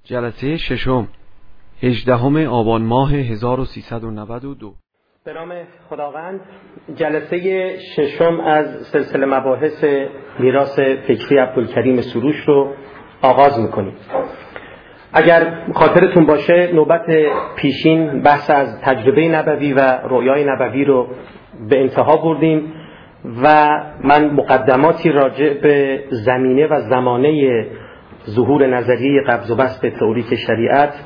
جلسه ششم 18 آبان ماه 1392. به نام خداوند. جلسه ششم از سلسله مباحث میراث فکری عبدالکریم سروش رو آغاز میکنیم. اگر خاطرتون باشه نوبت پیشین بحث از تجربه نبوی و رؤیای نبوی رو به انتها بردیم و من مقدماتی راجع به زمینه و زمانه ظهور نظریه قبض و بسط تئوریک شریعت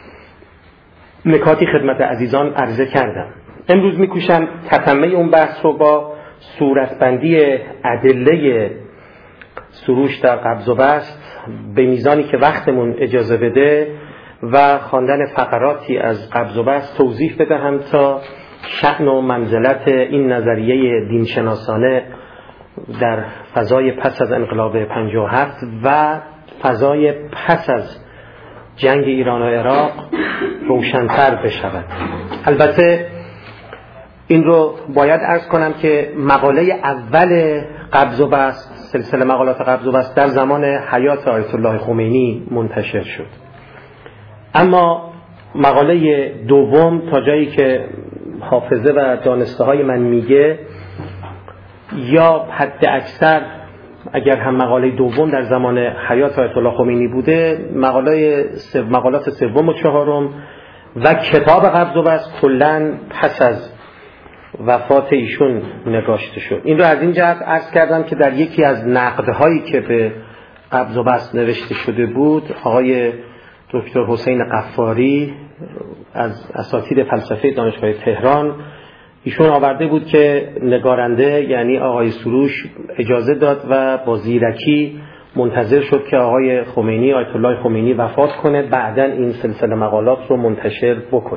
نکاتی خدمت عزیزان عرضه کردم. امروز میکوشم تتمه اون بحث رو با صورتبندی ادله سروش در قبض و بسط به میزانی که وقتمون اجازه بده و خواندن فقراتی از قبض و بسط توضیح بدهم تا شأن و منزلت این نظریه دینشناسانه در فضای پس از انقلاب 57 و فضای پس از جنگ ایران و عراق روشن‌تر بشود. البته این رو باید عرض کنم که مقاله اول قبض و بسط، سلسله مقالات قبض و بسط در زمان حیات آیت الله خمینی منتشر شد، اما مقاله دوم تا جایی که حافظه و دانسته های من میگه، یا حد اکثر اگر هم مقاله دوم در زمان حیات آیت الله خمینی بوده، مقالات سوم و چهارم و کتاب قبض و بسط کلاً پس از وفات ایشون نگاشته شد. این رو از این جهت عرض کردم که در یکی از نقدهایی که به قبض و بسط نوشته شده بود، آقای دکتر حسین قفاری از اساتید فلسفه دانشگاه تهران، ایشون آورده بود که نگارنده یعنی آقای سروش اجازه داد و با زیرکی منتظر شد که آقای خمینی، آیت الله خمینی وفات کنه، بعداً این سلسله مقالات رو منتشر بکنه.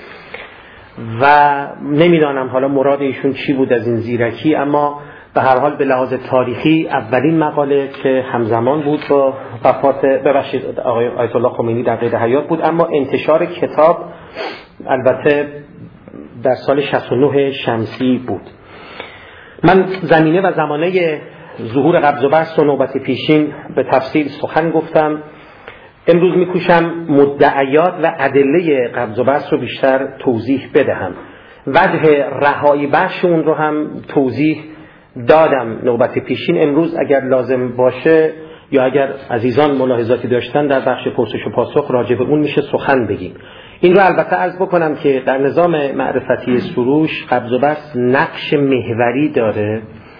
و نمیدانم حالا مراد ایشون چی بود از این زیرکی، اما به هر حال به لحاظ تاریخی اولین مقاله که همزمان بود با وفات آقای آیت الله خمینی در قید حیات بود، اما انتشار کتاب البته در سال 69 شمسی بود. من زمینه و زمانه ظهور قبض و بسط و نوبت پیشین به تفصیل سخن گفتم. امروز میکوشم مدعیات و ادله قبض و بسط رو بیشتر توضیح بدهم. وجه رهایی بخش اون رو هم توضیح دادم نوبت پیشین. امروز اگر لازم باشه یا اگر عزیزان ملاحظاتی داشتن در بخش پرسش و پاسخ راجع به اون میشه سخن بگیم. این رو البته عرض بکنم که در نظام معرفتی سروش قبض و بسط نقش محوری داره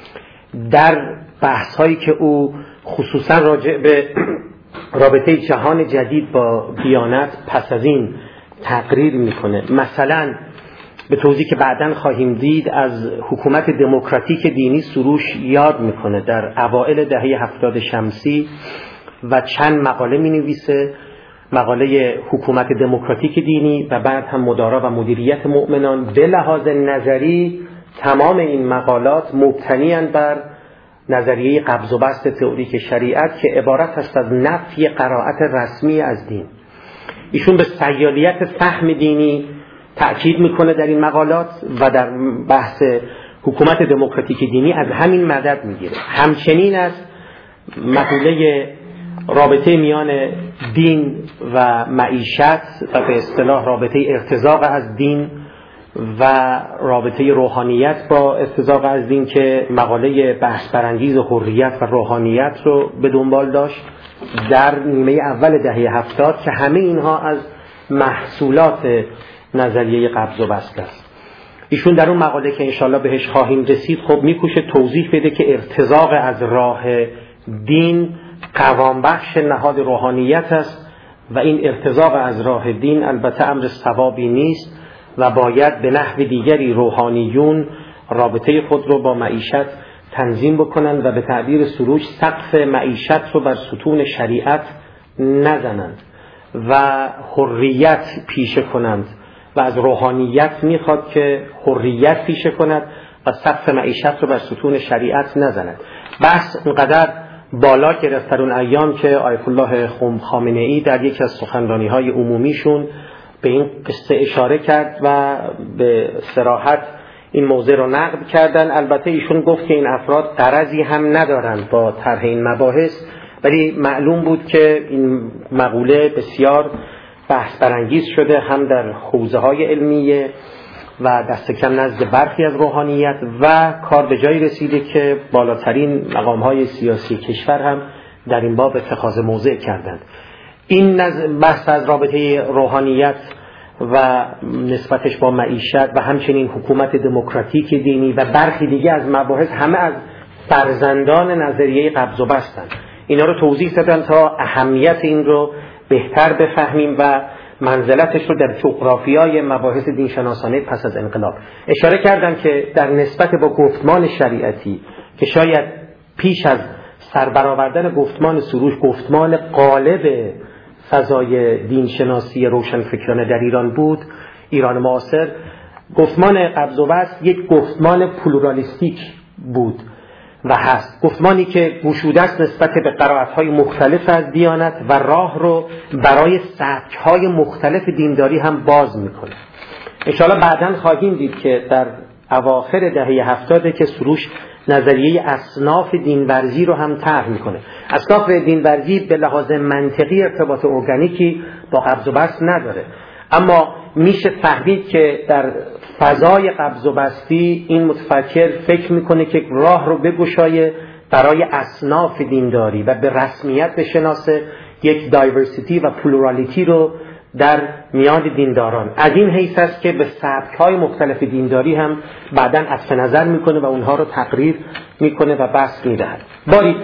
در بحث هایی که او خصوصا راجع به رابطه جهان جدید با دیانت پس از این تقریر میکنه. مثلا به توضیح که بعداً خواهیم دید از حکومت دموکراتیک دینی سروش یاد میکنه در اوائل دهه 70 شمسی و چند مقاله مینویسه، مقاله حکومت دموکراتیک دینی و بعد هم مدارا و مدیریت مؤمنان. به لحاظ نظری تمام این مقالات مبتنی‌اند بر نظریه قبض و بسط تئوریک شریعت که عبارت است از نفی قرائت رسمی از دین. ایشون به سیالیت فهم دینی تأکید میکنه در این مقالات و در بحث حکومت دموکراتیک دینی از همین مدد میگیره. همچنین از مقوله رابطه میان دین و معیشت و به اصطلاح رابطه ارتزاق از دین و رابطه روحانیت با ارتزاق از دین که مقاله بحث برانگیز حریت و روحانیت رو به دنبال داشت در نیمه اول دهه 70 که همه اینها از محصولات نظریه قبض و بسط است. ایشون در اون مقاله که انشالله بهش خواهیم رسید خب میکوشه توضیح بده که ارتزاق از راه دین قوام بخش نهاد روحانیت است و این ارتزاق از راه دین البته امر ثوابی نیست و باید به نحو دیگری روحانیون رابطه خود رو با معیشت تنظیم بکنند و به تعبیر سروش سقف معیشت رو بر ستون شریعت نزنند و حریت پیشه کنند و از روحانیت میخواد که حریت پیشه کند و سقف معیشت رو بر ستون شریعت نزند. بس اینقدر بالا گرفت در اون ایام که آیت الله خامنه‌ای در یکی از سخنرانی‌های عمومیشون به این قصه اشاره کرد و به صراحت این موضوع رو نقد کردن. البته ایشون گفت که این افراد غرضی هم ندارند با طرح این مباحث، ولی معلوم بود که این مقوله بسیار بحث برانگیز شده، هم در حوزه‌های علمیه و دست کم نزد برخی از روحانیت، و کار به جایی رسیده که بالاترین مقام‌های سیاسی کشور هم در این باب اتخاذ موضع کردند. این بحث از رابطه روحانیت و نسبتش با معیشت و همچنین حکومت دموکراتیک دینی و برخی دیگه از مباحث همه از فرزندان نظریه قبض و بستند. اینا رو توضیح دادن تا اهمیت این رو بهتر بفهمیم و منزلتش رو در جغرافیای مباحث دینشناسانه پس از انقلاب. اشاره کردم که در نسبت با گفتمان شریعتی که شاید پیش از سربرآوردن گفتمان سروش گفتمان غالب فضای دینشناسی روشنفکرانه در ایران بود، ایران معاصر، گفتمان قبض و بسط یک گفتمان پلورالیستیک بود و هست، گفتمانی که گشوده است نسبت به قرائت‌های مختلف از دیانت و راه رو برای سبک‌های مختلف دینداری هم باز می‌کنه. انشاءالله بعداً خواهیم دید که در اواخر دهه 70 که سروش نظریه اصناف دینورزی رو هم طرح می‌کنه. اصناف دینورزی به لحاظ منطقی ارتباط ارگانیکی با قبض و بسط نداره، اما میشه فهمید که در فضای قبض و بسطی این متفکر فکر میکنه که راه رو بگشایه برای اصناف دینداری و به رسمیت بشناسه یک دایورسیتی و پلورالیتی رو در میان دینداران. از این حیث است که به سبک‌های مختلف دینداری هم بعداً عطف نظر میکنه و اونها رو تقریر میکنه و بحث میدهد. باری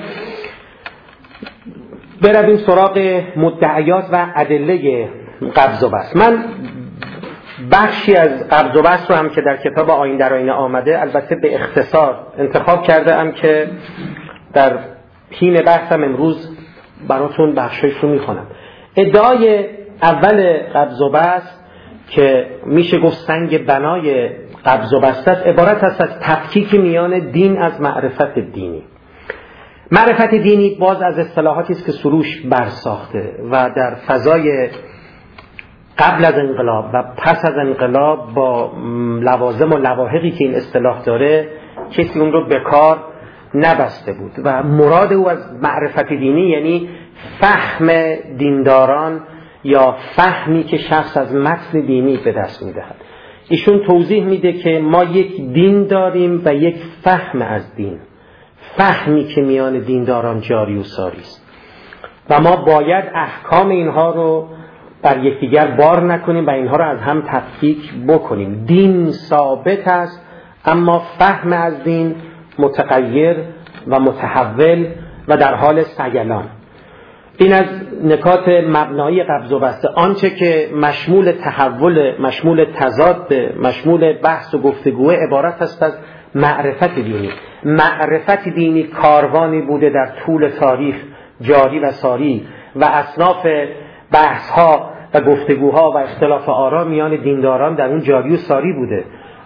برویم سراغ مدعیات و ادله قبض و بسط. من بخشی از قبض و بسط رو هم که در کتاب آیین در آینه آمده البته به اختصار انتخاب کرده ام که در حین بحثم امروز براتون بخشایش رو میخونم. ادعای اول قبض و بسط که میشه گفت سنگ بنای قبض و بسط عبارت است از تفکیک میان دین از معرفت دینی. معرفت دینی باز از اصطلاحاتی است که سروش برساخته و در فضای قبل از انقلاب و پس از انقلاب با لوازم و لواحقی که این اصطلاح داره کسی اون رو به کار نبسته بود و مراد او از معرفت دینی یعنی فهم دینداران یا فهمی که شخص از متن دینی به دست میدهد. ایشون توضیح میده که ما یک دین داریم و یک فهم از دین، فهمی که میان دینداران جاری و ساری است و ما باید احکام اینها رو بر یکدیگر بار نکنیم و اینها رو از هم تفکیک بکنیم. دین ثابت است اما فهم از دین متغیر و متحول و در حال سیلان. این از نکات مبنایی قبض و بسط. آنچه که مشمول تحول، مشمول تضاد، مشمول بحث و گفتگو عبارت است از معرفت دینی. معرفت دینی کاروانی بوده در طول تاریخ جاری و ساری و اصناف بحث‌ها و گفتگوها و اختلاف آرا میان دینداران در اون جاری و ساری بوده.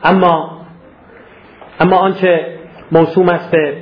اما آنچه موسوم است به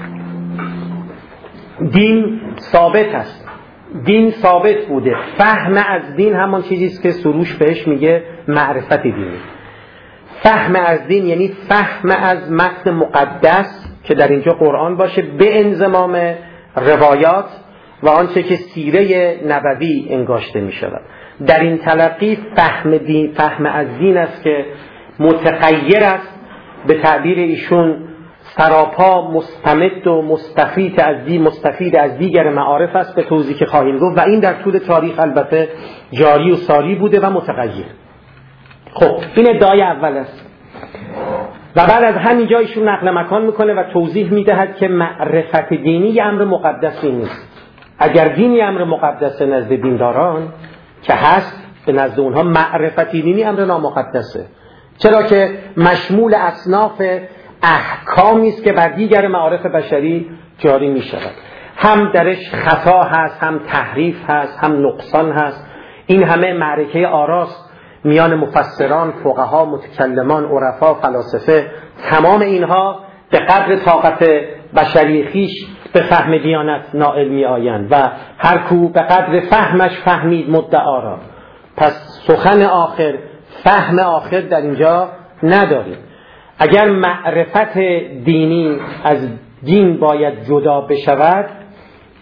دین ثابت است، دین ثابت بوده. فهم از دین همان چیزی است که سروش بهش میگه معرفت دینی. فهم از دین یعنی فهم از متن مقدس که در اینجا قرآن باشه به انضمام روایات و آنچه که سیره نبوی انگاشته می شود. در این تلقی فهم از دین است که متغیر است، به تعبیر ایشون سراپا مستمد و مستفید از دیگر معارف است، به توضیح که خواهیم گفت، و این در طول تاریخ البته جاری و ساری بوده و متغیر. خب این ادعای اول است و بعد از همینجا ایشون نقل مکان میکنه و توضیح میدهد که معرفت دینی یه امر مقدسی نیست. اگر دینی امر مقدس نزد دینداران که هست، به نزد اونها معرفت دینی امر نامقدسه، چرا که مشمول اصناف احکامی است که بر دیگر معارف بشری جاری می شود. هم درش خطا هست، هم تحریف هست، هم نقصان هست. این همه معرکه آراست میان مفسران، فقها، متکلمان، عرفا، فلاسفه. تمام اینها به قدر طاقت بشری خیش به فهم دیانت نائل می آیند و هر کو به قدر فهمش فهمید مدعا را. پس سخن آخر، فهم آخر در اینجا نداریم. اگر معرفت دینی از دین باید جدا بشود،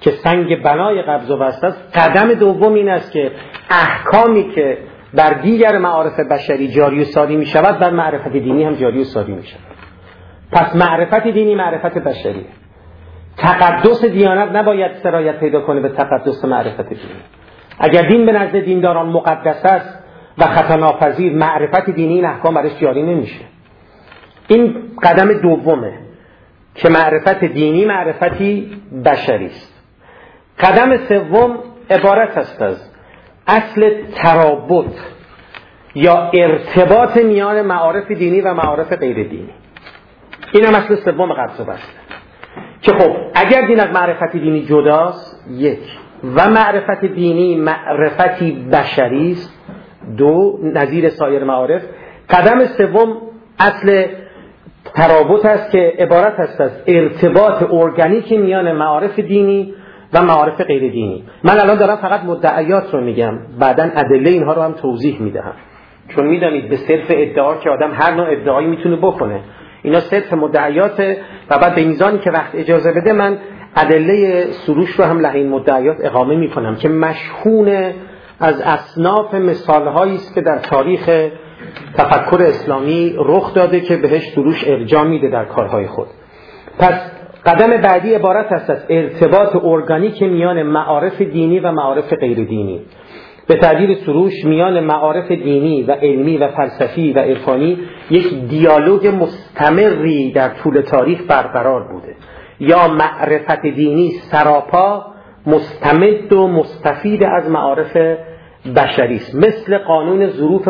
که سنگ بنای قبض و بسط است، قدم دوم این است که احکامی که بر دیگر معارف بشری جاری و ساری می شود بر معرفت دینی هم جاری و ساری می شود. پس معرفت دینی معرفت بشریه. تقدس دیانت نباید سرایت پیدا کنه به تقدس معرفت دینی. اگر دین به نزد دینداران مقدس است و خطا ناپذیر، معرفت دینی این احکام برش جاری نمیشه. این قدم دومه که معرفت دینی معرفتی بشری است. قدم سوم عبارت است از اصل ترابط یا ارتباط میان معارف دینی و معارف غیر دینی. این هم اصل سوم قبض و بسط که خب اگر دین از معرفت دینی جداست یک و معرفت دینی معرفتی بشری است دو نظیر سایر معارف، قدم سوم اصل ترابط است که عبارت است از ارتباط ارگانیک میان معارف دینی و معارف غیر دینی. من الان دارم فقط مدعیات رو میگم، بعداً ادله اینها رو هم توضیح میدهم، چون میدانید به صرف ادعا که آدم هر نوع ادعایی میتونه بکنه، اینا صرف مدعیات و بعد به میزانی که وقت اجازه بده من ادله سروش رو هم لحین مدعیات اقامه میکنم که مشهون از اصناف مثالهایی است که در تاریخ تفکر اسلامی رخ داده که بهش سروش ارجاع میده در کارهای خود. پس قدم بعدی عبارت است از ارتباط ارگانیک میان معارف دینی و معارف غیر دینی. به تعبیر سروش میان معارف دینی و علمی و فلسفی و عرفانی یک دیالوگ مستمری در طول تاریخ برقرار بوده. یا معرفت دینی سراپا مستمد و مستفید از معارف بشری است، مثل قانون ظروف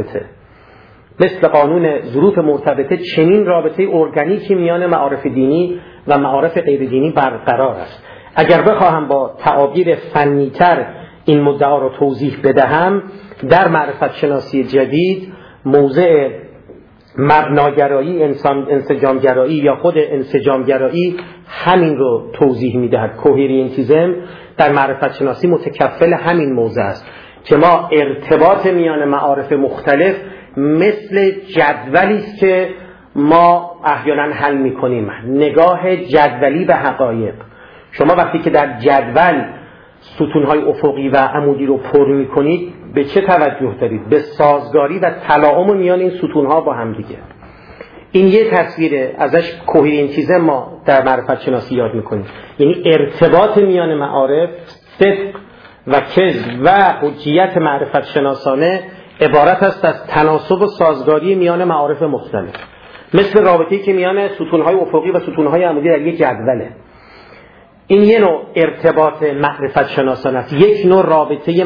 مرتبطه چنین رابطه ارگانیکی میان معارف دینی و معارف غیر دینی برقرار است. اگر بخواهم با تعابیر فنی‌تر این مدعا رو توضیح بدهم، در معرفت شناسی جدید موضع مبناگرایی، انسجامگرایی یا خود انسجامگرایی همین رو توضیح میدهد. کوهرنتیسم در معرفت شناسی متکفل همین موضع است که ما ارتباط میان معارف مختلف مثل جدولی است که ما احیانا حل میکنیم، نگاه جدولی به حقایق. شما وقتی که در جدول ستونهای افقی و عمودی رو پر میکنید به چه توجه دارید؟ به سازگاری و تلاؤم میان این ستونها با هم دیگه. این یه تصویره، ازش کوهرنتیسم ما در معرفت شناسی یاد میکنیم، یعنی ارتباط میان معارف، صدق و کذب و حجیت معرفت شناسانه عبارت است از تناسب و سازگاری میان معارف مختلف، مثل رابطه‌ای که میان ستونهای افقی و ستونهای عمودی در یک جدوله. این یه نوع ارتباط معرفت شناسانه است، یک نوع رابطه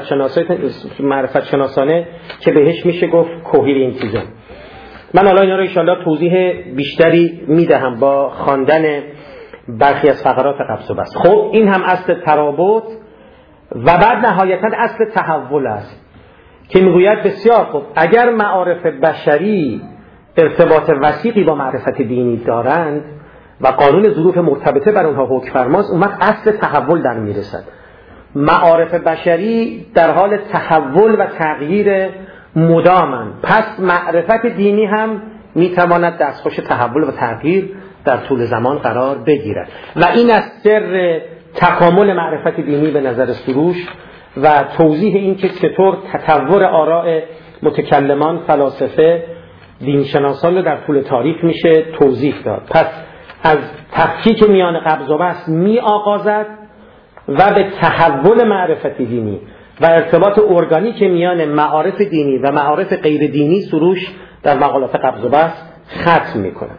معرفت شناسانه که بهش میشه گفت کوهرنتیسم. من الان اینا رو انشاءالله توضیح بیشتری میدهم با خواندن برخی از فقرات قبض و بسط. خب این هم اصل ترابط و بعد نهایتا اصل تحول است که میگوید بسیار خوب، اگر معارف بشری ارتباط وثیقی با معرفت دینی دارند و قانون ظروف مرتبطه بر اونها حکم فرماست، اون وقت اصل تحول در میرسد. معارف بشری در حال تحول و تغییر مدامن، پس معرفت دینی هم میتواند دستخوش تحول و تغییر در طول زمان قرار بگیرد و این از سر تکامل معرفت دینی به نظر سروش و توضیح این که چطور تطور آراء متکلمان، فلاسفه، دینشناسان رو در طول تاریخ میشه توضیح داد. پس از تفکیک میان قبض و بسط می آغازد و به تحول معرفت دینی و ارتباط ارگانیک میان معارف دینی و معارف غیر دینی سروش در مقالات قبض و بسط ختم میکند.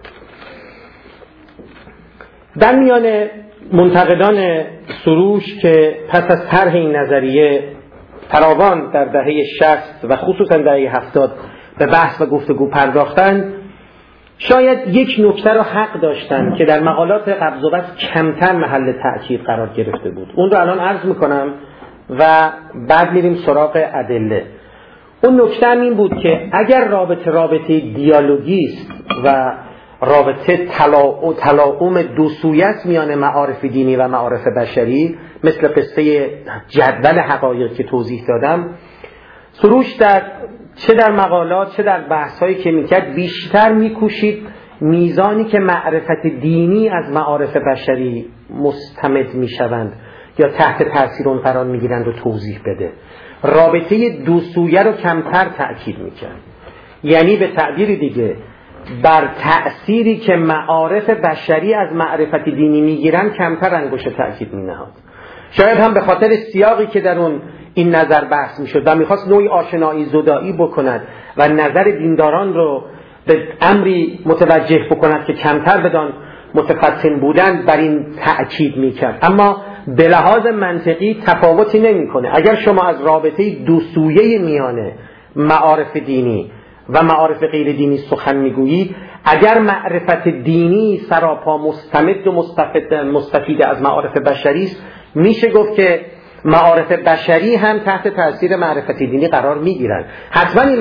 در میان منتقدان سروش که پس از طرح این نظریه فراوان در دهه 60 و خصوصا دهه 70 به بحث و گفتگو پرداختند، شاید یک نکته رو حق داشتن که در مقالات قبض و بسط کمتر محل تأکید قرار گرفته بود. اون رو الان عرض میکنم و بعد میریم سراغ ادله. اون نکته این بود که اگر رابطه دیالوگی است و رابطه تلاؤم دو سویه است میان معارف دینی و معارف بشری، مثل قصه جدول حقایق که توضیح دادم، سروش چه در مقالات چه در بحث‌هایی که میکرد بیشتر میکوشید میزانی که معرفت دینی از معارف بشری مستمد میشوند یا تحت تأثیر اون قرار میگیرند و توضیح بده. رابطه دو سویه رو کمتر تأکید میکرد. یعنی به تعبیر دیگه بر تأثیری که معارف بشری از معرفت دینی میگیرن کمتر انگشت تأکید مینهاد. شاید هم به خاطر سیاقی که در اون این نظر بحث میشد و میخواست نوعی آشنایی زدایی بکند و نظر دینداران رو به امری متوجه بکند که کمتر بدان متفتن بودن، بر این تأکید میکرد. اما به لحاظ منطقی تفاوتی نمیکنه. اگر شما از رابطه دو سویه میانه معارف دینی و معارف غیر دینی سخن میگویی، اگر معرفت دینی سراپا مستمد و مستفید از معارف بشری است، میشه گفت که معارف بشری هم تحت تاثیر معرفت دینی قرار میگیرن. حتما این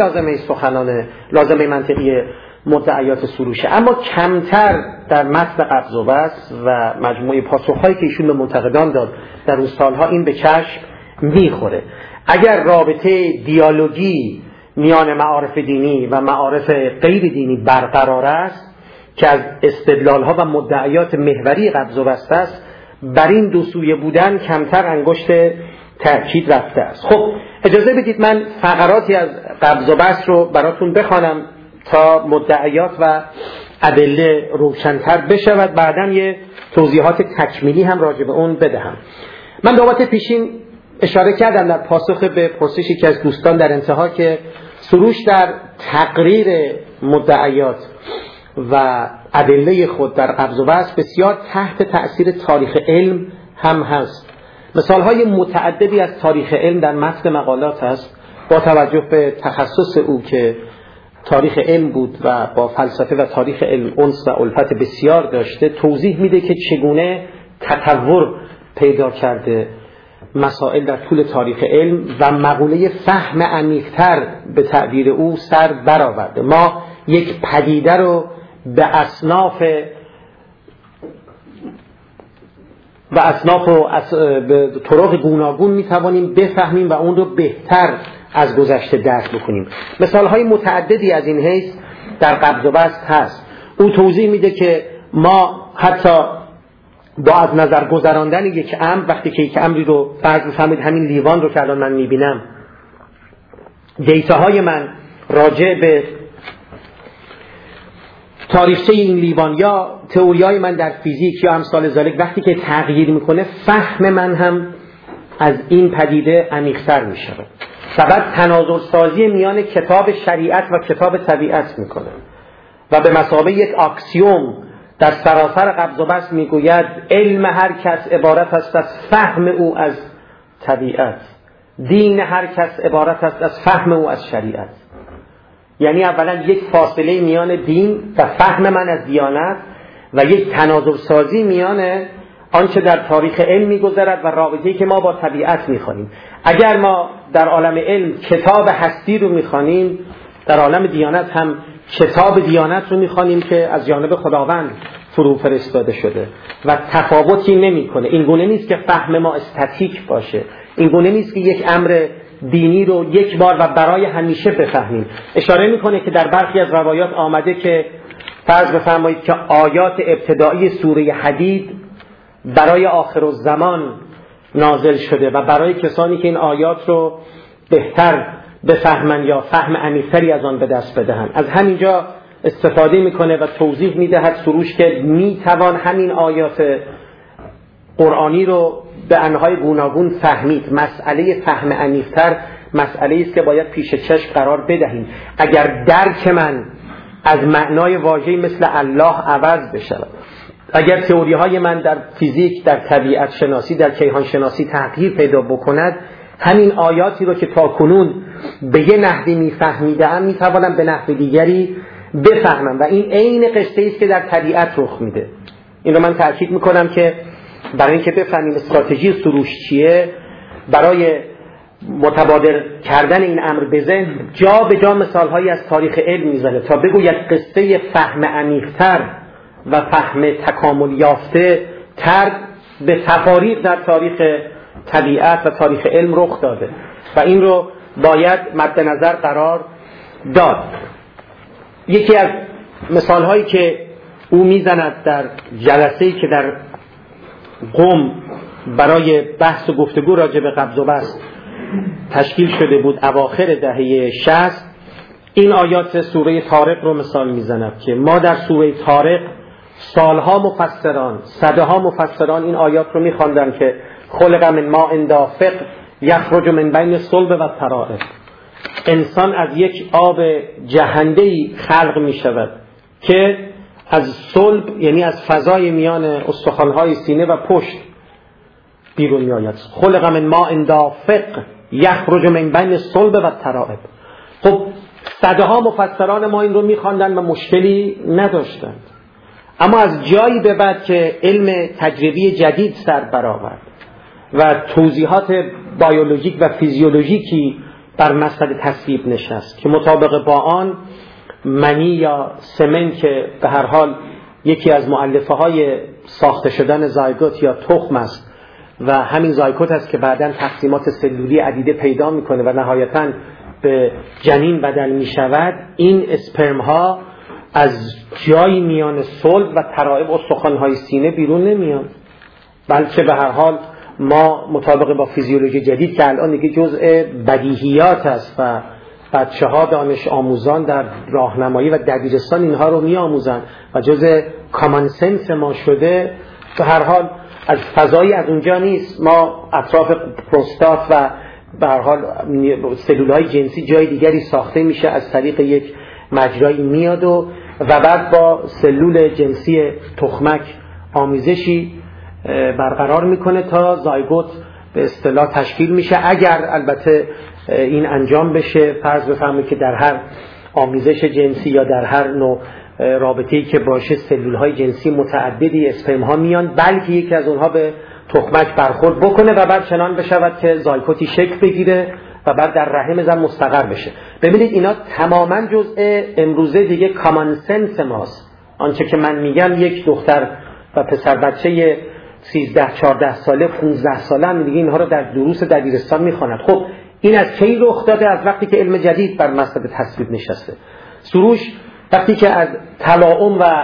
لازمه منطقی مدعیات سروشه، اما کمتر در متن قبض و بسط و مجموعه پاسخهایی که ایشون به منتقدان داد در اون سالها این به چشم میخوره. اگر رابطه دیالوگی میان معارف دینی و معارف غیر دینی برقرار است که از استدلالها و مدعیات محوری قبض و بسط است، بر این دو سویه بودن کمتر انگشت تأکید رفته است. خب اجازه بدید من فقراتی از قبض و بسط رو براتون بخوانم تا مدعیات و ادله روشن‌تر بشود، بعداً یه توضیحات تکمیلی هم راجع به اون بدهم. من نوبت پیشین اشاره کردم در پاسخ به پرسشی که از دوستان در انتها که سروش در تقریر مدعیات و ادله خود در قبض و بسط بسیار تحت تأثیر تاریخ علم هم هست. مثالهای متعددی از تاریخ علم در متن مقالات هست. با توجه به تخصص او که تاریخ علم بود و با فلسفه و تاریخ علم انس و الفت بسیار داشته، توضیح میده که چگونه تطور پیدا کرده مسائل در طول تاریخ علم و مقوله فهم عمیق‌تر به تعبیر او سر برآورده. ما یک پدیده رو به اصناف به طرق گوناگون میتوانیم بفهمیم و اون رو بهتر از گذشته درک بکنیم. مثالهای متعددی از این حیث در قبض و بسط هست. او توضیح میده که ما حتی با از نظر گذراندن یک امر، وقتی که یک امری رو فرض بفهمید، همین لیوان رو که الان من میبینم، دیتاهای من راجع به تاریخچه این لیوان یا تئوریای من در فیزیک یا امثال ذالک وقتی که تغییر میکنه، فهم من هم از این پدیده عمیق‌تر میشه. فقط تناظر سازی میان کتاب شریعت و کتاب طبیعت میکنه و به مثابه یک آکسیوم در سراسر قبض و بسط میگوید علم هر کس عبارت است از فهم او از طبیعت، دین هر کس عبارت است از فهم او از شریعت. یعنی اولا یک فاصله میان دین و فهم من از دیانت و یک تناظر سازی میان آنچه در تاریخ علم میگذرد و رابطه‌ای که ما با طبیعت میخوانیم. اگر ما در عالم علم کتاب هستی رو میخوانیم، در عالم دیانت هم کتاب دیانت رو میخوانیم که از جانب خداوند فرو فرستاده شده و تفاوتی نمیکنه. این گونه نیست که فهم ما استاتیک باشه. این گونه نیست که یک امر دینی رو یک بار و برای همیشه بفهمیم. اشاره میکنه که در برخی از روایات آمده که فرض بفرمایید که آیات ابتدایی سوره حدید برای آخرالزمان نازل شده و برای کسانی که این آیات رو بهتر بفهمن یا فهم عمیق‌تری از آن به دست بدهن. از همینجا استفاده میکنه و توضیح میدهد سروش که میتوان همین آیات قرآنی رو به انواع گوناگون فهمید. مسئله فهم عمیق‌تر مسئله است که باید پیش چشم قرار بدهیم. اگر درک من از معنای واژه‌ای مثل الله عوض بشه، اگر تئوری های من در فیزیک، در طبیعت شناسی، در کیهان شناسی تغییر پیدا بکند، همین آیاتی رو که تا کنون به یه نحوی میفهمیدم میتوانم به نحو دیگری بفهمم و این عین قصه است که در طبیعت رخ میده. این رو من تاکید میکنم که برای اینکه بفهمیم استراتژی سروش چیه، برای متبادر کردن این امر به ذهن جا به جا مثالهایی از تاریخ علم میزنه تا بگوید قصه فهم عمیق‌تر و فهم تکامل یافته تر به تفاریق در تاریخ طبیعت و تاریخ علم رخ داده و این رو باید مد نظر قرار داد. یکی از مثالهایی که او میزند در جلسه‌ای که در قم برای بحث و گفتگو راجع به قبض و بسط تشکیل شده بود اواخر دهه 60. این آیات سوره طارق رو مثال میزنم که ما در سوره طارق سالها مفسران، صدها مفسران این آیات رو میخواندن که خلق من ماء دافق یخرج من بین الصلب و الترائب. انسان از یک آب جهنده‌ای خلق میشود که از صلب یعنی از فضای میان استخوان‌های سینه و پشت بیرون میآید. خلق من ماء دافق یخرج من بین الصلب و الترائب. خب صدها مفسران ما این رو میخواندن و مشکلی نداشتند، اما از جایی به بعد که علم تجربی جدید سر برآورد و توضیحات بیولوژیک و فیزیولوژیکی بر مسئله تصویب نشست که مطابق با آن منی یا سمن که به هر حال یکی از مؤلفه های ساخته شدن زایگوت یا تخم است و همین زایگوت است که بعداً تقسیمات سلولی عدیده پیدا میکنه و نهایتاً به جنین بدل میشود، این اسپرم ها از جایی میان صلب و ترائب استخوان‌های سینه بیرون نمیان، بلکه به هر حال ما مطابق با فیزیولوژی جدید که الان دیگه جزء بدیهیات است و بچه‌ها دانش آموزان در راهنمایی و دبیرستان اینها رو میآموزن و جزء کامن سنس ما شده، به هر حال از فضایی از اونجا نیست. ما اطراف پروستات و به هر حال سلول‌های جنسی جای دیگری ساخته میشه، از طریق یک مجرایی میاد و بعد با سلول جنسی تخمک آمیزشی برقرار میکنه تا زایگوت به اصطلاح تشکیل میشه. اگر البته این انجام بشه، فرض بفرمایید که در هر آمیزش جنسی یا در هر نوع رابطه‌ای که باشه سلول‌های جنسی متعددی اسپرم ها میان، بلکه یکی از اونها به تخمک برخورد بکنه و بعد چنان بشود که زایگوتی شکل بگیره و بعد در رحم زن مستقر بشه. ببینید اینا تماما جزء امروزه دیگه کامان سنس ماست. آنچه که من میگم یک دختر و پسر بچه 13-14 ساله 15 ساله هم دیگه اینها رو در دروس دبیرستان میخواند. خب این از کی رخ داده؟ از وقتی که علم جدید بر مسئله تصویب نشسته. سروش وقتی که از تلاؤم و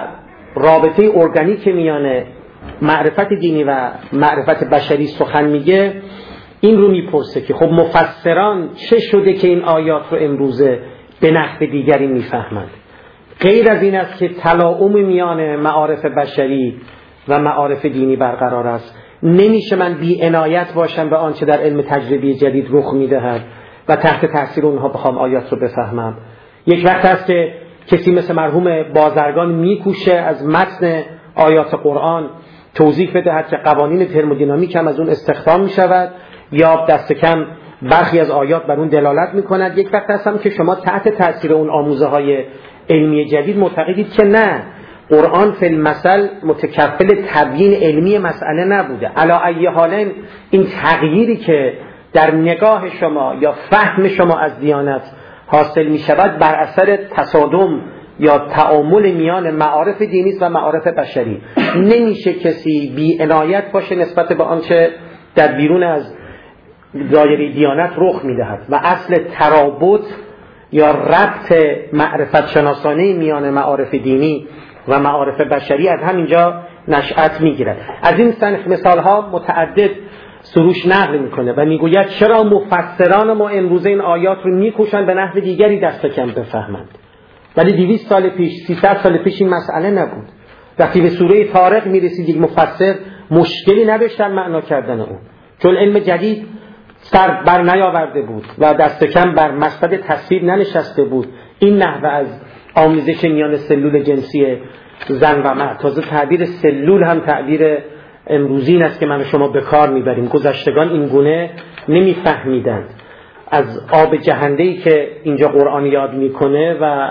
رابطه ارگانیک میان معرفت دینی و معرفت بشری سخن میگه، این رو میپرسه که خب مفسران چه شده که این آیات رو امروزه به نحو دیگری میفهمند؟ غیر از این است که تلاؤم میان معارف بشری و معارف دینی برقرار است. نمیشه من بی عنایت باشم به آنچه در علم تجربی جدید رخ میدهد و تحت تاثیر اونها بخوام آیات رو بفهمم. یک وقت هست که کسی مثل مرحوم بازرگان میکوشه از متن آیات قرآن توضیح بدهد که قوانین ترمودینامیک هم از اون استخدام میشود یا دست کم برخی از آیات بر اون دلالت میکند. یک وقت هستم که شما تحت تاثیر اون آموزه های علمی جدید معتقدید که نه، قرآن فی المثل متکفل تبیین علمی مسئله نبوده. علی ای حال این تغییری که در نگاه شما یا فهم شما از دیانت حاصل می شود بر اثر تصادم یا تعامل میان معارف دینی و معارف بشری. نمیشه کسی بی عنایت باشه نسبت به آنچه در بیرون از دایره دیانت رخ میدهد و اصل ترابط یا ربط معرفت شناسانه میان معارف دینی و معارف بشری از همینجا نشأت میگیرد. از این سنخ مثالها متعدد سروش نقل میکنه و میگوید چرا مفسران ما امروزه این آیات رو میکوشن به نحو دیگری دست کم بفهمند، ولی 200 سال پیش 300 سال پیش این مسئله نبود. وقتی به سوره طارق میرسید یک مفسر مشکلی نداشت در معنا کردن اون، چون علم جدید سر بر نیاورده بود و دست کم بر مسند تصویب ننشسته بود. این نحوه از آمیزش میان سلول جنسی زن و مرد، تازه تعبیر سلول هم تعبیر امروزی است که من شما به کار میبریم. گذشتگان این گونه نمیفهمیدند. از آب جهنده‌ای که اینجا قرآن یاد میکنه و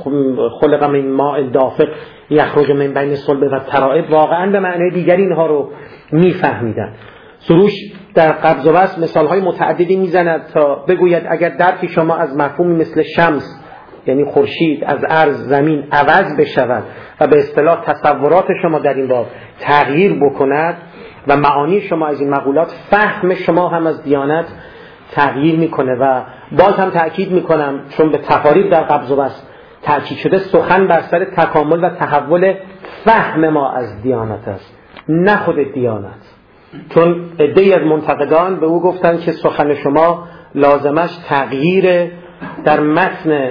خلق من ماء دافق یخرج من بین الصلب و الترائب، واقعا به معنی دیگری اینها رو میفهمیدند. سروش در قبض و بسط مثالهای متعددی میزند تا بگوید اگر درک شما از مفهومی مثل شمس یعنی خورشید از ارض زمین عوض بشود و به اصطلاح تصورات شما در این باب تغییر بکند و معانی شما از این مقولات، فهم شما هم از دیانت تغییر میکنه. و باز هم تأکید میکنم چون به تفاریق در قبض و بسط تأکید شده، سخن بر سر تکامل و تحول فهم ما از دیانت است، نه خود دیانت. چون عده‌ای از منتقدان به او گفتند که سخن شما لازمش تغییر در متن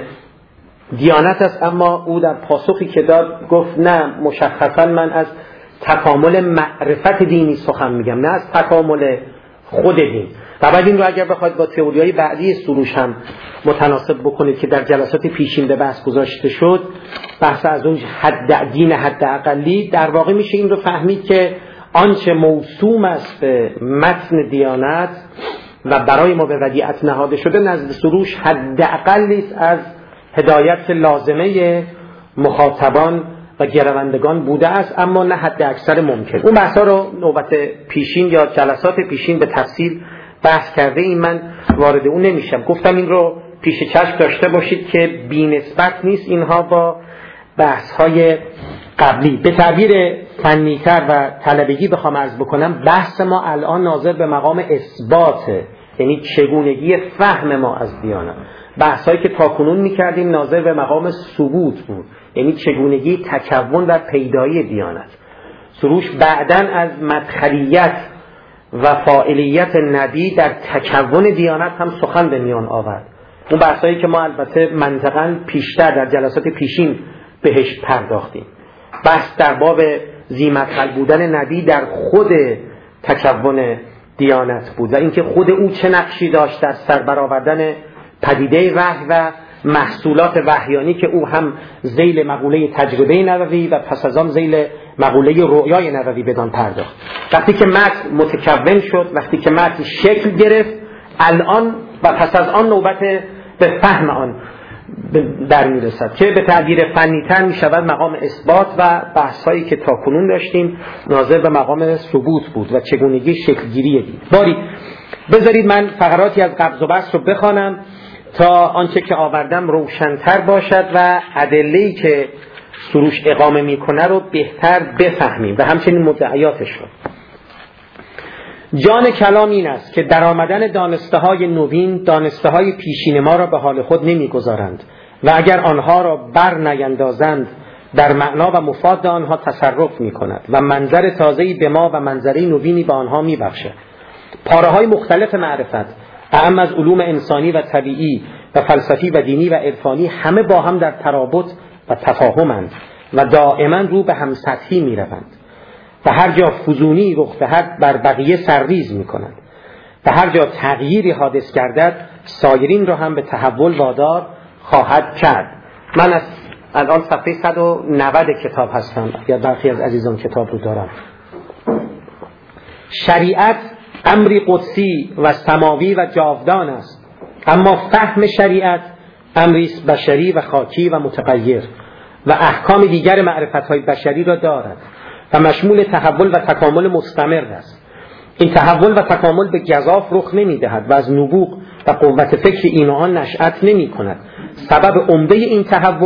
دیانت است، اما او در پاسخی که داد گفت نه، مشخصا من از تکامل معرفت دینی سخن میگم، نه از تکامل خود دین. و بعد این رو اگر بخواید با تئوری‌های بعدی سروش هم متناسب بکنید که در جلسات پیشین به بحث گذاشته شد، بحث از اون دین حداقلی، در واقع میشه این رو فهمید که آنچه موسوم است به متن دیانت و برای ما به ودیعت نهاده شده نزد سروش حداقلی است از هدایت لازمه مخاطبان و گروندگان بوده است، اما نه حد اکثر ممکن. اون بحثا رو نوبت پیشین یا جلسات پیشین به تفصیل بحث کرده این، من وارد اون نمیشم. گفتم این رو پیش چشم داشته باشید که بی‌نسبت نیست اینها با بحث‌های قبلی. به تعبیر فنی‌تر و طلبگی بخوام عرض بکنم، بحث ما الان ناظر به مقام اثباته، یعنی چگونگی فهم ما از دیانت. بحثایی که تاکنون می‌کردیم ناظر به مقام ثبوت بود، یعنی چگونگی تکون و پیدایی دیانت. سروش بعداً از مدخلیت و فاعلیت نبی در تکون دیانت هم سخن به میان آورد. اون بحثایی که ما البته منطقاً پیشتر در جلسات پیشین بهش پرداختیم. بحث در باب ذی‌مدخل بودن نبی در خود تکون دیانت بود و اینکه خود او چه نقشی داشت در سر برآوردن پدیده وحی و محصولات وحیانی که او هم ذیل مقوله تجربه نبوی و پس از آن ذیل مقوله رؤیای نبوی بدان پرداخت. وقتی که متن متکون شد، وقتی که متن شکل گرفت، الان و پس از آن نوبت به فهم آن در میرسد که به تعبیر فنی‌تر می شود مقام اثبات و بحثایی که تاکنون داشتیم ناظر به مقام ثبوت بود و چگونگی شکلگیری دید. باری بذارید من فقراتی از قبض و بسط رو بخوانم تا آنچه که آوردم روشن‌تر باشد و ادله‌ای که سروش اقامه میکنه رو بهتر بفهمیم و همچنین مدعیاتش رو. جان کلام این است که در آمدن دانسته‌های نوین، دانسته‌های پیشین ما را به حال خود نمی‌گذارند و اگر آنها را بر نیندازند در معنا و مفاد آنها تصرف می‌کند و منظر تازه‌ای به ما و منظره نوینی به آنها می‌بخشد. پاره‌های مختلف معرفت، اعم از علوم انسانی و طبیعی و فلسفی و دینی و عرفانی، همه با هم در ترابط و تفاهمند و دائما رو به هم سطحی می‌روند و هر جا فزونی رخ دهد بر بقیه سرریز می‌کنند و هر جا تغییری حادث گردد سایرین را هم به تحول وادار خواهد کرد. من از الان صفحه 190 کتاب هستم یا برخی از عزیزان کتاب رو دارم. شریعت امری قدسی و سماوی و جاودان است، اما فهم شریعت امری بشری و خاکی و متغیر و احکام دیگر معرفت‌های بشری را دارد و مشمول تحول و تکامل مستمر است. این تحول و تکامل به گزاف رخ نمی‌دهد و از نبوغ و قوت فکر این و آن نشأت نمی‌کند. سبب عمده این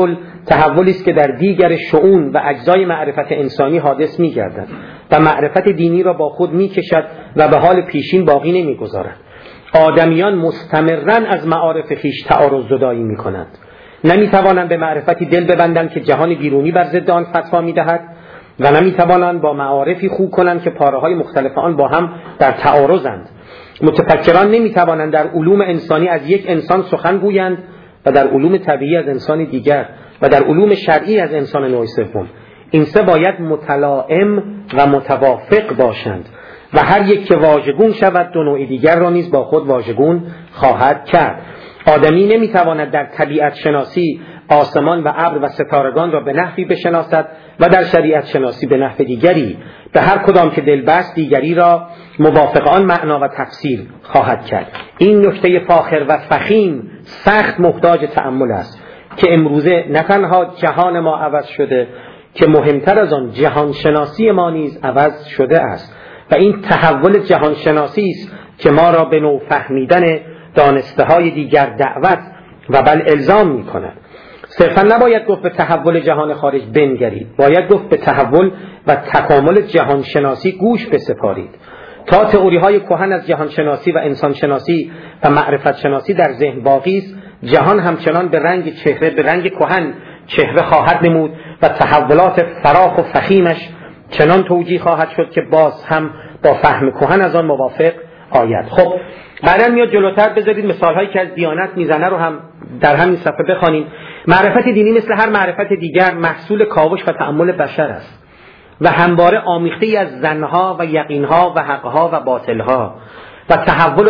تحولی است که در دیگر شؤون و اجزای معرفت انسانی حادث می‌گردد و معرفت دینی را با خود می‌کشد و به حال پیشین باقی نمی‌گذارد. آدمیان مستمراً از معارف خویش تعارض زدایی می‌کنند. نمی‌توانند به معرفتی دل ببندند که جهان بیرونی بر ضد آن فتوا می‌دهد و نمی‌توانند با معارفی خو کنند که پاره‌های مختلف آن با هم در تعارضند. متفکران نمی‌توانند در علوم انسانی از یک انسان سخن گویند و در علوم طبیعی از انسان دیگر و در علوم شرعی از انسان نوع سوم. این سه باید متلائم و متوافق باشند و هر یک که واژگون شود دو نوع دیگر را نیز با خود واژگون خواهد کرد. آدمی نمیتواند در طبیعت شناسی آسمان و ابر و ستارگان را به نحوی بشناسد و در شریعت شناسی به نحو دیگری. به هر کدام که دل بست دیگری را موافق آن معنا و تفسیر خواهد کرد. این نکته فاخر و فخیم سخت محتاج تأمل است که امروزه نه تنها جهان ما عوض شده که مهمتر از آن جهان شناسی ما نیز عوض شده است و این تحول جهان شناسی است که ما را به نو فهمیدن دانسته های دیگر دعوت و بل الزام می کند. صرفا نباید گفت به تحول جهان خارج بنگرید، باید گفت به تحول و تکامل جهان شناسی گوش بسپارید. تا تئوری های کهن از جهان شناسی و انسان شناسی و معرفت شناسی در ذهن باقی است، جهان همچنان به رنگ کهن چهره خواهد نمود و تحولات فراخ و فخیمش چنان توجیه خواهد شد که باز هم با فهم کهن از آن موافق آید. خب بعدا میاد جلوتر، بذارید مثالهایی که از دیانت میزنه رو هم در همین صفحه بخوانیم. معرفت دینی مثل هر معرفت دیگر محصول کاوش و تأمل بشر است و همواره آمیخته ای از ظنها و یقینها و حقها و باطلها و تحول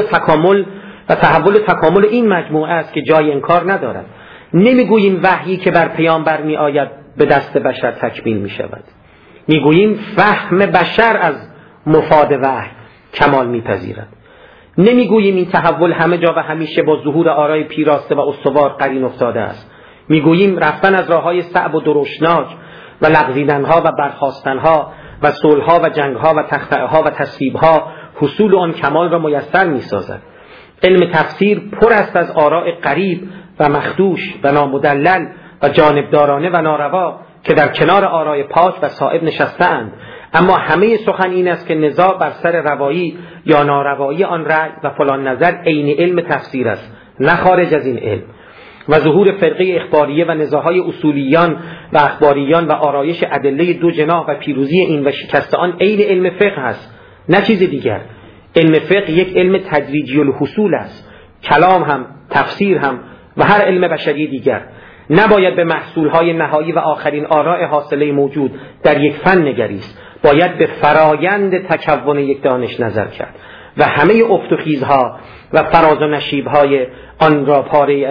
و تکامل این مجموعه است که جای انکار ندارد. نمیگوییم وحیی که بر پیامبر می آید به دست بشر تکمیل می شود، میگوییم فهم بشر از مفاد وحی کمال می پذیرد. نمیگوییم این تحول همه جا و همیشه با ظهور آرای پیراسته و استوار قرین افتاده است. میگوییم رفتن از راههای صعب و درشتناک و لغزیدنها و برخاستنها و صلحها و جنگها و تخطئها و تصویبها حصول آن کمال را میسر میسازد. علم تفسیر پر است از آراء غریب و مخدوش و نامدلل و جانبدارانه و ناروا که در کنار آراء پاک و صائب نشسته‌اند، اما همه سخن این است که نزاع بر سر روایی یا ناروایی آن رأی و فلان نظر عین علم تفسیر است، نه خارج از این علم. و ظهور فرقه اخباریه و نزاعهای اصولیان و اخباریان و آرایش ادله دو جناح و پیروزی این و شکست آن عین علم فقه است، نه چیز دیگر. علم فقه یک علم تدریجی الحصول است، کلام هم، تفسیر هم و هر علم بشری دیگر. نباید به محصولهای نهایی و آخرین آراء حاصله موجود در یک فن نگریست، باید به فرایند تکون یک دانش نظر کرد و همه افت و خیزها و فراز و نشیبهای آن را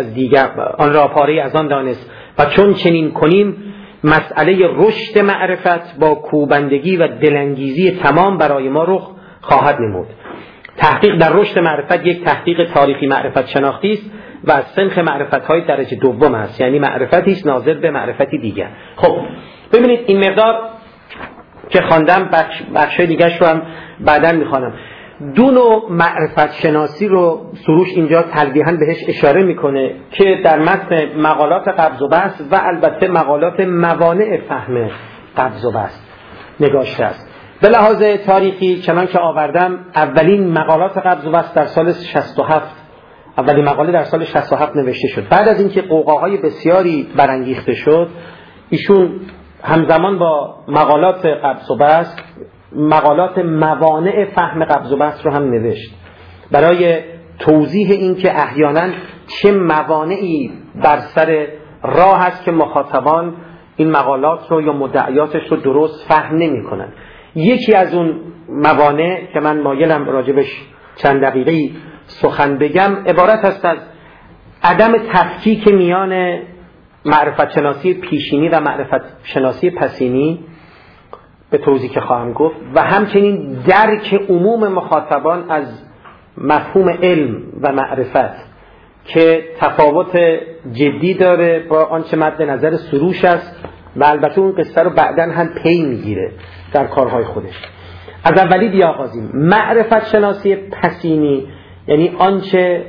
پاره از آن دانست و چون چنین کنیم مسئله رشد معرفت با کوبندگی و دلانگیزی تمام برای ما رخ خواهد نمود. تحقیق در رشد معرفت یک تحقیق تاریخی معرفت شناختی است و از سنخ معرفت‌های درجه دوم است، یعنی معرفتی است ناظر به معرفتی دیگر. خب ببینید این مقدار که خواندم، بخش دیگرش رو هم بعداً می‌خوانم. دو نوع معرفت شناسی رو سروش اینجا تلویحاً بهش اشاره میکنه که در متن مقالات قبض و بسط و البته مقالات موانع فهم قبض و بسط نگاشته است. به لحاظ تاریخی چنان که آوردم، اولین مقالات قبض و بسط در سال 67، اولین مقاله در سال 67 نوشته شد. بعد از اینکه قوقاهای بسیاری برانگیخته شد، ایشون همزمان با مقالات قبض و بسط مقالات موانع فهم قبض و بسط رو هم نوشت برای توضیح این که احیانا چه موانعی بر سر راه است که مخاطبان این مقالات رو یا مدعیاتش رو درست فهم نمی کنن. یکی از اون موانع که من مایلم راجبش چند دقیقه سخن بگم عبارت است از عدم تفکیک میان معرفت شناسی پیشینی و معرفت شناسی پسینی، به توضیح که خواهم گفت، و همچنین درک عموم مخاطبان از مفهوم علم و معرفت که تفاوت جدی داره با آنچه مد نظر سروش است و البته اون قصه رو بعداً هم پی میگیره در کارهای خودش. از اولی بیاغازیم. معرفت شناسی پسینی یعنی آنچه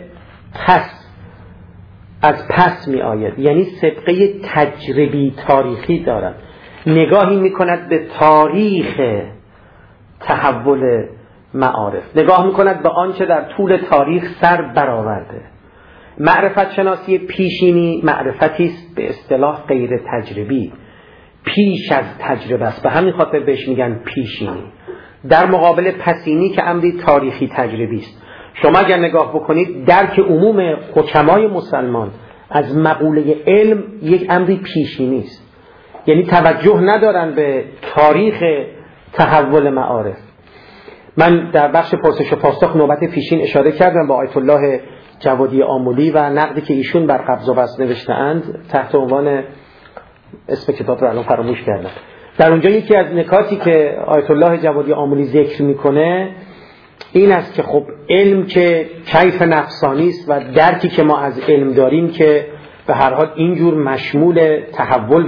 از پس می آید، یعنی سابقه تجربی تاریخی دارد، نگاهی می کند به تاریخ تحول معارف، نگاه می کند به آنچه در طول تاریخ سر برآورده. معرفت شناسی پیشینی معرفتی است به اصطلاح غیر تجربی، پیش از تجربه است، به همین خاطر بهش میگن پیشینی، در مقابل پسینی که امری تاریخی تجربی است. شما اگر نگاه بکنید درک عموم حکمای مسلمان از مقوله علم یک امری پیشینی است، یعنی توجه ندارن به تاریخ تحول معارف. من در بخش پرسش و پاسخ نوبت پیشین اشاره کردم با آیت الله جوادی آملی و نقدی که ایشون بر قبض و بسط نوشته‌اند تحت عنوان اسم کتاب رو الان فراموش کردم. در اونجا یکی از نکاتی که آیت الله جوادی آملی ذکر میکنه این است که خب علم که کیف نفسانی است و درکی که ما از علم داریم که به هر حال اینجور مشمول تحول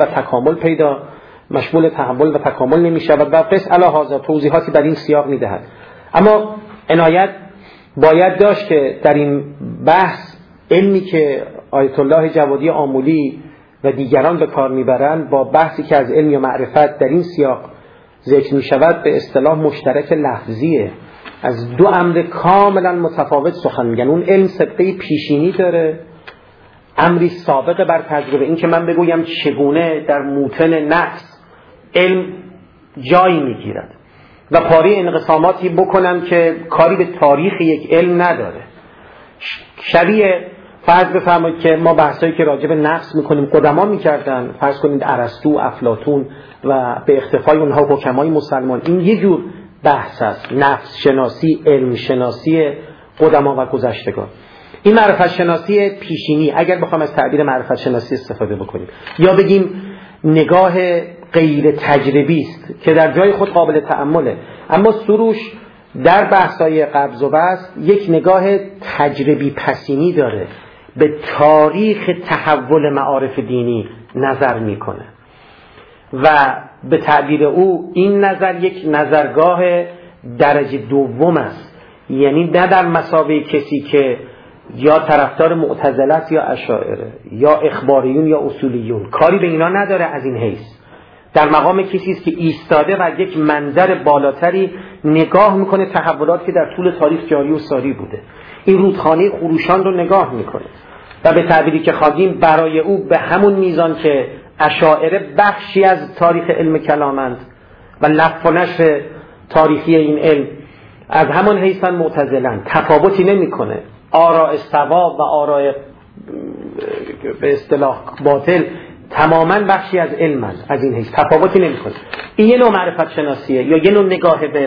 و تکامل نمی شود و قص علی هذا توضیحاتی در این سیاق می دهد. اما عنایت باید داشت که در این بحث علمی که آیت الله جوادی آملی و دیگران به کار میبرند با بحثی که از علم یا معرفت در این سیاق ذکر می شود به اصطلاح مشترک لفظیه، از دو امر کاملا متفاوت سخن میگن. اون علم سابقه پیشینی داره، امری سابقه بر تجربه، این که من بگویم چگونه در موطن نفس علم جایی میگیرد و پاره انقساماتی بکنم که کاری به تاریخ یک علم نداره. شبیه فرض بفرمایید که ما بحثایی که راجع به نفس میکنیم قدما میکردن، فرض کنید ارسطو، افلاطون و به اختفای اونها حکمای مسلمان، این یه جور بحث است، نفس شناسی، علم شناسی قدما و گذشتگان. این معرفت شناسی پیشینی، اگر بخوام از تعبیر معرفت شناسی استفاده بکنیم، یا بگیم نگاه غیر تجربی است که در جای خود قابل تأمله، اما سروش در بحث‌های قبض و بسط یک نگاه تجربی پسینی داره، به تاریخ تحول معارف دینی نظر میکنه و به تعبیر او این نظر یک نظرگاه درجه دوم است، یعنی نه در مثابه کسی که یا طرفدار معتزله یا اشاعره یا اخباریون یا اصولیون، کاری به اینا نداره از این حیث، در مقام کسی است که ایستاده و یک منظر بالاتری نگاه میکنه تحولات که در طول تاریخ جاری و ساری بوده، این رودخانه خروشان رو نگاه میکنه و به تعبیری که خواهیم برای او به همون میزان که اشاعره بخشی از تاریخ علم کلامند و لف و نشر تاریخی این علم، از همون حیث معتزلند، تفاوتی نمیکنه. آراء صواب و آراء به اصطلاح باطل تماما بخشی از علم است، از این حیث تفاوتی نمیکنه. این یه نوع معرفت شناسیه یا یه نوع نگاه به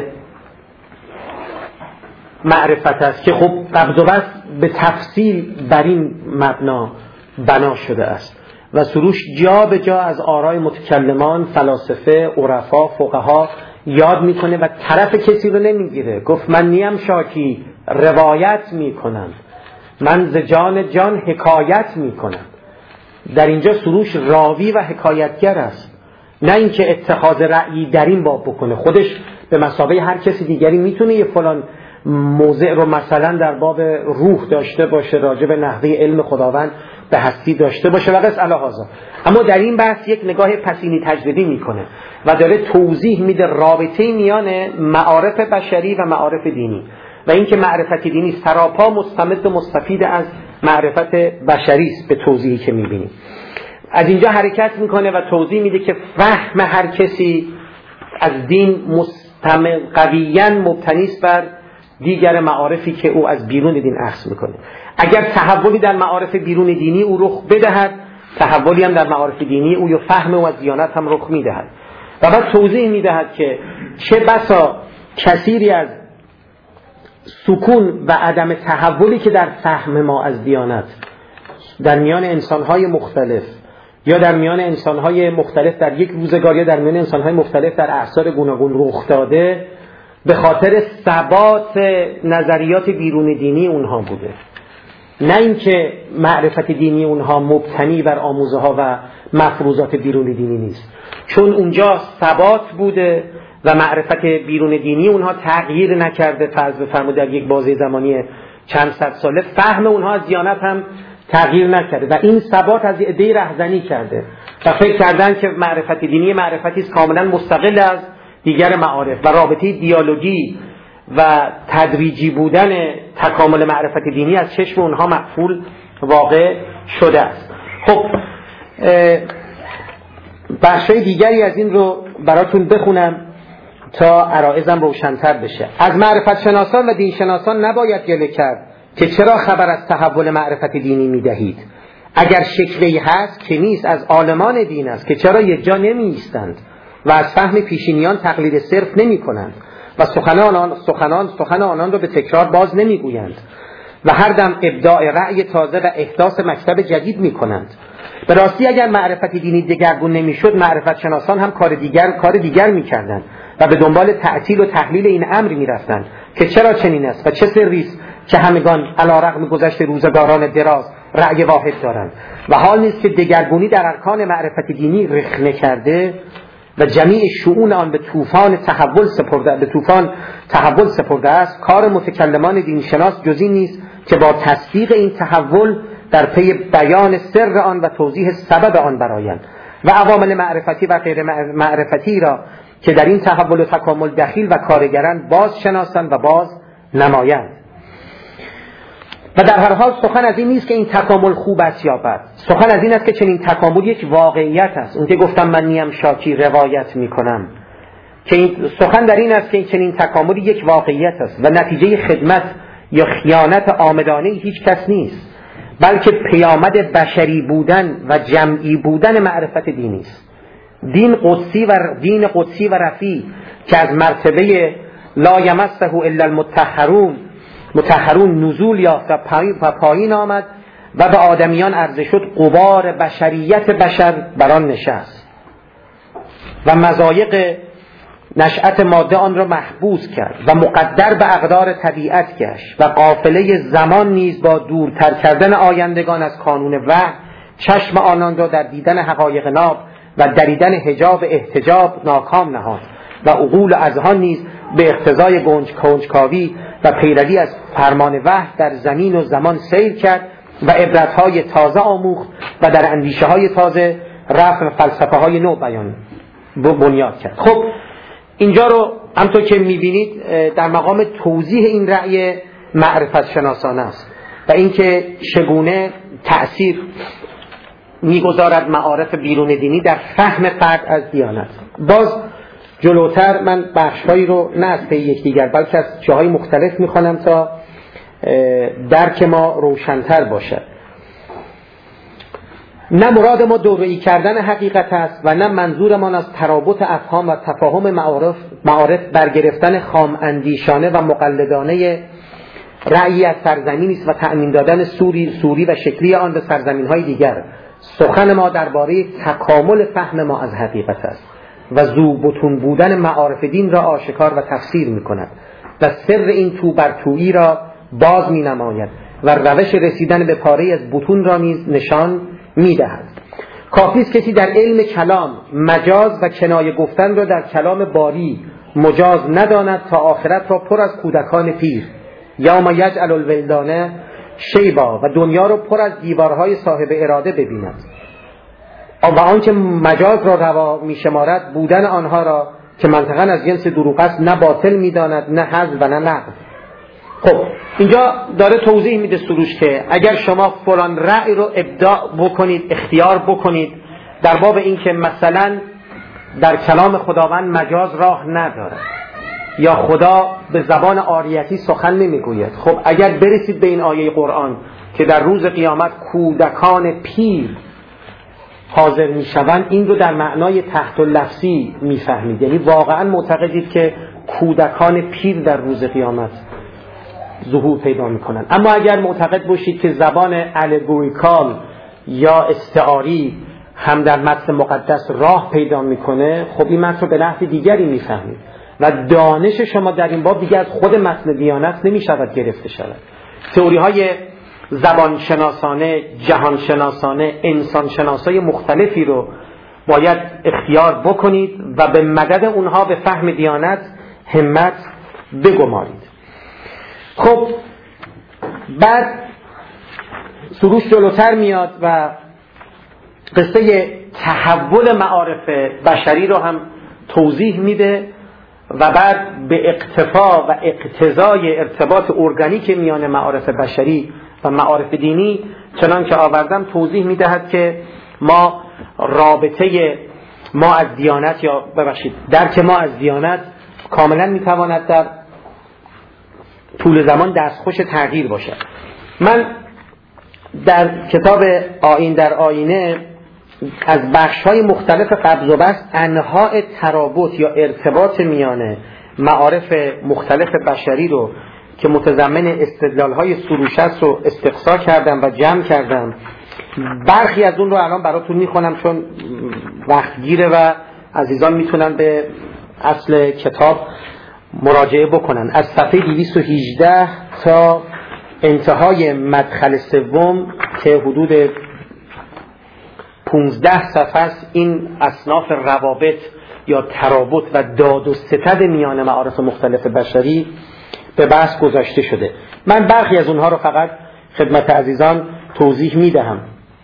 معرفت است که خب قبض و بسط به تفصیل بر این مبنا بنا شده است و سروش جا به جا از آرای متکلمان، فلاسفه، عرفا، فقها یاد میکنه و طرف کسی رو نمیگیره. گفت من نیم شاکی روایت میکنم، من ز جان جان حکایت میکنم. در اینجا سروش راوی و حکایتگر است، نه اینکه اتخاذ رأیی در این باب بکنه. خودش به مثابه هر کسی دیگری میتونه یه فلان موضع رو مثلا در باب روح داشته باشه، راجع به نحوه علم خداوند به هستی داشته باشه و قص الهذا، اما در این بحث یک نگاه پسینی تجربی میکنه و داره توضیح میده رابطه میان معارف بشری و معارف دینی و اینکه معرفت دینی سراپا مستمد و مستفید از معرفت بشری است. به توضیحی که میبینیم از اینجا حرکت میکنه و توضیح میده که فهم هر کسی از دین مستمد قویاً مبتنی است بر دیگر معارفی که او از بیرون دین اخذ میکنه. اگر تحولی در معارف بیرون دینی او رخ بدهد، تحولی هم در معارف دینی او یا فهم و از دیانت هم رخ میدهد و بعد توضیح میدهد که چه بسا کثیری از سکون و عدم تحولی که در فهم ما از دیانت در میان انسانهای مختلف یا در میان انسانهای مختلف در یک روزگار یا در میان انسانهای مختلف در اعصار گوناگون رخ داده، به خاطر ثبات نظریات بیرون دینی اونها بوده، نه اینکه معرفت دینی اونها مبتنی بر آموزه ها و مفروضات بیرون دینی نیست، چون اونجا ثبات بوده و معرفت بیرون دینی اونها تغییر نکرده. فرض بفرمایید در یک بازه زمانی چند صد ساله فهم اونها از دیانت هم تغییر نکرده و این ثبات از ایده رهزنی کرده و فکر کردن که معرفت دینی معرفتی است کاملا مستقل از دیگر معارف و رابطه دیالوگی و تدریجی بودن تکامل معرفت دینی از چشم اونها مقفول واقع شده است. خب بخشای دیگری از این رو براتون بخونم تا عرایزم روشن‌تر بشه. از معرفت شناسان و دین شناسان نباید گله کرد که چرا خبر از تحول معرفت دینی میدهید. اگر شکوه‌ای هست که نیست از عالمان دین است که چرا یک جا نمی ایستند و از فهم پیشینیان تقلید صرف نمی کنند و سخن آنان را به تکرار باز نمی گویند و هر دم ابداع رأی تازه و احداث مکتب جدید می کنند. به راستی اگر معرفت دینی دگرگون نمی شد، معرفت شناسان هم کار دیگر می کردند و به دنبال تعطیل و تحلیل این امر می رفتند که چرا چنین است و چه سری است که همگان علیرغم گذشت روزگاران دراز رأی واحد دارند و حال نیست که دگرگونی در ارکان معرفت دینی رخنه کرده و جمیع شؤون آن به طوفان تحول سپرده است. کار متکلمان دینشناس جزی نیست که با تصدیق این تحول در پی بیان سر آن و توضیح سبب آن برآیند و عوامل معرفتی و غیر معرفتی را که در این تحول و تکامل دخیل و کارگرند باز شناسند و باز نمایند. و در هر حال سخن از این نیست که این تکامل خوب است یا بد. سخن از این است که چنین تکامل یک واقعیت است. اون که گفتم من نیم شاکی روایت میکنم، که این سخن در این است که چنین تکاملی یک واقعیت است و نتیجه خدمت یا خیانت عامدانه هیچ کس نیست، بلکه پیامد بشری بودن و جمعی بودن معرفت دینی است. دین قدسی و رفیع که از مرتبه لا یمسه الا المطهرون نزول یافت و پایین آمد و به آدمیان عرضه شد، غبار بشریت بشر بر آن نشست و مضایق نشأت ماده آن را محبوس کرد و مقدر به اقدار طبیعت گشت و قافله زمان نیز با دورتر کردن آیندگان از کانون وحی چشم آنان را در دیدن حقایق ناب و دریدن حجاب احتجاب ناکام نهاد و عقول اذهان نیز به اقتضای کنجکاوی و پیروی از فرمان وحی در زمین و زمان سیر کرد و عبرت‌های تازه آموخت و در اندیشه‌های تازه رفع فلسفه های نو بنیاد کرد. خب اینجا رو همطور که میبینید در مقام توضیح این رأی معرفت شناسانه است و اینکه چگونه تأثیر میگذارد معارف بیرون دینی در فهم فرد از دیانت. باز جلوتر من بخشهایی رو نه از پی یکدیگر بلکه از جاهای مختلف میخوانم تا درک ما روشن‌تر باشد. نه مراد ما دوره‌ای کردن حقیقت است و نه منظورمان از ترابط افهام و تفاهم معارف برگرفتن خام اندیشانه و مقلدانه رأیی از سرزمینی است و تأمین دادن سوری و شکلی آن به سرزمین‌های دیگر. سخن ما درباره تکامل فهم ما از حقیقت است و ذوبطون بودن معارف دین را آشکار و تفسیر می‌کند و سر این تو بر تویی را باز می‌نماید و روش رسیدن به پاره از بطون را نیز نشان می‌دهد. کافی است کسی در علم کلام مجاز و کنایه گفتن را در کلام باری مجاز نداند تا آخرت را پر از کودکان پیر یوم یجعل الولدان شیبا و دنیا را پر از دیوارهای صاحب اراده ببیند و آنچه مجاز را روا می‌شمارد بودن آنها را که منطقاً از جنس دروغ است نه باطل می‌داند نه حذف و نه نقد. خب اینجا داره توضیح میده سروش که اگر شما فلان رأی رو ابداع بکنید، اختیار بکنید در باب این که مثلا در کلام خداوند مجاز راه نداره یا خدا به زبان عاریتی سخن نمیگوید، خب اگر برسید به این آیه قرآن که در روز قیامت کودکان پیر حاضر میشوند، این رو در معنای تحت لفظی میفهمید، یعنی واقعا معتقدید که کودکان پیر در روز قیامت ظهور پیدا میکنن. اما اگر معتقد باشید که زبان الگوریکال یا استعاری هم در متن مقدس راه پیدا میکنه، خب این متن رو به نحو دیگری میفهمید و دانش شما در این باب دیگر از خود متن دیانت نمیشود گرفته شود. تئوری های زبان شناسانه، جهان شناسانه، انسان شناسای مختلفی رو باید اختیار بکنید و به مدد اونها به فهم دیانت همت بگمارید. خب بعد سروش جلوتر میاد و قصه تحول معارف بشری رو هم توضیح میده و بعد به اقتفا و اقتضای ارتباط ارگانیک میان معارف بشری و معارف دینی چنان که آوردم توضیح میدهد که ما رابطه ما از دیانت یا درک ما از دیانت کاملا میتواند در طول زمان دستخوش تغییر باشد. من در کتاب در آینه از بخش‌های مختلف قبض و بسط انواع ترابط یا ارتباط میان معارف مختلف بشری رو که متضمن استدلال‌های سروش است رو استقصا کردم و جمع کردم. برخی از اون رو الان براتون میخونم چون وقت گیره و عزیزان میتونن به اصل کتاب مراجعه بکنن. از صفحه 218 تا انتهای مدخل سوم که حدود 15 صفحه است، این اصناف روابط یا ترابط و داد و ستد میان معارف مختلف بشری به بحث گذاشته شده. من برخی از اونها رو فقط خدمت عزیزان توضیح میدهم.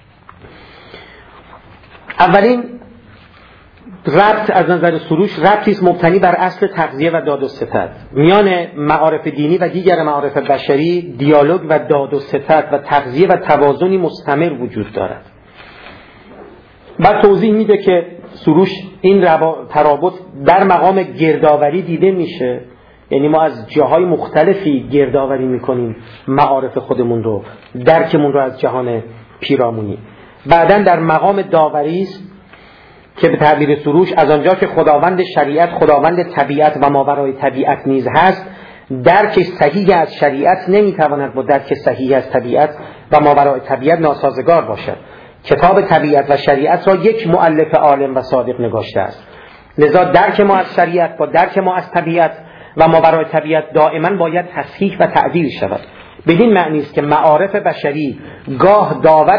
اولین ربط از نظر سروش ربطی است مبتنی بر اصل تغذیه و داد و ستد. میان معارف دینی و دیگر معارف بشری دیالوگ و داد و ستد و تغذیه و توازنی مستمر وجود دارد. بعد توضیح میده که سروش این ترابط در مقام گردآوری دیده میشه، یعنی ما از جاهای مختلفی گردآوری میکنیم معارف خودمون رو، درکمون رو از جهان پیرامونی. بعدن در مقام داوری است که به تعبیر سروش از آنجا که خداوند شریعت خداوند طبیعت و ماورای طبیعت نیز هست، درک صحیح از شریعت نمیتواند با درک صحیح از طبیعت و ماورای طبیعت ناسازگار باشد. کتاب طبیعت و شریعت را یک مؤلف عالم و صادق نگاشته است، لذا درک ما از شریعت با درک ما از طبیعت و ماورای طبیعت دائما باید تصحیح و تعدیل شود. بدین معنی است که معارف بشری گاه داور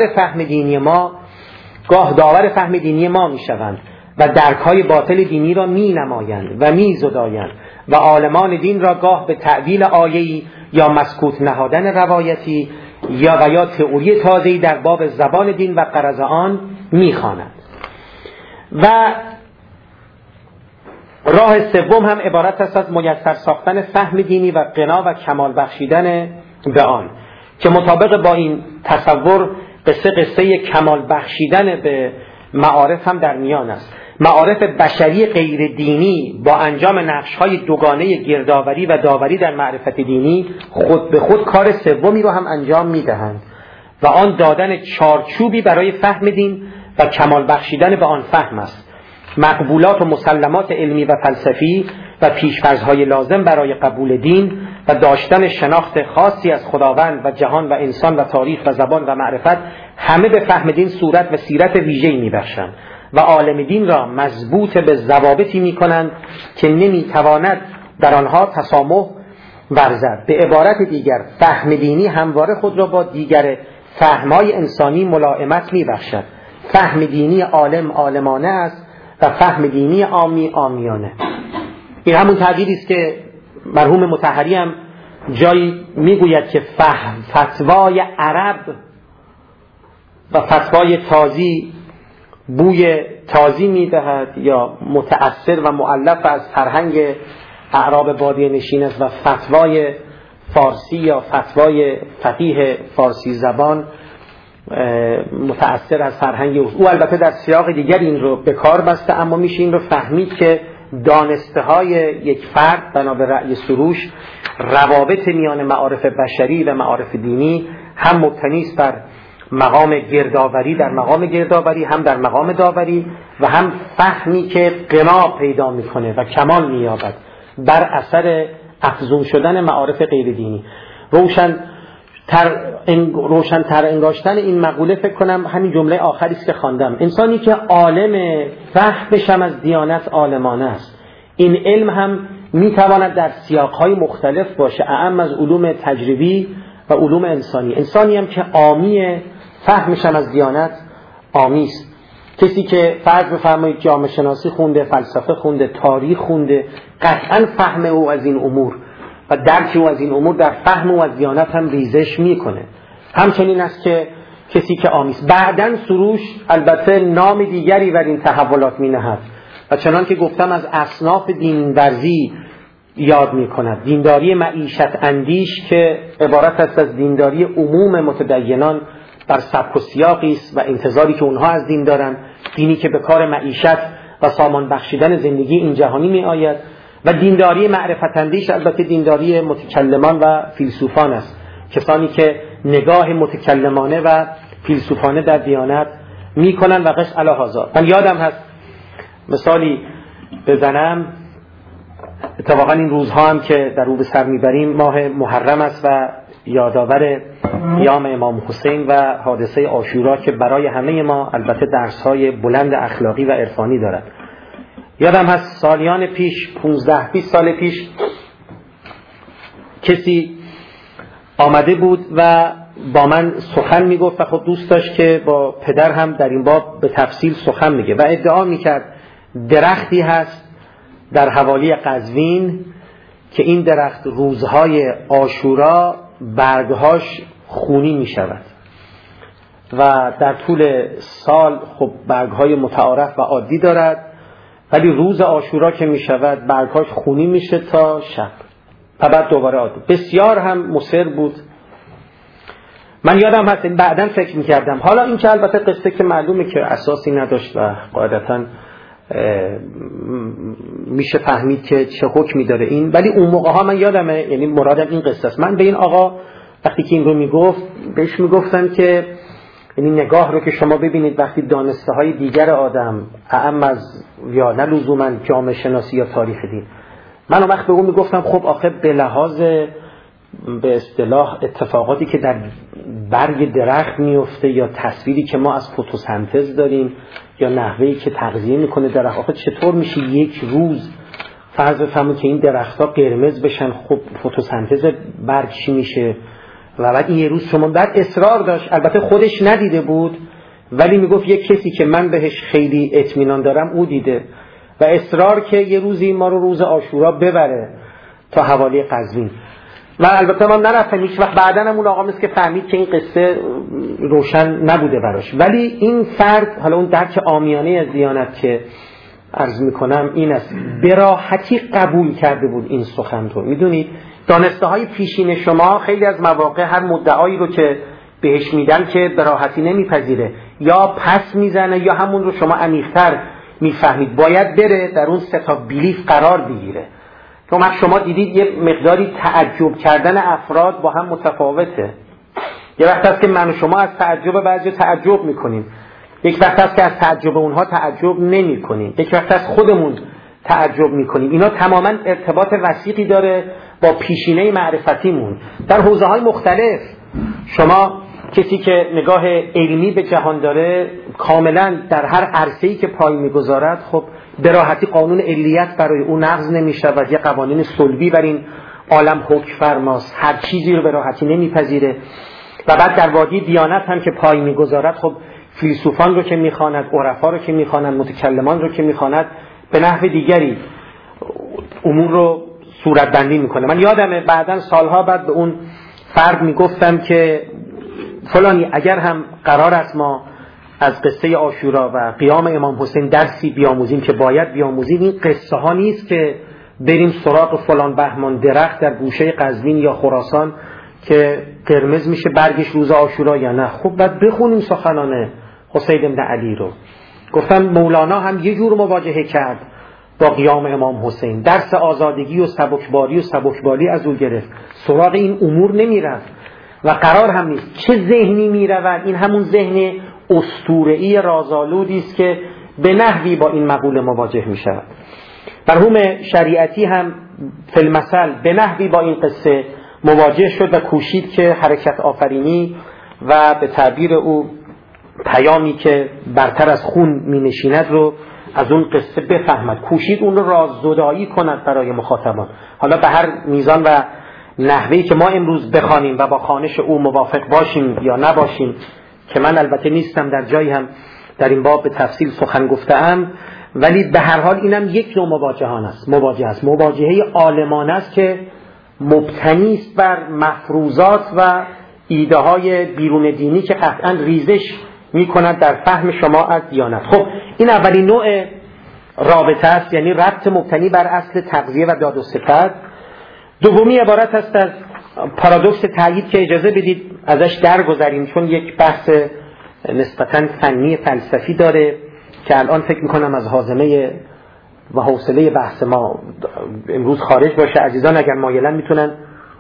فهم دینی ما می شوند و درک‌های باطل دینی را می نمایند و می زدایند و عالمان دین را گاه به تعدیل آیه‌ای یا مسکوت نهادن روایتی یا تئوری تازه‌ای در باب زبان دین و غرض آن می خوانند. و راه سوم هم عبارت است از میسر ساختن فهم دینی و غنا و کمال بخشیدن به آن، که مطابق با این تصور قصه کمال بخشیدن به معارف هم در میان است. معارف بشری غیر دینی با انجام نقش‌های دوگانه گردآوری و داوری در معرفت دینی خود به خود کار سومی رو هم انجام می‌دهند و آن دادن چارچوبی برای فهم دین و کمال بخشیدن به آن فهم است. مقبولات و مسلمات علمی و فلسفی و پیش‌فرض‌های لازم برای قبول دین و داشتن شناخت خاصی از خداوند و جهان و انسان و تاریخ و زبان و معرفت همه به فهم دین صورت و سیرت ویژه‌ای می‌بخشند و عالم دین را مضبوط به ضوابطی می‌کنند که نمی‌تواند در آنها تسامح ورزد. به عبارت دیگر فهم دینی همواره خود را با دیگر فهم‌های انسانی ملائمت می‌بخشد. فهم دینی عالم عالمانه است و فهم دینی عامی عامیانه. این همون تعبیری است که مرحوم مطهری هم جایی میگوید که فتوای عرب و فتوای تازی بوی تازی میدهد یا متأثر و مؤلف از فرهنگ اعراب بادیه نشین است و فتوای فارسی یا فتوای فقیه فارسی زبان متأثر از فرهنگ او. البته در سیاق دیگر این رو به کار بسته، اما میشه این رو فهمید که دانسته های یک فرد بنا به رأی سروش روابط میان معارف بشری و معارف دینی هم مبتنی است بر مقام گردآوری در مقام گردآوری، هم در مقام داوری، و هم فهمی که غنا پیدا میکنه و کمال مییابد بر اثر افزون شدن معارف غیر دینی. روشن‌تر انگاشتن این مقوله فکر کنم همین جمله آخری است که خواندم. انسانی که عالم فهمش هم از دیانت عالمانه است. این علم هم میتواند در سیاق‌های مختلف باشه، اعم از علوم تجربی و علوم انسانی. انسانی هم که عامی فهمش هم از دیانت عامی است. کسی که فرض بفرمایید جامعه شناسی خونده، فلسفه خونده، تاریخ خونده، قطعاً فهم او از این امور و درک او از این امور در فهم او از دیانت هم ریزش میکنه. همچنین است که کسی که عامی است. بعداً سروش البته نام دیگری بر این تحولات مینهد و چنان که گفتم از اصناف دینورزی یاد میکند. دینداری معیشت اندیش که عبارت است از دینداری عموم متدینان بر سبک و سیاقی است و انتظاری که اونها از دین دارند، دینی که به کار معیشت و سامان بخشیدن زندگی این جهانی می آید. و دینداری معرفت اندیش البته دینداری متکلمان و فیلسوفان است، کسانی که نگاه متکلمانه و فیلسوفانه در دیانت می کنند و قش علی هذا. من یادم هست مثالی بزنم، اتفاقا این روزها هم که در رو به سر میبریم ماه محرم است و یادآور قیام امام حسین و حادثه عاشورا که برای همه ما البته درس‌های بلند اخلاقی و عرفانی دارد. یادم هست سالیان پیش 15-20 سال پیش کسی آمده بود و با من سخن میگفت و خود دوست داشت که با پدر هم در این باب به تفصیل سخن میگه و ادعا میکرد درختی هست در حوالی قزوین که این درخت روزهای عاشورا برگهاش خونی می شود و در طول سال خب برگهای متعارف و عادی دارد، ولی روز عاشورا که می شود برگهاش خونی میشه تا شب و بعد دوباره عادی. بسیار هم مصر بود من یادم هست بعداً فکر میکردم، حالا این که البته قصه که معلومه که اساسی نداشت و قاعدتاً میشه فهمید که چه حکمی داره این، ولی اون موقع ها من یادمه، یعنی مرادم این قصه است، من به این آقا وقتی که این رو میگفت بهش میگفتم که یعنی نگاه رو که شما ببینید وقتی دانسته های دیگر آدم اعم از یا نه لزوما جامعه شناسی یا تاریخ دین، من اون وقت به اون میگفتم خب آخه به لحاظ به اصطلاح اتفاقاتی که در برگ درخت میفته یا تصویری که ما از فتوسنتز داریم یا نحوهی که تغذیه میکنه درخت، آخه چطور میشه یک روز فرض بفرمایید که این درخت‌ها قرمز بشن؟ خب فتوسنتز برگ چی میشه؟ و بعد این یه روز شما در اصرار داشت، البته خودش ندیده بود ولی میگفت یک کسی که من بهش خیلی اطمینان دارم او دیده و اصرار که یه روزی ما رو روز عاشورا ببره تا حوالی قزوین. من البته من نرفتم هیچ وقت، بعداً هم اون آقا مثل که فهمید که این قصه روشن نبوده براش، ولی این فرد حالا اون درک عامیانه از دیانت که عرض میکنم این است، به راحتی قبول کرده بود این سخن رو. میدونید دانسته های پیشین شما خیلی از مواقع هر مدعایی رو که بهش میدن که به راحتی نمیپذیره، یا پس میزنه یا همون رو شما عمیق‌تر میفهمید باید بره در اون ستا بیلیف قرار بگیره. چون شما دیدید یه مقداری تعجب کردن افراد با هم متفاوته. یه وقت هست که من و شما از تعجب بعضی تعجب میکنیم، یک وقت هست که از تعجب اونها تعجب نمی کنیم، یک وقت هست خودمون تعجب میکنیم. اینا تماما ارتباط وثیقی داره با پیشینه معرفتیمون در حوزه‌های مختلف. شما کسی که نگاه علمی به جهان داره کاملا در هر عرصه‌ای که پای میگذارد خب به راحتی قانون علیت برای او نقض نمی‌شود، یه قوانین صلبی بر این عالم حکم فرماست، هر چیزی رو به راحتی نمیپذیره. و بعد در وادی دیانت هم که پای میگذارد خب فیلسوفان رو که میخواند، عرفا رو که میخواند، متکلمان رو که میخواند، به نحو دیگری امور رو صورتبندی میکنه. من یادمه بعداً سالها بعد به اون فرد میگفتم که فلانی اگر هم قرار است ما از قصه عاشورا و قیام امام حسین درسی بیاموزیم که باید بیاموزیم، این قصه ها نیست که بریم سراغ فلان بهمان درخت در گوشه قزوین یا خراسان که قرمز میشه برگش روز عاشورا یا نه. خب بعد بخونیم سخنان حسین بن علی رو. گفتم مولانا هم یه جور مواجهه کرد با قیام امام حسین، درس آزادگی و سبکباری و سبکبالی از او گرفت، سراغ این امور نمیرفت و قرار هم نیست. چه ذهنی میرود؟ این همون ذهن اسطوره‌ای رازآلودی است که به نحوی با این مقوله مواجه میشود. مرحوم شریعتی هم فی المثل به نحوی با این قصه مواجه شد و کوشید که حرکت آفرینی و به تعبیر او پیامی که برتر از خون می نشیند رو از اون قصه بفهمد، کوشید اون رو راززدایی کند برای مخاطبان. حالا به هر میزان و نحوهی که ما امروز بخوانیم و با خوانش او موافق باشیم یا نباشیم که من البته نیستم در جایی هم در این باب به تفصیل سخن گفتم، ولی به هر حال اینم یک نوع مواجهه است، مواجهه عالمانه است که مبتنی است بر مفروضات و ایده های بیرون دینی که قطعا ریزش میکنند در فهم شما از دیانت. خب این اولین نوع رابطه است، یعنی ربط مبتنی بر اصل تقضیه و داد و ستد. دومی عبارت است از پارادوکس تأیید که اجازه بدید ازش درگذریم چون یک بحث نسبتاً فنی فلسفی داره که الان فکر میکنم از هاضمه و حوصله بحث ما امروز خارج باشه. عزیزان اگر مایلن میتونن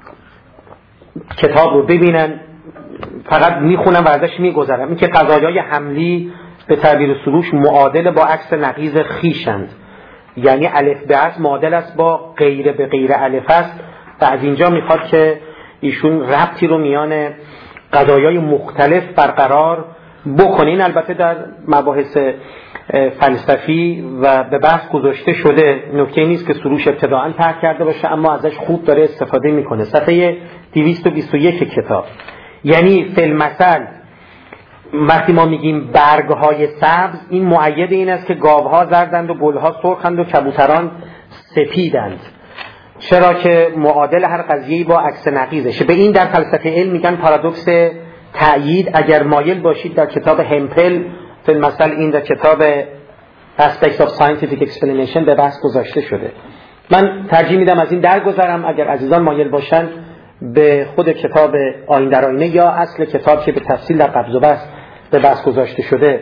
کتاب رو ببینن، فقط میخونم و ازش میگذرم. این که قضایای حملی به تعبیر سروش معادل با عکس نقیض خیشند، یعنی الف به عکس معادل است با غیر به غیر الف است و از اینجا میخواد که ایشون ربطی رو میان قضایای مختلف برقرار بکنه. این البته در مباحث فلسفی و به بحث گذاشته شده، نکته نیست که سروش ابتداعاً طرح کرده باشه اما ازش خوب داره استفاده میکنه. صفحه 221 کتاب. یعنی فی المثل وقتی ما میگیم برگهای سبز، این مؤید این است که گاوها زردند و گلها سرخند و کبوتران سپیدند، چرا که معادل هر قضیه‌ای با عکس نقیضشه. به این در فلسفه علم میگن پارادوکس تأیید. اگر مایل باشید در کتاب همپل فی المثل این در کتاب Aspects of Scientific Explanation به بحث گذاشته شده. من ترجیح میدم از این درگذرم، اگر عزیزان مایل باشن به خود کتاب آیین در آینه یا اصل کتاب که به تفصیل در قبض و بسط به بحث گذاشته شده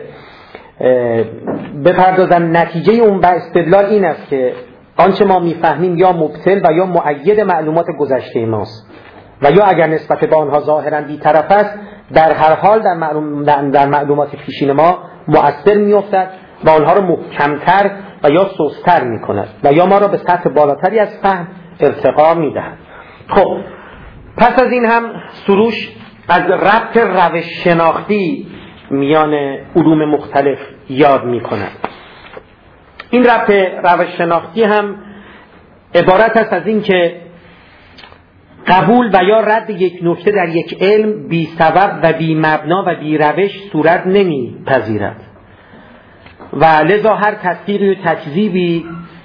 بپردازم. نتیجه اون استدلال این است که آنچه ما میفهمیم یا مبطل و یا مؤید معلومات گذشته ماست و یا اگر نسبت به آنها ظاهرا بی‌طرف است در هر حال در معلومات پیشین ما مؤثر می‌افتد و آنها را محکمتر و یا سست‌تر می‌کند و یا ما را به سطح بالاتری از فهم ارتقا می‌دهد. خب پس از این هم سروش از ربط روش شناختی میان علوم مختلف یاد می‌کند. این ربط روش شناختی هم عبارت است از این که قبول و یا رد یک نکته در یک علم بی سبب و بی مبنا و بی روش صورت نمی پذیرد و لذا هر تصدیقی و تکذیبی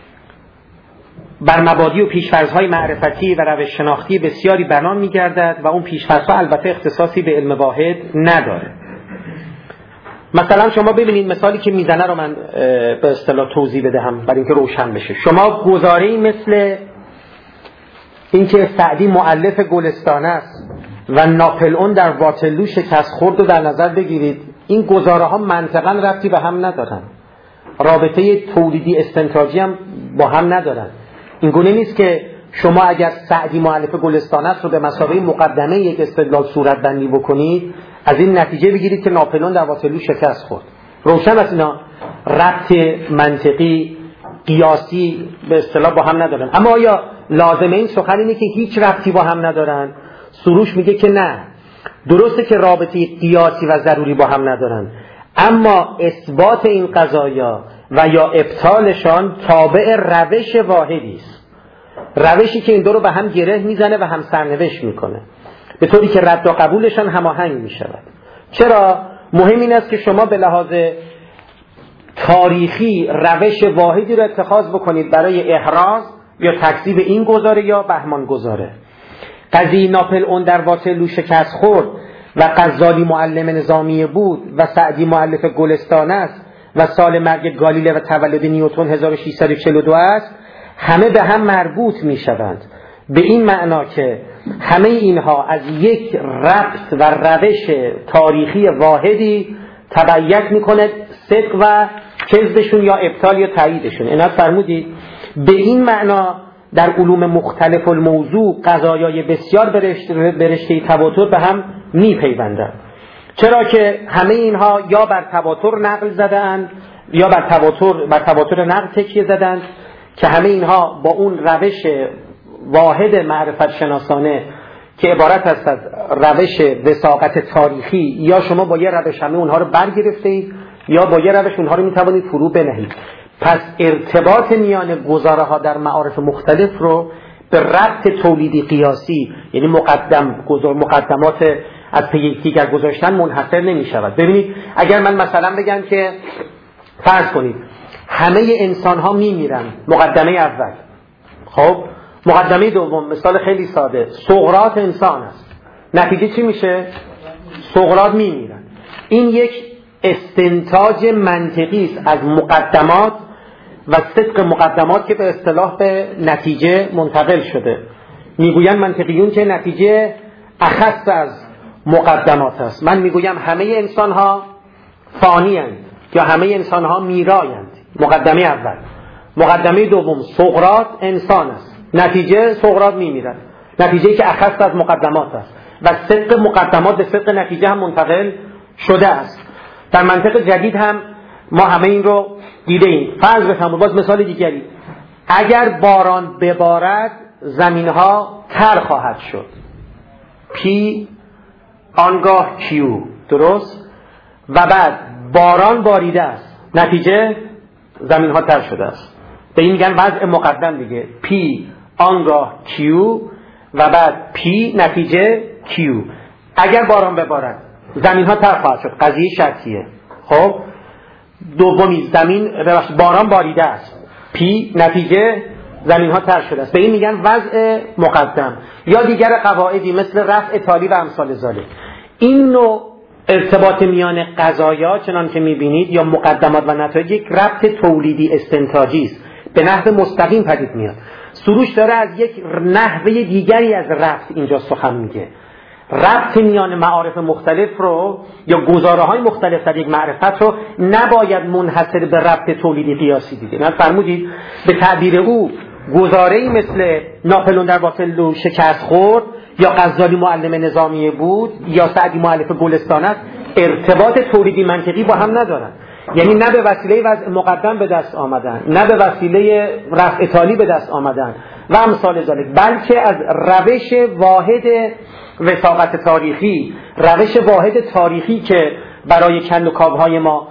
بر مبادی و پیشفرض‌های معرفتی و روش شناختی بسیاری بنا می‌گردد و اون پیشفرض‌ها البته اختصاصی به علم واحد نداره. مثلا شما ببینید مثالی که میزنه رو من به اصطلاح توضیح بدهم برای اینکه روشن بشه. شما گزاره‌ای مثل اینکه سعدی مؤلف گلستان است و ناپلئون در واترلو شکست خورد رو در نظر بگیرید. این گزاره‌ها منطقاً ربطی به هم ندارن، رابطه تولیدی استنتاجی هم با هم ندارن. این گونه نیست که شما اگر سعدی مؤلف گلستان است رو به مثابه مقدمه یک استدلال صورت بندی بکنید از این نتیجه بگیرید که ناپلئون در واترلو شکست خورد. روشن است اینا ربط منطقی قیاسی به اصطلاح با هم ندارن. اما آیا لازمه این سخن اینه که هیچ ربطی با هم ندارن؟ سروش میگه که نه، درسته که رابطه قیاسی و ضروری با هم ندارن، اما اثبات این قضایا و یا ابطالشان تابع روش واحدی است، روشی که این دو رو به هم گره میزنه و هم سرنوشت میکنه به طوری که رد و قبولشان هماهنگ میشود. چرا؟ مهم این است که شما به لحاظ تاریخی روش واحدی رو اتخاذ بکنید برای احراز یا تکذیب این گزاره یا بهمان گزاره. قضیه ناپلئون در واترلو شکست خورد و غزالی معلم نظامی بود و سعدی مؤلف گلستان است و سال مرگ گالیله و تولد نیوتن 1642 است، همه به هم مربوط می شوند به این معنا که همه اینها از یک ربط و روش تاریخی واحدی تبعیت می کند صدق و کذبشون یا ابطال یا تاییدشون. اینا فرمودید به این معنا در علوم مختلف الموضوع قضایای بسیار به رشته تواتر به هم می پیوندند. چرا که همه اینها یا بر تواتر نقل زدند یا بر تواتر نقل تکیه زدند که همه اینها با اون روش واحد معرفت شناسانه که عبارت است از روش وثاقت تاریخی، یا شما با یه روش همه اونها رو برگرفته اید یا با یه روش اونها رو میتوانید فرو بنهید. پس ارتباط میان گزاره ها در معارف مختلف رو به ربط تولیدی قیاسی، یعنی مقدمات از پی دیگر گذاشتن منحصر نمی شود. ببینید اگر من مثلا بگم که فرض کنید همه انسان ها می میرن، مقدمه اول. خب مقدمه دوم مثال خیلی ساده، سقراط انسان است، نتیجه چی میشه؟ سقراط می میرن. این یک استنتاج منطقی است از مقدمات و صدق مقدمات که به اصطلاح به نتیجه منتقل شده. میگوین منطقیون که نتیجه اخص از مقدمات است. من میگویم همه انسان ها فانی اند یا همه انسان ها میرایند، مقدمه اول. مقدمه دوم، سقراط انسان است، نتیجه سقراط میمیرد، نتیجه که اخص از مقدمات است و صدق مقدمات به صدق نتیجه هم منتقل شده است. در منطق جدید هم ما همه این رو دیده ایم. فرض بفرمایید باز مثال دیگری، اگر باران ببارد زمین ها تر خواهد شد، پی آنگاه کیو، درست؟ و بعد باران باریده است، نتیجه زمین ها تر شده است. به این میگن وضع مقدم دیگه، پی آنگاه کیو و بعد پی نتیجه کیو. اگر باران ببارد زمین ها تر خواهد شد، قضیه شرطیه. خب دومی باران باریده است، پی نتیجه زمین ها تر شده است. به این میگن وضع مقدم. یا دیگر قواعدی مثل رفع تالی و امثال ذالک. این نوع ارتباط میان قضایا چنان که میبینید یا مقدمات و نتایج یک ربط تولیدی استنتاجی است، به نحو مستقیم پدید میاد. سروش داره از یک نحوه دیگری از ربط اینجا سخن میگه. ربط میان معارف مختلف رو یا گزاره‌های مختلف در یک معرفت رو نباید منحصر به ربط تولیدی قیاسی دیده. من فرمودید به تعبیر او گزاره‌ای مثل ناپلئون در واترلو شکست خورد یا غزالی معلم نظامیه بود یا سعدی مؤلف گلستان است، ارتباط تولیدی منطقی با هم ندارن. یعنی نه به وسیله وضع مقدم به دست آمدن، نه به وسیله رفع تالی به دست آمدن و امثال ذالک، بلکه از روش واحد وثاقت تاریخی، روش واحد تاریخی که برای کندوکاوهای ما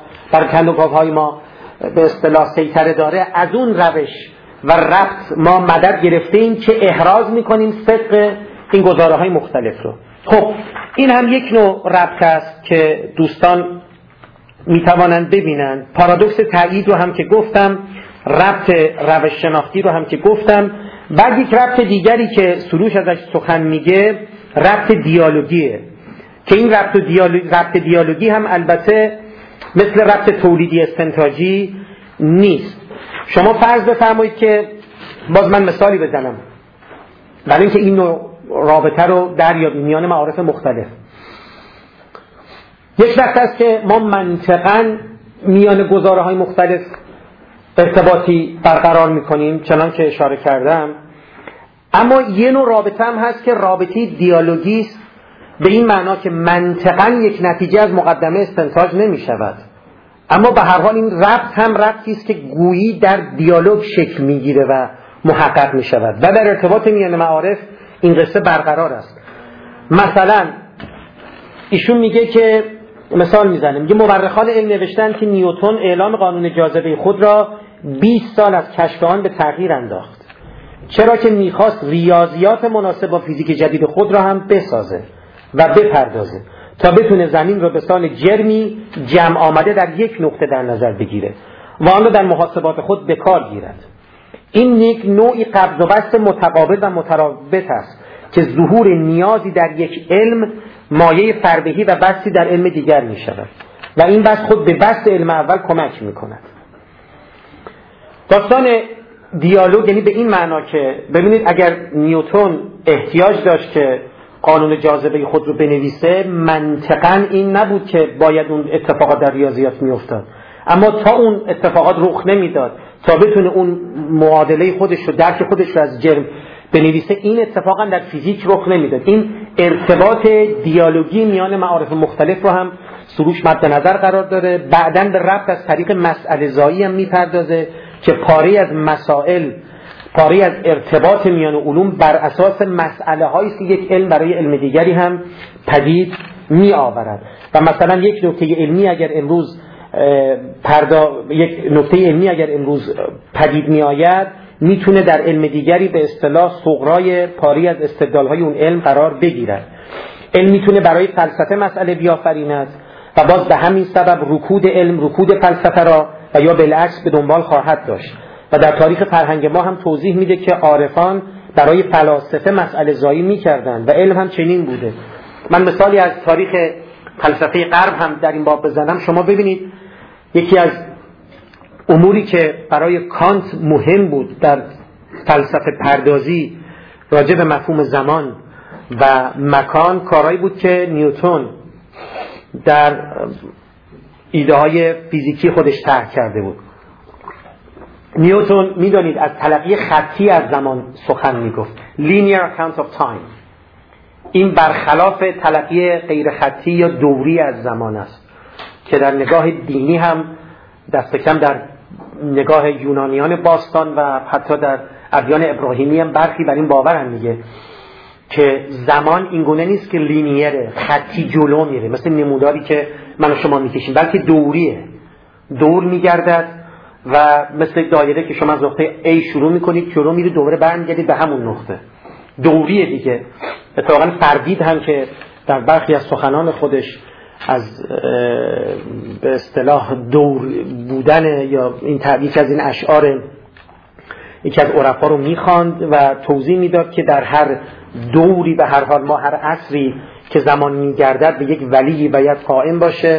به اصطلاح سیطره داره، از اون روش و ربط ما مدد گرفتیم که احراز میکنیم صدق این گزاره‌های مختلف رو. خب این هم یک نوع ربط است که دوستان میتوانند ببینند. پارادوکس تایید رو هم که گفتم، ربط روش شناختی رو هم که گفتم. بعد یک ربط دیگری که سروش ازش سخن میگه ربط دیالوگیه که این ربط دیالوگی هم البته مثل ربط تولیدی استنتاجی نیست. شما فرض بفرمایید که باز من مثالی بزنم برای اینکه این نوع رابطه رو دریابیم میان معارف مختلف. یک وقت است که ما منطقاً میان گزاره‌های مختلف ارتباطی برقرار میکنیم چنان که اشاره کردم، اما یه نوع رابطه هم هست که رابطه دیالوگی است، به این معنا که منطقاً یک نتیجه از مقدمه استنتاج نمی شود، اما به هر حال این ربط هم ربطی است که گویی در دیالوگ شکل میگیره و محقق می شود و در ارتباط میان معارف این قصه برقرار است. مثلا ایشون میگه که مثال میزنه، میگه مورخان علم نوشتن که نیوتن اعلام قانون جاذبه خود را 20 سال از کشف آن به تغییر انداخت، چرا که میخواست ریاضیات مناسب با فیزیک جدید خود را هم بسازه و بپردازه تا بتونه زمین را به سان جرمی جمع آمده در یک نقطه در نظر بگیره و آن را در محاسبات خود به کار گیرد. این یک نوعی قبض و بسط متقابل و مترابط است که ظهور نیازی در یک علم مایه فربهی و بسطی در علم دیگر می شود و این بسط خود به بسط علم اول کمک می کند. داستان دیالوگ یعنی به این معنا که ببینید اگر نیوتن احتیاج داشت که قانون جاذبه خود رو بنویسه، منطقاً این نبود که باید اون اتفاقات در ریاضیات می افتاد، اما تا اون اتفاقات رخ نمیداد تا بتونه اون معادله خودش رو درک خودش رو از جرم بنویسه، این اتفاقا در فیزیک رخ نمیداد. این ارتباط دیالوگی میان معارف مختلف رو هم سروش مد نظر قرار داره. بعداً به ربط از طریق مسئله زایی هم میپردازه که پاره از ارتباط میان علوم بر اساس مسئله هایی که یک علم برای علم دیگری هم پدید می آورد. و مثلا یک نکته علمی اگر امروز پدید می آید، میتونه در علم دیگری به اصطلاح صغرای پاری از استدلال‌های اون علم قرار بگیرد. علم میتونه برای فلسفه مسئله بیافریند و باز به همین سبب رکود علم رکود فلسفه را و یا بالعکس به دنبال خواهد داشت. و در تاریخ فرهنگ ما هم توضیح میده که عارفان برای فلاسفه مسئله زایی میکردن و علم هم چنین بوده. من مثالی از تاریخ فلسفه غرب هم در این باب بزنم. شما ببینید یکی از اموری که برای کانت مهم بود در فلسفه پردازی راجع به مفهوم زمان و مکان کارهایی بود که نیوتن در ایده های فیزیکی خودش طرح کرده بود. نیوتن میدانید از تلقی خطی از زمان سخن میگفت، linear account of time. این برخلاف تلقی غیر خطی یا دوری از زمان است که در نگاه دینی هم دست کم در نگاه یونانیان باستان و حتی در ادیان ابراهیمی هم برخی بر این باورن میگه که زمان اینگونه نیست که لینیره، خطی جلو میره مثل نموداری که من و شما میکشیم، بلکه دوریه، دور میگردد و مثل دایره که شما از نقطه A شروع میکنید جلو میره دوباره برمیگردید به همون نقطه، دوریه دیگه. اتفاقا فردید هم که در برخی از سخنان خودش از به اصطلاح دور بودن یا این تعبیر از این اشعار یکی از عرفا رو میخواند و توضیح میداد که در هر دوری به هر حال ما هر عصری که زمان میگردد به یک ولی باید قائم باشه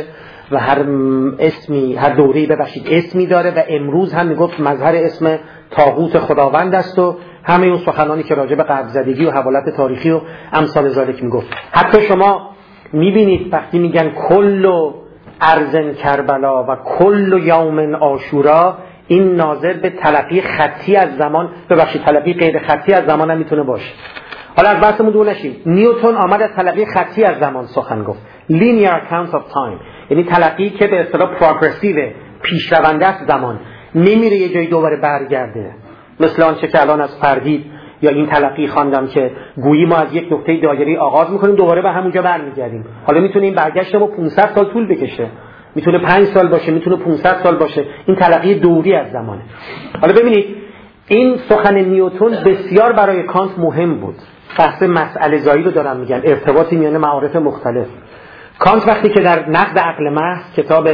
و هر اسمی، هر دوره‌ای اسمی داره و امروز هم میگفت مظهر اسم طاغوت خداوند است و همه اون سخنانی که راجع به قبض زدگی و حوالت تاریخی و امثال ذالک میگفت. حتی شما میبینید وقتی میگن کل ارض کربلا و کل یوم عاشورا، این ناظر به تلقی خطی از زمان، تلقی غیر خطی از زمان هم میتونه باشه. حالا از بحثمون دور نشیم. نیوتن آمد از تلقی خطی از زمان سخن گفت، linear account of time، یعنی تلقی که به اصطلاح پروگرسیو، پیشرونده است زمان، نمیره یه جایی دوباره برگرده، مثل آنچه که الان از فردید یا این تلقی خواندم که گویی ما از یک نقطه دایره‌ای آغاز میکنیم دوباره به همونجا برمیگردیم. حالا میتونه این برگشت ما 500 سال طول بکشه، میتونه 5 سال باشه، میتونه 500 سال باشه. این تلقی دوری از زمانه. حالا ببینید این سخن نیوتن بسیار برای کانت مهم بود. بحث مسئله زایی رو دارم میگن، ارتباطی میان معارف مختلف. کانت وقتی که در نقد عقل محض، کتاب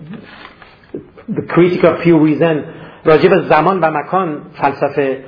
The Critique of Pure Reason، راجع به زمان و مکان فلسفه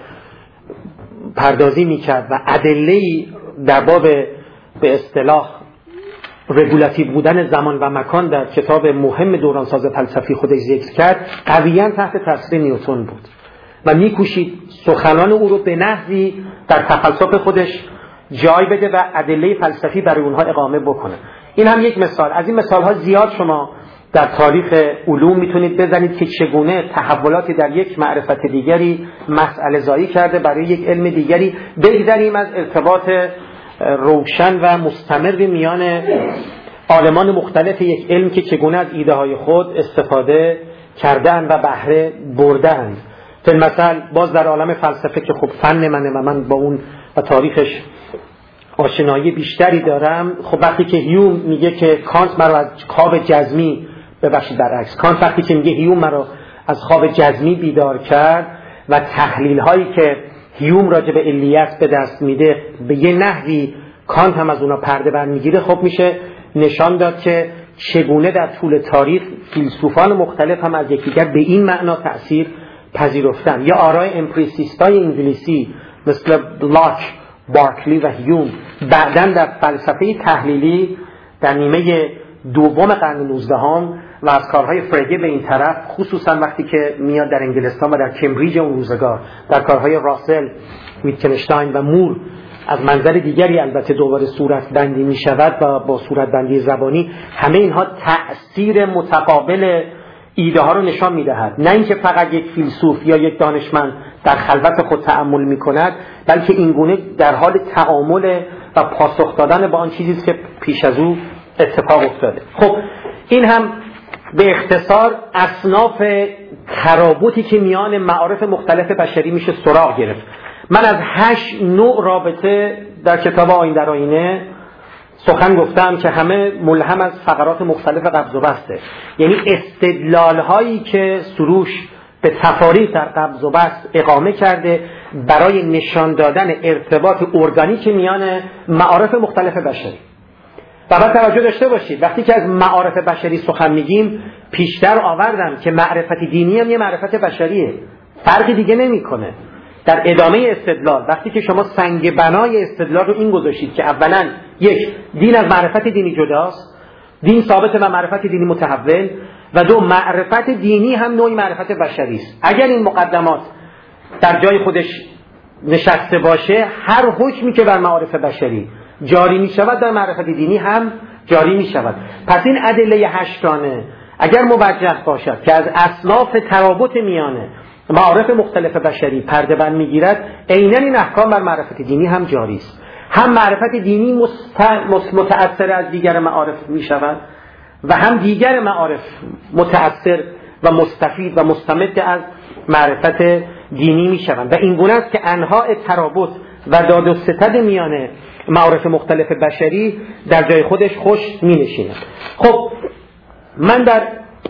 پردازی میکرد و ادله‌ای در باب به اصطلاح رگولاتیو بودن زمان و مکان در کتاب مهم دورانساز فلسفی خودش ذکر کرد، قویاً تحت تاثیر نیوتن بود و میکوشید سخنان او رو به نحوی در تفلسف خودش جای بده و ادله فلسفی برای اونها اقامه بکنه. این هم یک مثال. از این مثالها زیاد شما در تاریخ علوم میتونید بزنید که چگونه تحولاتی در یک معرفت دیگری مسئله زایی کرده برای یک علم دیگری. بگذریم از ارتباط روشن و مستمر میان عالمان مختلف یک علم که چگونه از ایده های خود استفاده کردن و بهره بردن. مثلا باز در عالم فلسفه که خب فن منه و من با اون و تاریخش آشنایی بیشتری دارم، خب وقتی که هیوم میگه که کانت مرا از خواب جزمی، ببخشید برعکس، کانت وقتی که میگه هیوم مرا از خواب جزمی بیدار کرد و تحلیل هایی که هیوم راجع به علیت به دست میده به یه نحوی کانت هم از اونا پرده برمیگیره، خب میشه نشان داد که چگونه در طول تاریخ فیلسوفان مختلف هم از یکدیگر به این معنا تأثیر پذیرفتن. یا آرای امپریسیستای انگلیسی مثل لاک، بارکلی و هیوم بعداً در فلسفه تحلیلی در نیمه دوم قرن 19 و از کارهای فرگه به این طرف، خصوصا وقتی که میاد در انگلستان و در کمبریج اون روزگار در کارهای راسل، ویتکنشتاین و مور از منظر دیگری البته دوباره صورت بندی می شود و با صورت بندی زبانی، همه اینها تأثیر متقابل ایده ها رو نشان می دهد. نه اینکه فقط یک فیلسوف یا یک دانشمند در خلوت خود تأمل می کند، بلکه اینگونه در حال تعامل و پاسخ دادن با آن چیزی که پیش از او اتفاق افتاده. خب این هم به اختصار اصناف ترابطی که میان معارف مختلف بشری میشه سراغ گرفت. من از 8 نوع رابطه در کتاب آیین در آینه سخن گفتم که همه ملهم از فقرات مختلف قبض و بسته، یعنی استدلال هایی که سروش به تفاریق در قبض و بسط اقامه کرده برای نشان دادن ارتباط ارگانیک میان معارف مختلف بشری. و باید توجه داشته باشید وقتی که از معارف بشری سخن میگیم، پیشتر آوردم که معرفت دینی هم یه معرفت بشریه، فرقی دیگه نمیکنه. در ادامه استدلال وقتی که شما سنگ بنای استدلال رو این گذاشتید که اولا یک، دین از معرفت دینی جداست، دین ثابته و معرفت دینی متحول، و دو، معرفت دینی هم نوعی معرفت بشری است. اگر این مقدمات در جای خودش نشسته باشه، هر حکمی که بر معارف بشری جاری می شود در معرفت دینی هم جاری می شود. پس این ادله 8 اگر موجه باشد که از اصناف ترابط میانه معارف مختلف بشری پرده بند میگیرد، عیناً این احکام بر معرفت دینی هم جاری است. هم معرفت دینی متأثر از دیگر معارف می شود و هم دیگر معارف متأثر و مستفید و مستمد از معرفت دینی می شوند و این گونه است که انواع ترابط و داد و ستد میان معارف مختلف بشری در جای خودش خوش می نشیند. خب من در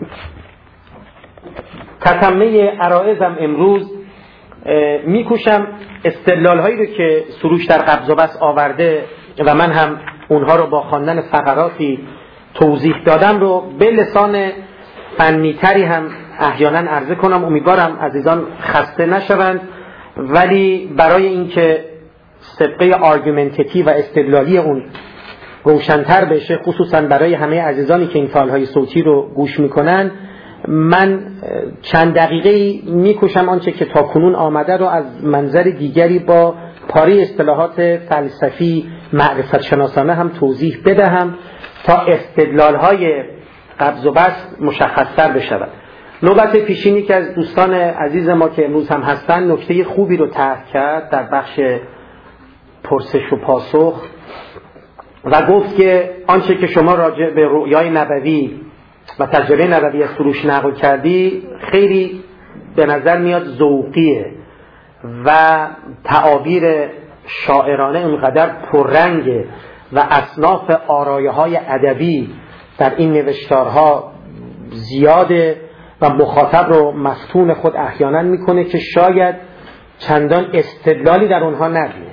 تتمه عرائضم امروز میکوشم استدلال هایی رو که سروش در قبض و بسط آورده و من هم اونها رو با خواندن فقراتی توضیح دادم رو به لسان فنیتری هم احیانا عرضه کنم. امیدوارم عزیزان خسته نشوند، ولی برای اینکه سبقه آرگومنتیتیو و استدلالی اون روشن‌تر بشه، خصوصا برای همه عزیزانی که این فایل‌های صوتی رو گوش میکنن، من چند دقیقه میکشم آنچه که تا کنون آمده رو از منظر دیگری با پاره اصطلاحات فلسفی معرفت شناسانه هم توضیح بدهم تا استدلال‌های قبض و بسط مشخص‌تر بشود. نوبت پیشینی که از دوستان عزیز ما که امروز هم هستن نکته خوبی رو طرح کرد در بخش پرسش و پاسخ و گفت که آنچه که شما راجع به رؤیای نبوی و تجربه نبوی از سروش نقل کردی خیلی به نظر میاد ذوقیه و تعابیر شاعرانه اینقدر پررنگه و اصناف آرایه‌های ادبی در این نوشتارها زیاده و مخاطب رو مفتون خود احیانا میکنه که شاید چندان استدلالی در اونها نبینه.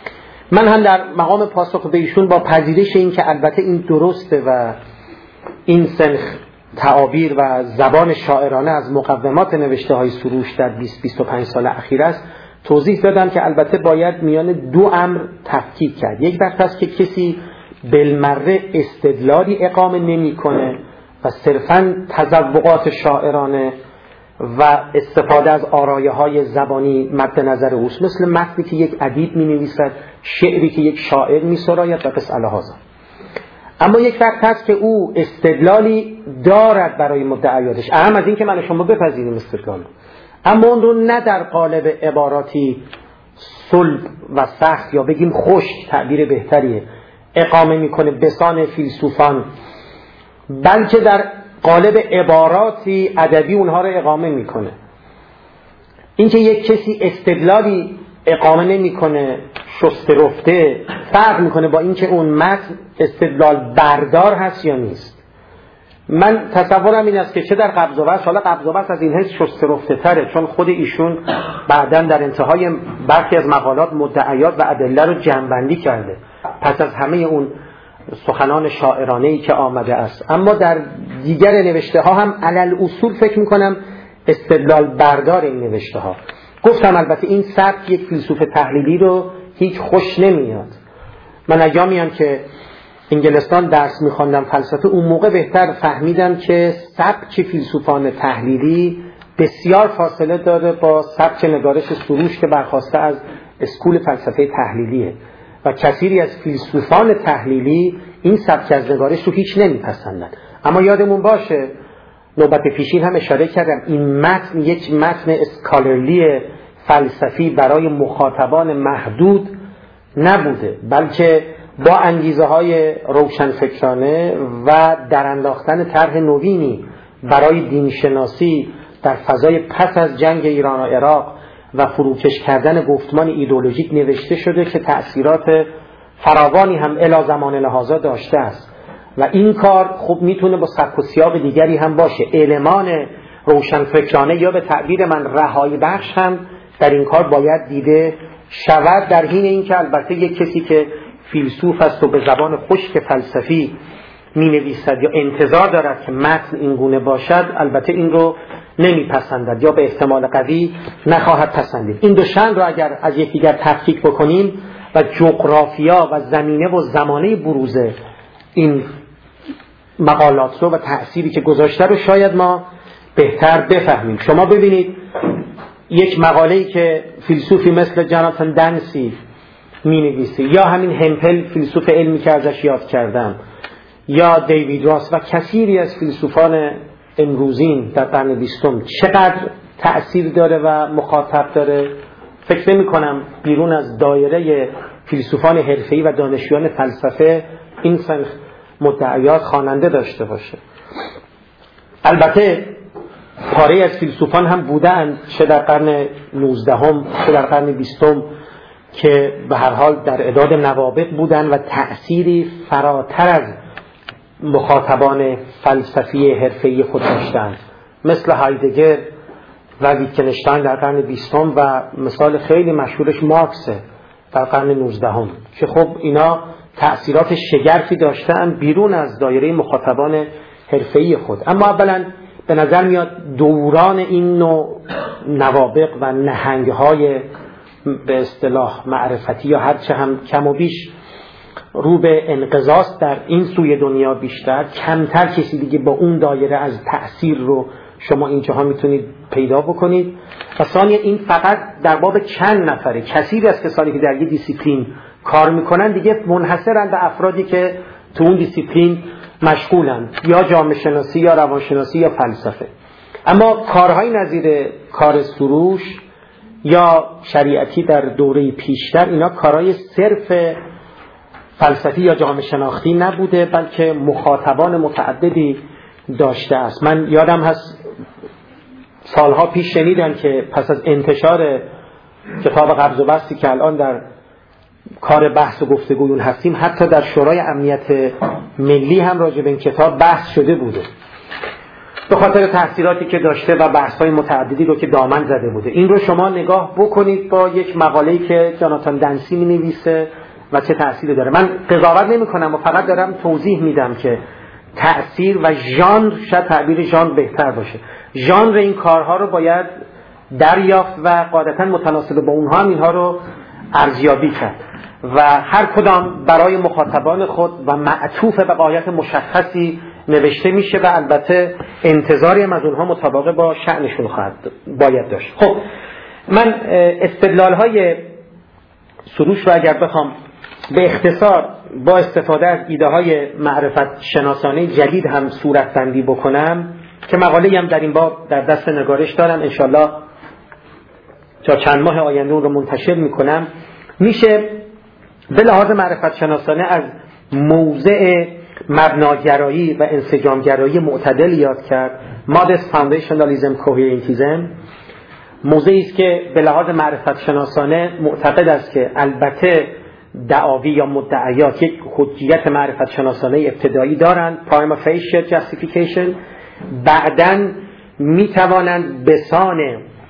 من هم در مقام پاسخ به ایشون با پذیرش این که البته این درسته و این سنخ تعابیر و زبان شاعرانه از مقومات نوشته های سروش در 20-25 سال اخیر است، توضیح دادم که البته باید میان دو امر تفکیک کرد. یک وقت است که کسی بالمره استدلالی اقامه نمی کنه و صرفاً تذوقات شاعرانه و استفاده از آرایه های زبانی مد نظر اوست، مثل متنی که یک ادیب می نویسد، شعری که یک شاعر می سراید و قص الهذا. اما یک وقت هست که او استدلالی دارد برای مدعیاتش، اهم از این که من شما بپذیریم استدلال، اما اون رو نه در قالب عباراتی صلب و سخت یا بگیم خشک، تعبیر بهتریه، اقامه میکنه بسان فیلسوفان، بلکه در قالب عباراتی ادبی اونها رو اقامه میکنه. اینکه یک کسی استدلالی اقامه نمیکنه شسته رفته فرق میکنه با اینکه اون متن استدلال بردار هست یا نیست. من تصورم این است که چه در قبض و بسط، حالا قبض و بسط از این حیث شسته رفته تره چون خود ایشون بعداً در انتهای برخی از مقالات مدعیات و ادله رو جمع‌بندی کرده پس از همه اون سخنان شاعرانه‌ای که آمده است. اما در دیگر نوشته ها هم علل اصول فکر میکنم استدلال بردار این نوشته ها. گفتم البته این سبک یک فیلسوف تحلیلی رو هیچ خوش نمیاد. من ایامیام که انگلستان درس میخواندم فلسفه، اون موقع بهتر فهمیدم که سبک فیلسوفان تحلیلی بسیار فاصله داره با سبک نگارش سروش که برخواسته از اسکول فلسفه تحلیلیه و کثیری از فیلسوفان تحلیلی این سبک از نگارش رو هیچ نمیپسندن. اما یادمون باشه نوبت پیشین هم اشاره کردم این متن یک متن اسکالرلی فلسفی برای مخاطبان محدود نبوده، بلکه با انگیزه های روشنفکرانه و در انداختن طرح نوینی برای دینشناسی در فضای پس از جنگ ایران و عراق و فروکش کردن گفتمان ایدئولوژیک نوشته شده که تأثیرات فراوانی هم الی زمان لحاظا داشته است و این کار خوب میتونه با سبک و سیاق دیگری هم باشه. المان روشنفکرانه یا به تعبیر من رهایی بخش هم در این کار باید دیده شود، در حین اینکه البته یک کسی که فیلسوف است و به زبان خشک فلسفی می نویسد یا انتظار دارد که متن این گونه باشد البته این رو نمی پسندد یا به احتمال قوی نخواهد پسندید. این دو شأن رو اگر از یکدیگر تفکیک بکنیم و جغرافیا و زمینه و زمانه بروز این مقالات رو و تأثیری که گذاشته رو شاید ما بهتر بفهمیم. شما ببینید یک مقاله‌ای که فیلسوفی مثل جاناتان دنسی می نویسه یا همین همپل فیلسوف علمی که ازش یاد کردم یا دیوید راس و کثیری از فیلسوفان امروزین در قرن 20 چقدر تأثیر داره و مخاطب داره. فکر نمی کنم بیرون از دایره فیلسوفان حرفه‌ای و دانشجویان فلسفه این سنخ مدعیات خواننده داشته باشه. البته پاره از فیلسوفان هم بودند چه در قرن 19 چه در قرن 20 که به هر حال در اعداد نوابغ بودند و تأثیری فراتر از مخاطبان فلسفی حرفه‌ای خود داشتند، مثل هایدگر و ویتکنشتاین در قرن 20 و مثال خیلی مشهورش مارکس در قرن 19 که خب اینا تأثیرات شگرفی داشتند بیرون از دایره مخاطبان حرفه‌ای خود. اما اولا به نظر میاد دوران این نوع نوابغ و نهنگ‌های به اصطلاح معرفتی یا هرچه هم کم و بیش رو به انقضاض در این سوی دنیا بیشتر، کمتر کسی دیگه با اون دایره از تأثیر رو شما اینجاها میتونید پیدا بکنید. و ثانیا این فقط در باب چند نفره، کثیری از کسانی که در یه دیسیپلین کار میکنن دیگه منحصرن به افرادی که تو اون دیسیپلین مشغولن، یا جامعه شناسی یا روانشناسی یا فلسفه. اما کارهای نظیر کار سروش یا شریعتی در دوره پیشتر، اینا کارهای صرف فلسفی یا جامعه شناختی نبوده، بلکه مخاطبان متعددی داشته است. من یادم هست سالها پیش شنیدم که پس از انتشار کتاب قبض و بسطی که الان در کار بحث و گفتگویون هستیم، حتی در شورای امنیت ملی هم راجع به این کتاب بحث شده بوده، به خاطر تأثیراتی که داشته و بحث‌های متعددی رو که دامن زده بوده. این رو شما نگاه بکنید با یک مقاله‌ای که جاناتان دنسی می‌نویسه و چه تأثیری داره. من قضاوت نمی‌کنم و فقط دارم توضیح میدم که تأثیر و ژانر، شاید تعبیر ژانر بهتر باشه، ژانر این کارها رو باید دریافت و قاعدتاً متناسب با اونها هم اینها رو ارزیابی کرد و هر کدام برای مخاطبان خود و معطوف به غایت مشخصی نوشته میشه و البته انتظاری هم از اونها مطابق با شأنشون باید داشت. خب من استدلال‌های سروش رو اگر بخوام به اختصار با استفاده از ایده‌های معرفت شناسانه جدید هم صورتبندی بکنم که مقاله‌ای هم در این باب در دست نگارش دارم، انشالله تا چند ماه آینده اون رو منتشر میکنم، میشه به لحاظ معرفت شناسانه از موضع مبناگرایی و انسجامگرایی معتدل یاد کرد. Modest Foundationalism Coherentism موضعی است که به لحاظ معرفت شناسانه معتقد است که البته دعاوی یا مدعیات یک حجیت معرفت شناسانه ابتدایی دارند، prima facie justification، بعداً میتوانند بسان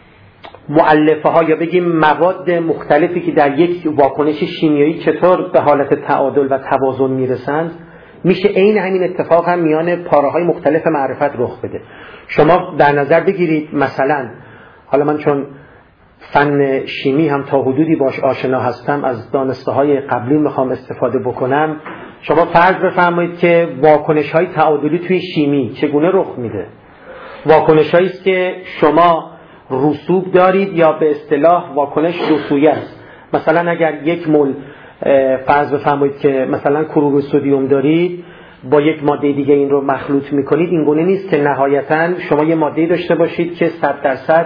مؤلفه ها یا بگیم مواد مختلفی که در یک واکنش شیمیایی چطور به حالت تعادل و توازن میرسند، میشه عین همین اتفاق هم میان پاره های مختلف معرفت رخ بده. شما در نظر بگیرید مثلا، حالا من چون فن شیمی هم تا حدودی باش آشنا هستم، از دانسته های قبلی میخوام استفاده بکنم. شما فرض بفرمایید که واکنش های تعادلی توی شیمی چگونه رخ میده. واکنش هایی است که شما رسوب دارید یا به اصطلاح واکنش دو سویه است. مثلا اگر یک مول فرض بفرمایید که مثلا کلور سدیم دارید، با یک ماده دیگه این رو مخلوط میکنید، این گونه نیست که نهایتاً شما یه ماده داشته باشید که 100%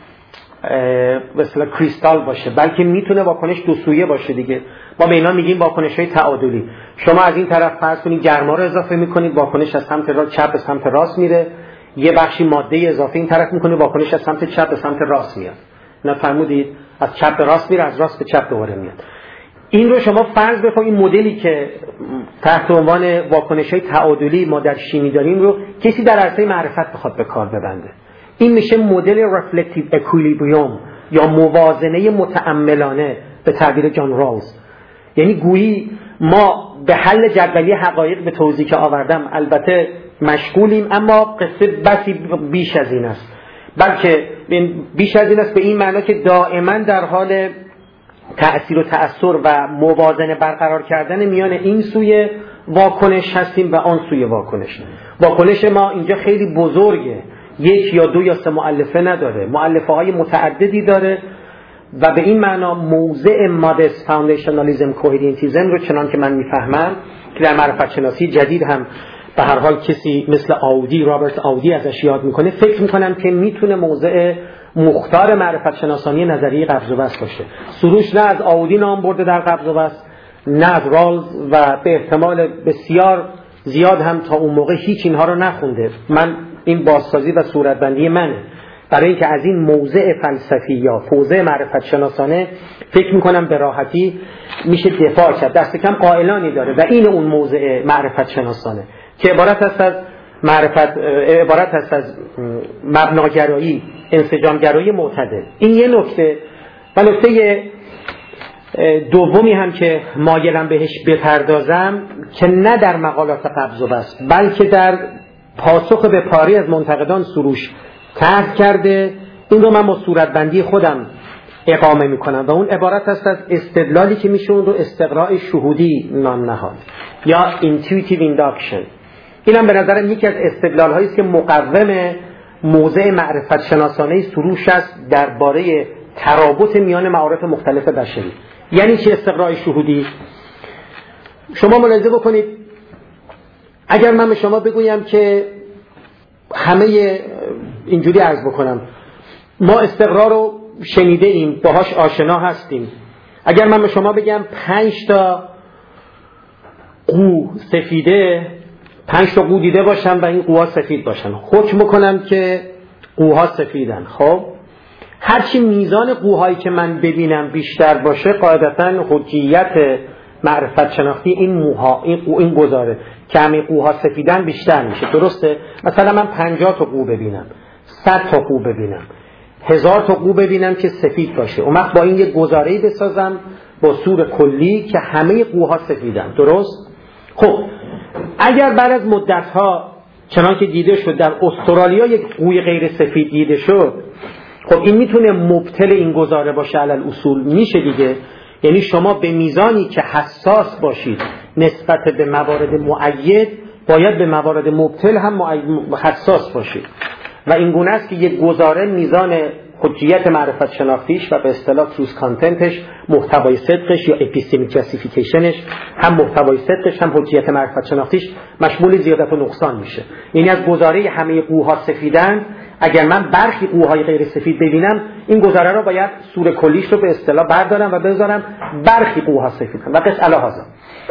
مثلا کریستال باشه، بلکه میتونه واکنش دو سویه باشه دیگه. ما به اینا میگیم واکنش های تعادلی. شما از این طرف فرض کنید گرما رو اضافه میکنید، واکنش از سمت چپ به سمت راست میره، یه بخشی ماده اضافه این طرف میکنه، واکنش از سمت چپ به سمت راست میاد. نه فرمودید از چپ به راست میره، از راست به چپ دوباره میاد. این رو شما فرض بفرمایید این مدلی که تحت عنوان واکنش‌های تعادلی ما در شیمی داریم رو کسی در عرصه معرفت بخواد به کار ببنده، این میشه مدل رفلکتیو اکویلیبریوم یا موازنه متأملانه به تعبیر جان رالز. یعنی گویی ما به حل جدولی حقایق به توضیح که آوردم البته مشغولیم، اما قصه بسی بیش از این است، بلکه بیش از این است به این معنا که دائما در حال تأثیر و تأثیر و موازنه برقرار کردن میان این سوی واکنش هستیم و آن سوی واکنش. واکنش ما اینجا خیلی بزرگه، یک یا دو یا سه مؤلفه نداره، مؤلفه های متعددی داره و به این معنا موضع Modest Foundationalism Coherentism رو چنان که من میفهمم که در معرفت شناسی جدید هم به هر حال کسی مثل آودی، رابرت آودی ازش یاد میکنه، فکر میکنم که میتونه موضع مختار معرفت شناسانی نظریه قبض و بسط باشه. سروش نه از آودی نام برده در قبض و بسط، نه از رالز و به احتمال بسیار زیاد هم تا اون موقع هیچ اینها رو نخونده. من این بازسازی و صورتبندی منه برای اینکه از این موضع فلسفی یا حوزه معرفت شناسانه فکر میکنم به راحتی میشه دفاع کرد. دست کم قائلانی داره و این اون موضع معرفت شناسانه که عبارت است از مبناگرایی، انسجامگرایی معتدل. این یه نکته. و نکته دومی هم که مایلم بهش بپردازم که نه در مقالات قبض و بسط بلکه در پاسخ به پاری از منتقدان سروش طرح کرده، این رو من با صورتبندی خودم اقامه میکنن و اون عبارت است از استدلالی که میشه اون رو استقراء شهودی نام نهاد یا intuitive induction. اینم به نظرم یکی از استدلال‌هایی است که مقوم موضع معرفت شناسانه سروش است درباره ترابط میان معارف مختلف بشری. یعنی چی استقراء شهودی؟ شما ملاحظه بکنید اگر من به شما بگویم که همه اینجوری عرض بکنم ما استقرا رو شنیده ایم، باهاش آشنا هستیم، اگر من به شما بگم 5 تا قو سفیده، 5 تا قو دیده باشم و این قوها سفید باشن، حکم کنم که قوها سفیدن. خب هرچی میزان قوهایی که من ببینم بیشتر باشه قاعدتاً حجیت معرفت شناختی این گزاره که همه قوها سفیدن بیشتر میشه. درسته؟ مثلا من 50 تا قو ببینم، 100 تا قو ببینم، 1000 تا قو ببینم که سفید باشه، اون وقت با این یک گزاره‌ای بسازم با صور کلی که همه قوها سفیدن. درست؟ خب اگر بعد از مدت‌ها چنان که دیده شد در استرالیا یک قوی غیر سفید دیده شد، خب این میتونه مبطل این گزاره باشه علل اصول. میشه دیگه، یعنی شما به میزانی که حساس باشید نسبت به موارد مؤید باید به موارد مبطل هم حساس باشید و این گونه است که یک گزاره میزان حجیت معرفت شناختیش و به اصطلاح تروث کانتنتش، محتوای صدقش یا اپیستمیک جاستیفیکیشنش، هم محتوای صدقش هم حجیت معرفت شناختیش مشمول زیادت و نقصان میشه. یعنی از گزاره همه قوها سفیدن اگر من برخی قوهای غیر سفید ببینم این گزاره رو باید صورت کلیش رو به اصطلاح بردارم و بذارم برخی قوها سفیدن و قص علی هذا.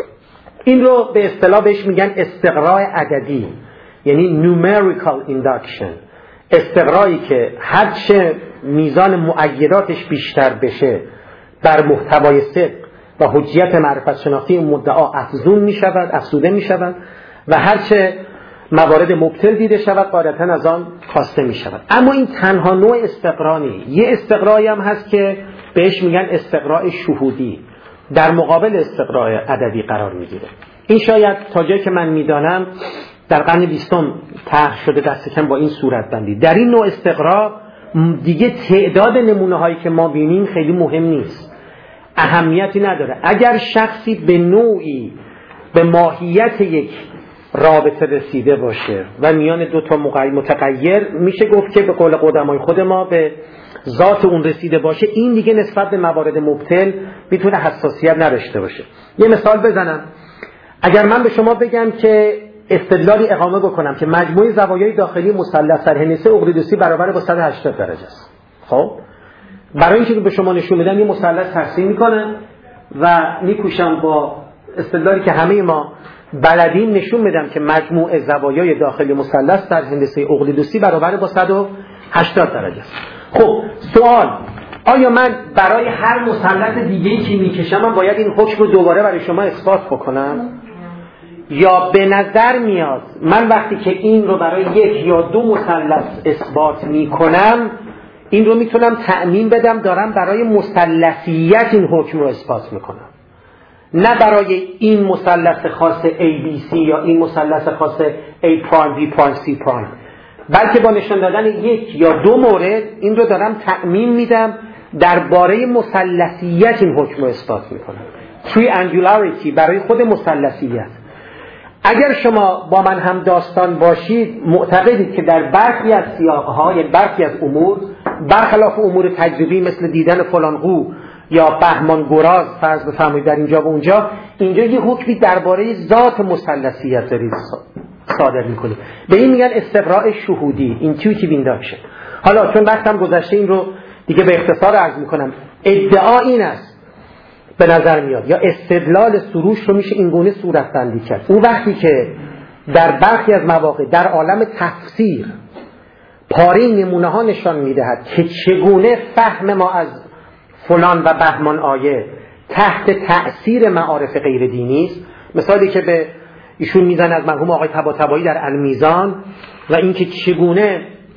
این رو به اصطلاح بهش میگن استقراء عددی، یعنی numerical induction، استقرایی که هرچه میزان مؤیداتش بیشتر بشه بر محتوای صدق و حجیت معرفت شناختی مدعا افزوده می شود و هرچه موارد مبطل دیده شود قاعدتاً از آن کاسته می شود. اما این تنها نوع استقرا نیست. یه استقرایی هم هست که بهش میگن استقراء شهودی، در مقابل استقراء عددی قرار میگیره. این شاید تا جایی که من میدانم در قرن 20 طرح شده دست کم با این صورت بندی. در این نوع استقرا دیگه تعداد نمونه هایی که ما بینیم خیلی مهم نیست، اهمیتی نداره. اگر شخصی به نوعی به ماهیت یک رابطه رسیده باشه و میان دو تا متغیر، میشه گفت که به قول قدمای خود ما به ذات اون رسیده باشه، این دیگه نسبت به موارد مبطل میتونه حساسیت نداشته باشه. یه مثال بزنم. اگر من به شما بگم که استدلالی اقامه بکنم که مجموع زوایای داخلی مثلث هندسه اقلیدوسی برابر با 180 درجه است، خب برای اینکه به شما نشون بدم این مثلث ترسیم میکنم و میکوشم با استدلالی که همه ما بلدیم نشون بدم که مجموع زوایای داخلی مثلث در هندسه اقلیدوسی برابر با 180 درجه است. خب سوال، آیا من برای هر مثلث دیگه‌ای که میکشم باید این حکم رو دوباره برای شما اثبات بکنم؟ یا به نظر میاد من وقتی که این رو برای یک یا دو مثلث اثبات میکنم این رو میتونم تأمین بدم دارم برای مثلثیت این حکم رو اثبات میکنم، نه برای این مثلث خاص ABC یا این مثلث خاص A prime B prime C prime، بلکه با نشان دادن یک یا دو مورد این رو دارم تأمین میدم درباره مثلثیت این حکم رو اثبات میکنم. triangularity برای خود مثلثیت. اگر شما با من هم داستان باشید معتقدید که در برخی از سیاق‌ها یا برخی از امور برخلاف امور تجربی مثل دیدن فلان قو یا بهمان گراز فرض بفرمایید در اینجا و اونجا، اینجا یه حکمی درباره ذات مثلثیت دارید صادر می‌کنید، به این میگن استقراء شهودی، intuitive induction. حالا چون وقتم گذشته این رو دیگه به اختصار عرض می‌کنم. ادعا این است به نظر میاد یا استدلال سروش رو میشه این گونه صورت بندی کرد. اون وقتی که در برخی از مواقع در عالم تفسیر پاره نمونه ها نشان میدهد که چگونه فهم ما از فلان و بهمان آیه تحت تأثیر معارف غیر دینی است. مثالی که به ایشون میزنه از مرحوم آقای طباطبایی در المیزان و اینکه چگونه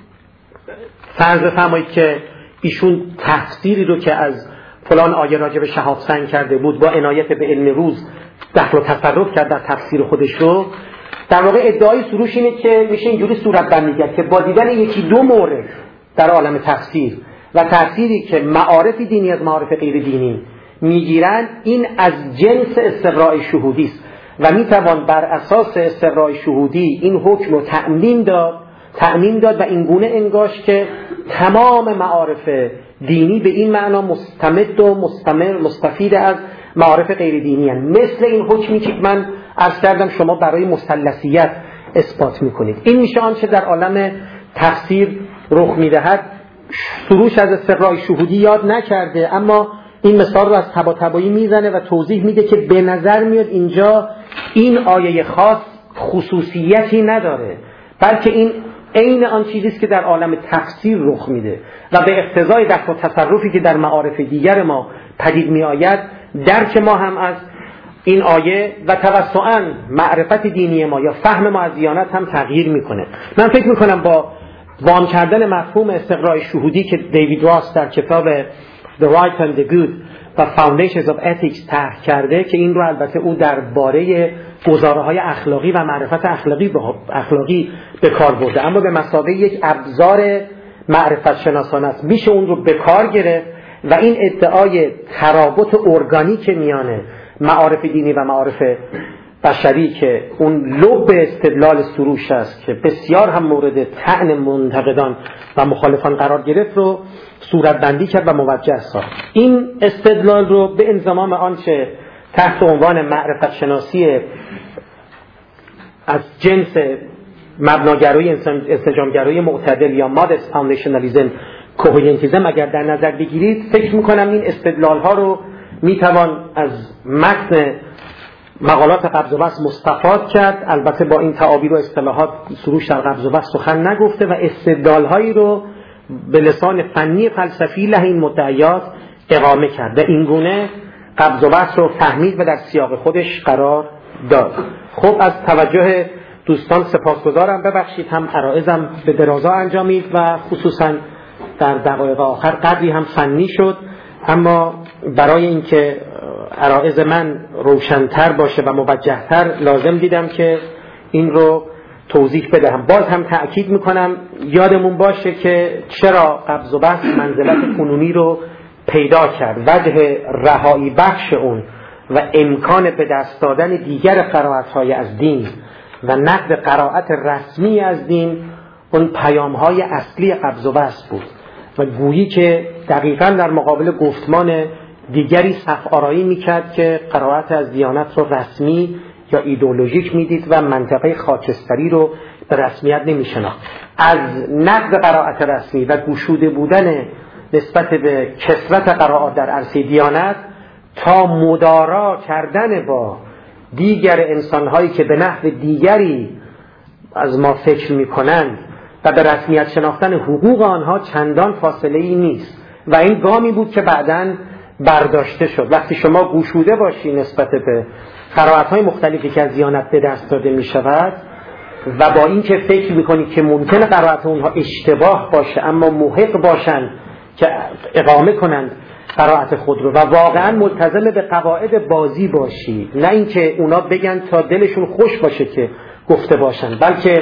فرض بفرمایید که ایشون تفسیری رو که از فلان آیه راجع به شهاب سنگ کرده بود با عنایت به علم روز دخل و تصرف کرد در تفسیر خودش رو. در واقع ادعای سروش اینه که میشه اینجوری صورت بندی کرد که با دیدن یکی دو مورد در عالم تفسیر و تأثیری که معارف دینی از معارف غیر دینی میگیرن این از جنس استقراء شهودی است و میتوان بر اساس استقراء شهودی این حکم رو تأمین داد و این گونه انگاشت که تمام معارف دینی به این معنا مستمد و مستفید از معارف غیر دینی هستند. مثل این حکمی که من عرض کردم شما برای مثلثیت اثبات میکنید. این میشه آنچه در عالم تفسیر رخ میدهد. سروش از استقراء شهودی یاد نکرده، اما این مثال رو از طباطبایی میزنه و توضیح میده که به نظر میاد اینجا این آیه خاص خصوصیتی نداره، بلکه این عین آن چیزی است که در عالم تفسیر رخ میده و به اقتضای دست و تصرفی که در معارف دیگر ما پدید می آید، درک ما هم از این آیه و توسعاً معرفت دینی ما یا فهم ما از دیانت هم تغییر میکنه. من فکر میکنم با وام کردن مفهوم استقراء شهودی که دیوید راس در کتاب The Right and the Good و Foundations of Ethics طرح کرده، که این رو البته او درباره گزاره‌های اخلاقی و معرفت اخلاقی به کار برده، اما به مثابه یک ابزار معرفت شناسانه است، میشه اون رو به کار گرفت و این ادعای ترابط ارگانیک میان معارف دینی و معارف بشری که اون لب استدلال سروش است که بسیار هم مورد طعن منتقدان و مخالفان قرار گرفت رو صورت بندی کرد و موجه ساخت. این استدلال رو به انضمام آنچه تحت عنوان معرفت شناسی از جنس مبناگرایی انسجامگرایی معتدل یا مادست فاندیشنالیزم کوهرنتیزم اگر در نظر بگیرید، فکر میکنم این استدلال ها رو میتوان از متن مقالات قبض و بسط مستفاد کرد. البته با این تعابیر و اصطلاحات سروش در قبض و بسط سخن نگفته و استدلال هایی رو به لسان فنی فلسفی له این مدعیات اقامه کرد و این گونه قبض و بسط رو فهمید و در سیاق خودش قرار داد. خب از توجه دوستان سپاسگزارم. ببخشید هم عرائضم به درازا انجامید و خصوصا در دقایق آخر قدری هم فنی شد، اما برای اینکه عرائض من روشن‌تر باشه و موجه‌تر لازم دیدم که این رو توضیح بدهم. باز هم تأکید میکنم یادمون باشه که چرا قبض و بسط منزلت کنونی رو پیدا کرد. وجه رهایی بخش اون و امکان به دست دادن دیگر قرائت‌های از دین و نقد قرائت رسمی از دین اون پیام‌های اصلی قبض و بسط بود و گویی که دقیقاً در مقابل گفتمان دیگری صف آرایی میکرد که قرائت از دیانت رو رسمی یا ایدئولوژیک میدید و منطقه خاکستری رو به رسمیت نمیشناخت. از نقد قرائت رسمی و گشوده بودن نسبت به کثرت قرائات در عرصه دیانت تا مدارا کردن با دیگر انسانهایی که به نحو دیگری از ما فکر میکنند و به رسمیت شناختن حقوق آنها چندان فاصله ای نیست و این گامی بود که بعداً برداشته شد. وقتی شما گشوده باشی نسبت به قرائت‌های مختلفی که از دیانت به دست داده می شود و با این که فکر میکنی که ممکنه قرائت اونها اشتباه باشه اما محق باشن که اقامه کنند قرائت خود رو و واقعا ملتزم به قواعد بازی باشی، نه اینکه اونا بگن تا دلشون خوش باشه که گفته باشن، بلکه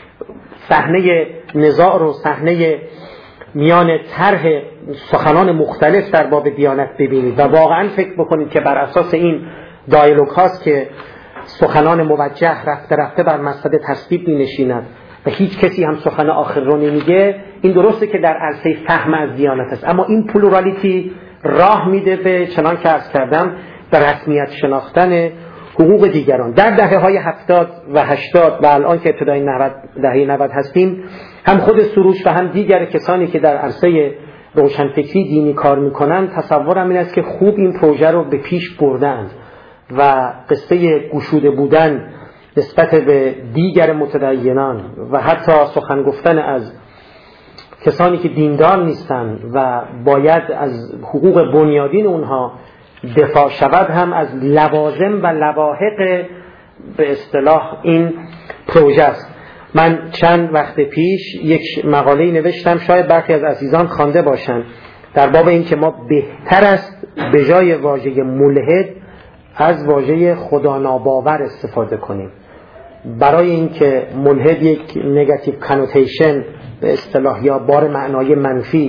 صحنه نزاع رو صحنه میان طرح سخنان مختلف در باب دیانت ببینید و واقعا فکر بکنید که بر اساس این دایالوگ هاست که سخنان موجه رفته رفته بر مسند تصویب می نشیند و هیچ کسی هم سخن آخر رو نمیگه. این درسته که در عرصه فهم از دیانت است، اما این پلورالیتی راه میده به چنان که عرض کردم به رسمیت شناختن حقوق دیگران. در دهه‌های 70 و 80 و الان که ابتدای دهه 90 هستیم، هم خود سروش و هم دیگر کسانی که در عرصه روشنفکری دینی کار میکنند تصورم این است که خوب این پروژه رو به پیش بردند و قصه گشوده بودن نسبت به دیگر متدینان و حتی سخن گفتن از کسانی که دیندار نیستند و باید از حقوق بنیادین اونها دفاع شود هم از لوازم و لواحق به اصطلاح این پروژه است. من چند وقت پیش یک مقاله نوشتم، شاید برخی از عزیزان خوانده باشند، در باب این که ما بهتر است به جای واژه ملحد از واژه خدا ناباور استفاده کنیم، برای اینکه ملحد یک نگاتیو کانوتیشن به اصطلاح یا بار معنای منفی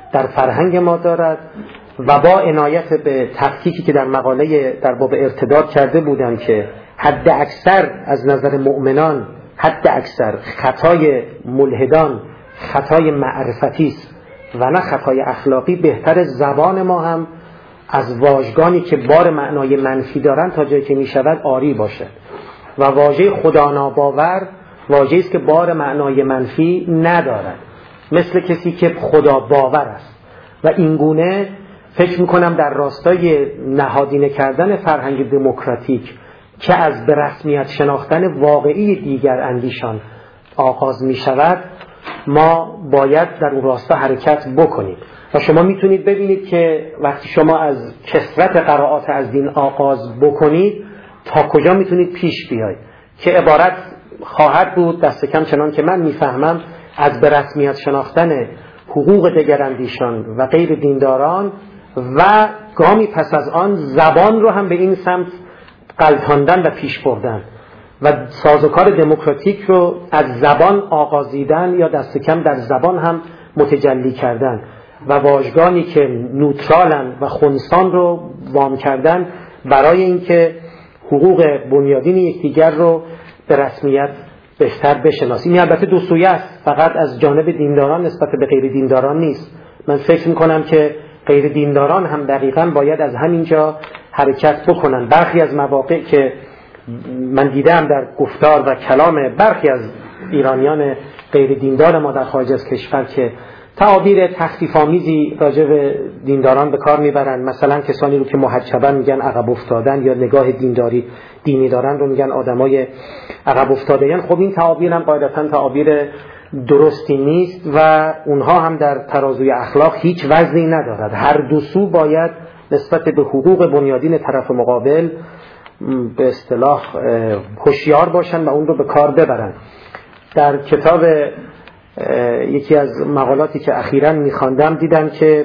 در فرهنگ ما دارد و با عنایت به تحقیقی که در مقاله در باب ارتداد کرده بودم که حد اکثر از نظر مؤمنان، حد اکثر خطای ملحدان خطای معرفتی است و نه خطای اخلاقی، بهتر زبان ما هم از واژگانی که بار معنای منفی دارن تا جایی که می شود آری باشه و واژه خدا ناباور واژه‌ای است که بار معنای منفی ندارد، مثل کسی که خدا باور است. و اینگونه فکر میکنم در راستای نهادینه کردن فرهنگ دموکراتیک که از به رسمیت شناختن واقعی دیگر اندیشان آغاز می شود، ما باید در اون راستا حرکت بکنیم. و شما میتونید ببینید که وقتی شما از کثرت قرائات از دین آغاز بکنید تا کجا میتونید پیش بیاید، که عبارت خواهد بود دست کم چنان که من میفهمم از به رسمیت شناختن حقوق دگراندیشان و غیر دینداران و گامی پس از آن زبان رو هم به این سمت غلطاندن و پیش بردن و سازوکار دموکراتیک رو از زبان آغازیدن یا دست کم در زبان هم متجلی کردن و واژگانی که نوترالن و خنثان رو وام کردن برای اینکه حقوق بنیادین یکدیگر رو به رسمیت بهتر بشناسیم. این البته دو سویه است، فقط از جانب دینداران نسبت به غیر دینداران نیست. من فکر میکنم که غیر دینداران هم دقیقاً باید از همینجا حرکت بکنن. برخی از مواقع که من دیدم در گفتار و کلام برخی از ایرانیان غیر دیندار ما در خارج از کشور که تعابیر تخفیف‌آمیزی راجع به دینداران به کار میبرن، مثلا کسانی رو که محجبن میگن عقب افتادن یا نگاه دینی دارن رو میگن آدمای عقب افتاده‌این. خب این تعابیر هم قاعدتاً تعابیر درستی نیست و اونها هم در ترازوی اخلاق هیچ وزنی ندارد. هر دو سو باید نسبت به حقوق بنیادین طرف مقابل به اصطلاح هوشیار باشن و اون رو به کار ببرن. در کتاب یکی از مقالاتی که اخیراً می‌خواندم دیدم که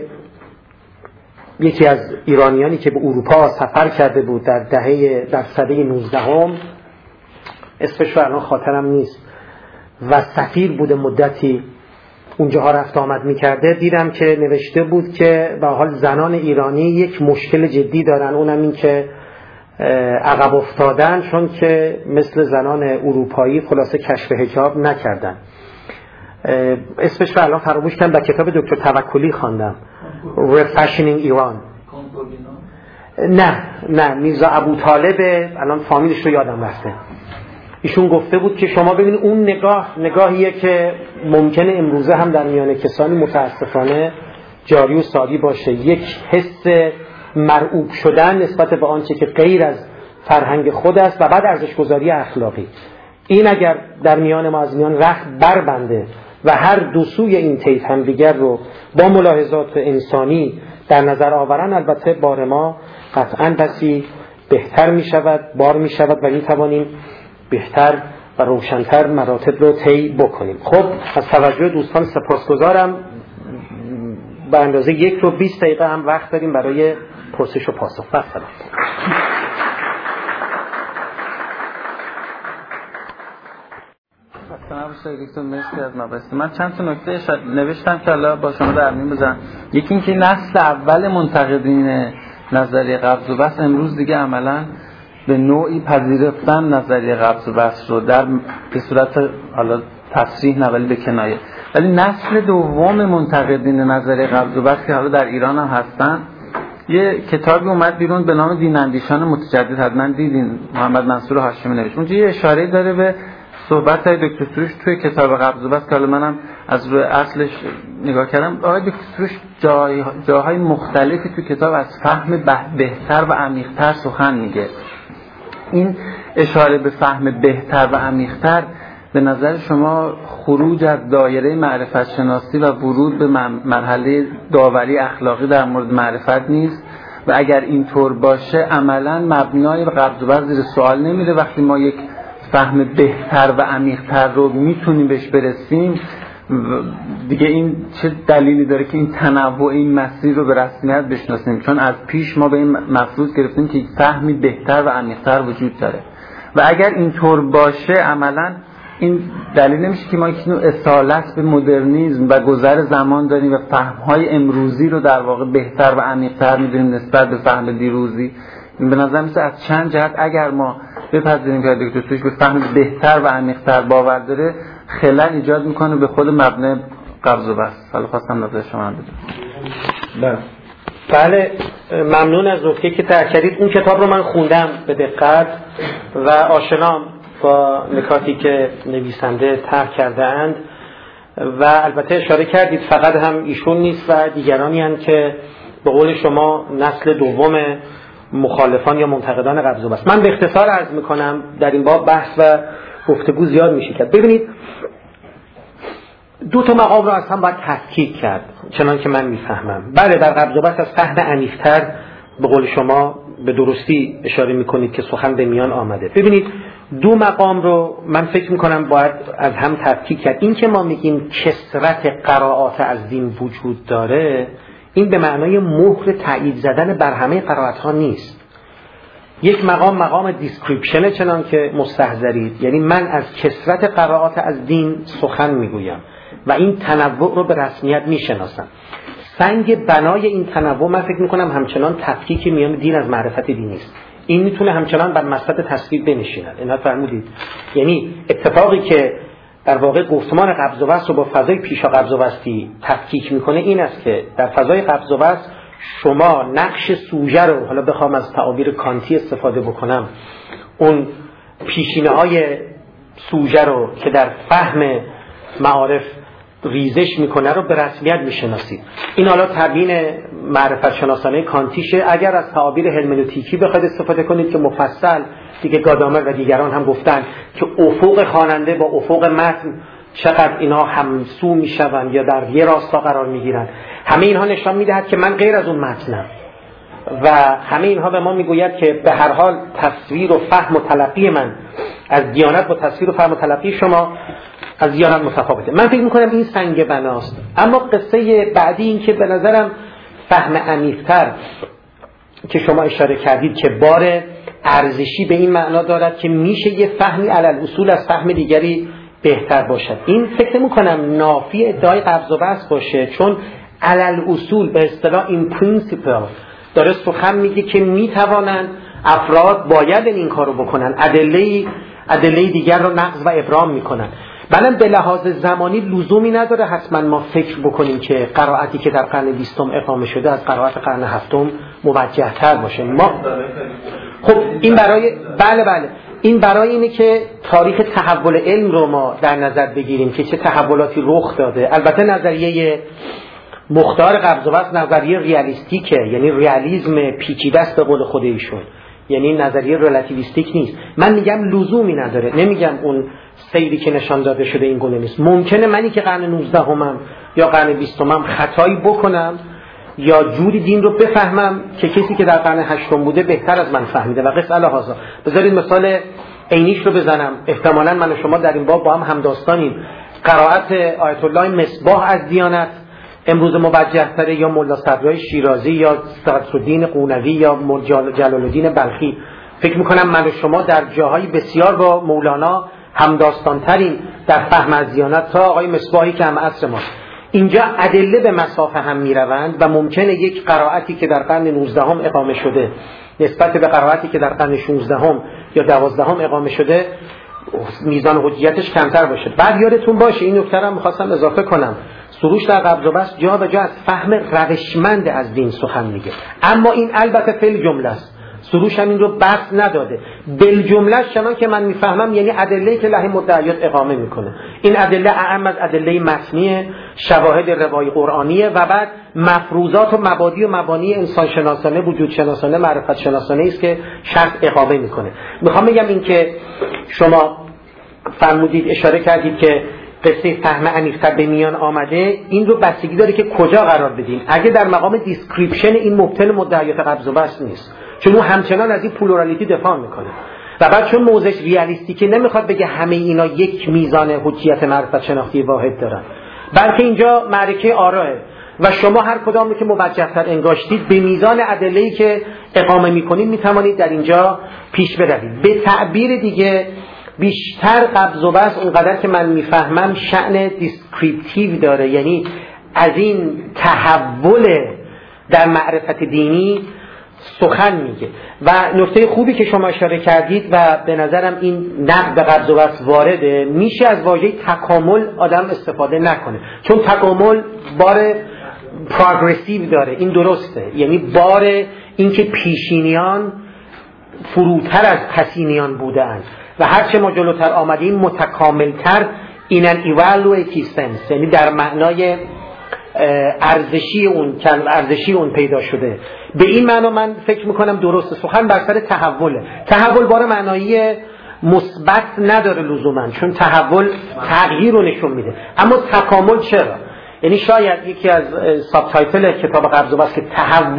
یکی از ایرانیانی که به اروپا سفر کرده بود در سده 19 اسمش رو الان خاطرم نیست و سفیر بوده مدتی اونجاها رفت آمد می‌کرده، دیدم که نوشته بود که به حال زنان ایرانی یک مشکل جدی دارن، اونم این که عقب افتادن چون که مثل زنان اروپایی خلاصه کشف حجاب نکردن. اسمش رو الان فراموش کردم، در کتاب دکتر توکلی خواندم، Refashioning Iran. نه میرزا ابوطالب، الان فامیلش رو یادم رفته. ایشون گفته بود که شما ببینید اون نگاهیه که ممکنه امروزه هم در میان کسانی متاسفانه جاری و ساری باشه، یک حس مرعوب شدن نسبت به آنچه که غیر از فرهنگ خود است و بعد ارزش‌گذاری اخلاقی. این اگر در میان ما از میان رخت بربنده و هر دو سوی این طیف هم دیگر رو با ملاحظات انسانی در نظر آورن، البته بار ما قطعاً بسی بهتر می شود، بار می شود و می توانیم بهتر و روشن‌تر مراتب رو طی بکنیم. خب از توجه دوستان سپاسگزارم. به اندازه 1 رو 20 دقیقه هم وقت داریم برای پرسش و پاسخ. سلام. من چند تا نکته نوشتم که حالا با شما در میون بزنم. یکی اینکه نسل اول منتقدین نظریه قبض و بسط امروز دیگه عملاً به نوعی پذیرفتن نظریه قبض و بسط رو به صورت حالا تصریح نه ولی به کنایه. ولی نسل دوم منتقدین نظریه قبض و بسط که حالا در ایران هم هستن، یه کتابی اومد بیرون به نام دین اندیشان متجدد، حتما دیدین، محمد منصور هاشمی نوشت. اونجا یه اشاره داره به صحبت‌های دکتر سروش توی کتاب قبض و بسط که حالا منم از روی اصلش نگاه کردم. آقای دکتر سروش جاهای مختلفی توی کتاب از فهم بهتر و عمیق‌تر سخن میگه. این اشاره به فهم بهتر و عمیق‌تر به نظر شما خروج از دایره معرفت شناسی و ورود به مرحله داوری اخلاقی در مورد معرفت نیست؟ و اگر اینطور باشه عملاً مبنای قبض و بسط زیر سوال نمیره وقتی ما یک فهم بهتر و عمیق‌تر رو میتونیم بهش برسیم؟ دیگه این چه دلیلی داره که این تنوع این مسیر رو به رسمیت بشناسیم؟ چون از پیش ما به این مفروض گرفتیم که فهمی بهتر و عمیق‌تر وجود داره. و اگر اینطور باشه عملاً این دلیل نمیشه که ما یک نوع اصالت به مدرنیسم و گذر زمان داریم و فهم‌های امروزی رو در واقع بهتر و عمیق‌تر می‌دونیم نسبت به فهم دیروزی. این به نظر میاد از چند جهت اگر ما بپذیریم که دکتر سروش به فهم بهتر و عمیق‌تر باور داره، خلل ایجاد میکنه به خود مبنای قبض و بسط. حالا خواستم نظر شما هم بدونم. بله، ممنون از نکته که تأکید کردید. اون کتاب رو من خوندم به دقت و آشنام با نکاتی که نویسنده طرح کرده اند و البته اشاره کردید فقط هم ایشون نیست و دیگرانی هستند که به قول شما نسل دوم مخالفان یا منتقدان قبض و بسط. من به اختصار عرض میکنم، در این باب بحث و گفتگو زیاد میشه کرد. ببینید، دو تا مقام رو اصلا باید تفکیک کرد چنان که من میفهمم. بله، در قبض و بسط از فهم عمیق‌تر به قول شما به درستی اشاره میکنید که سخن به میان آمده. ببینید، دو مقام رو من فکر میکنم باید از هم تفکیک کرد. این که ما میگیم کثرت قرائات از دین وجود داره، این به معنای مهر تایید زدن بر همه قرائت ها نیست. یک مقام دیسکریپشن چنان که مستحضرید، یعنی من از کثرت قرائات از دین سخن میگویم و این تنوع رو به رسمیت میشناسم. سنگ بنای این تنوع من فکر میکنم همچنان تفکیک میان دین از معرفت دینی است. این میتونه همچنان بر مسند تصویر بنشیند. اینا فرمودید، یعنی اتفاقی که در واقع گفتمان قبض و بسط رو با فضای پیشا قبض و بسطی تفکیک میکنه این است که در فضای قبض و بسط شما نقش سوژه رو، حالا بخوام از تعابیر کانتی استفاده بکنم، اون پیشینه های سوژه رو که در فهم معارف ریزش میکنه رو به رسمیت میشناسید. این حالا تبیین معرفت شناسانه کانتیشه. اگر از تعابیر هرمنوتیکی بخواید استفاده کنید که مفصل دیگه گادامر و دیگران هم گفتن که افق خواننده با افق متن چقدر اینا همسو میشوند یا در یه راستا قرار میگیرن، همه اینها نشان میدهد که من غیر از اون متنم و همه اینها به ما میگوید که به هر حال تصویر و فهم و تلقی من از دیانت با تصویر و فهم و تلقی شما از دیانت متفاوته. من فکر میکنم این سنگ بناست. اما قصه بعدی این که به نظرم فهم عمیق‌تر که شما اشاره کردید که بار ارزشی به این معنا دارد که میشه یه فهمی علل اصول از فهم دیگری بهتر باشد، این فکر نمی‌کنم نافی ادعای قبض و بسط باشه، چون علل اصول به اصطلاح این پرینسیپل داره سخن میگه که میتوانند افراد باید این کارو بکنن، ادله دیگر رو نقض و ابرام میکنن. بنابراین به لحاظ زمانی لزومی نداره حتما ما فکر بکنیم که قرائتی که در قرن 20 اقامه شده از قرائت قرن 7 موجه تر باشه. ما خب این برای بله این برای اینه که تاریخ تحول علم رو ما در نظر بگیریم که چه تحولاتی رخ داده. البته نظریه مختار قبض و بسط نظریه ریالیستیکه، یعنی ریالیسم پیچیده است به قول خود ایشون، یعنی نظریه ریلاتیویستیک نیست. من میگم لزومی نداره، نمیگم اون سیری که نشان داده شده این گونه نیست. ممکنه منی که قرن 19 یا قرن 20 خطایی بکنم یا جوری دین رو بفهمم که کسی که در قرن 8 بوده بهتر از من فهمیده و قص الهازا. بذارید مثال عینیش رو بزنم. احتمالاً من و شما در این باب با هم همداستانیم. قرائت آیت الله مصباح از دیانت امروز موجه تره یا ملا صدرای شیرازی یا صدرالدین قونوی یا جلال الدین بلخی. فکر میکنم من و شما در جاهای بسیار با مولانا همداستان ترین در فهم از دیانت تا آقای مصباحی که هم عصر ماست. اینجا ادله به مسافه هم میروند و ممکنه یک قرائتی که در قرن 19 اقامه شده نسبت به قرائتی که در قرن 16 یا 12 اقامه شده میزان حجیتش کمتر باشه. بعد یادتون باشه این نکته رو می‌خواستم اضافه کنم، سروش در قبض و بسط جا به جا از فهم روشمند از دین سخن میگه، اما این البته فعل جمله است. سروش هم این رو بحث نداده. بالجمله چنان که من میفهمم یعنی ادله‌ای که لحی مدعیات اقامه میکنه. این ادله اعم از ادله متنی، شواهد روایی قرآنیه و بعد مفروضات و مبادی و مبانی انسان شناسانه، وجود شناسانه، معرفت شناسانه است که شرط اقامه میکنه. میخوام بگم این که شما فرمودید اشاره کردید که قصه فهم عمیق‌تر به میان آمده، این رو بستگی داره که کجا قرار بدین. اگه در مقام دیسکریپشن این مبطل مدعیات قبض و بسط نیست، چون اون همچنان از این پلورالیتی دفاع میکنه و بعد چون موضعش ریالیستیکه نمیخواد بگه همه اینا یک میزان حجیت معرفت شناختی واحد دارن، بلکه اینجا معرکه آراه و شما هر کدامی که موجه‌تر انگاشتید به میزان ادله‌ای که اقامه میکنید میتوانید در اینجا پیش بروید. به تعبیر دیگه بیشتر قبض و بسط اونقدر که من میفهمم شأن دیسکریپتیو داره، یعنی از این تحول در معرفت دینی سخن میگه. و نکته خوبی که شما اشاره کردید و به نظرم این نقد به قبض و بسط وارده، میشه از واژه تکامل آدم استفاده نکنه، چون تکامل بار پروگرسیو داره، این درسته، یعنی بار اینکه پیشینیان فروتر از پسینیان بودند و هرچه ما جلوتر آمدیم متکاملتر in an evaluative sense، یعنی در معنای ارزشی اون پیدا شده. به این معنا من فکر میکنم درسته سخن بر سر تحوله. تحول بار معنایی مثبت نداره لزوما، چون تحول تغییر رو نشون میده، اما تکامل چرا؟ یعنی شاید یکی از ساب تایتل کتاب قبض و بسط که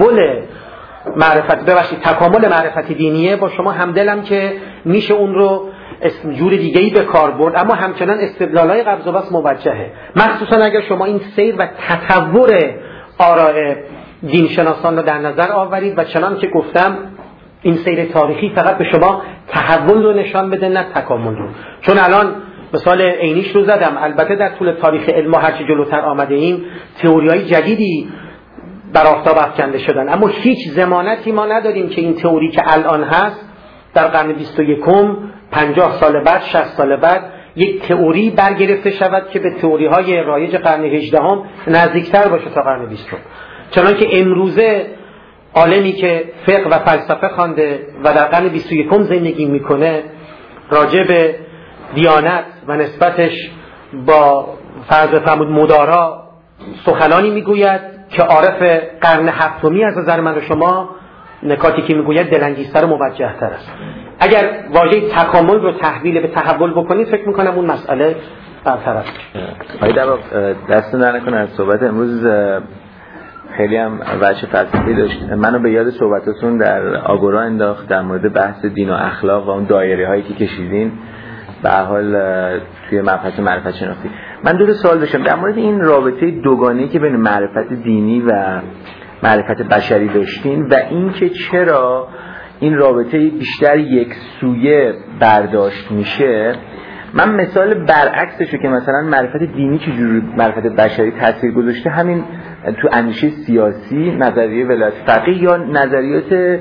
تکامل معرفت دینیه، با شما همدلم که میشه اون رو جور دیگه‌ای به کار برد، اما همچنان استدلالای قبض و بسط موجهه، مخصوصا اگر شما این سیر و تطور آراء دینشناسان رو در نظر آورید و چنان که گفتم این سیر تاریخی فقط به شما تحول رو نشان بده نه تکامل رو. چون الان مثال عینیش رو زدم، البته در طول تاریخ علم هرچه جلوتر آمده ایم تئوری‌های جدیدی بر آفتاب افکنده شدن، اما هیچ ضمانتی ما نداریم که این تئوری که الان هست در قرن 21 50 سال بعد 60 سال بعد یک تئوری برگرفته شود که به تئوری‌های رایج قرن 18 نزدیکتر باشه تا قرن 20. چنانکه امروزه عالمی که فقه و فلسفه خوانده و در قرن 21 زندگی میکنه راجع به دیانت و نسبتش با فرض فرمود مدارا سخنانی میگوید که عارف قرن 7 از نظر من و شما نکاتی که میگوید دلانگیزتر و موجه‌تر است. اگر واژه تکامل رو تحویل به تحول بکنید فکر میکنم اون مسئله برطرف میشه. دستون در نکنه از صحبت امروز خیلی هم وجه فلسفی داشت، منو به یاد صحبتاتون در آگورا انداخت در مورد بحث دین و اخلاق و اون دایره هایی که کشیدین به هر حال توی مبحث معرفت شناختی. من دو سوال داشتم در مورد این رابطه دوگانه‌ای که بین معرفت دینی و معرفت بشری داشتین و اینکه چرا این رابطه بیشتر یک سویه برداشت میشه. من مثال برعکسشو که مثلا معرفت دینی چجوری معرفت بشری تاثیر گذاشته همین تو اندیشه سیاسی، نظریه ولایت فقیه یا نظریات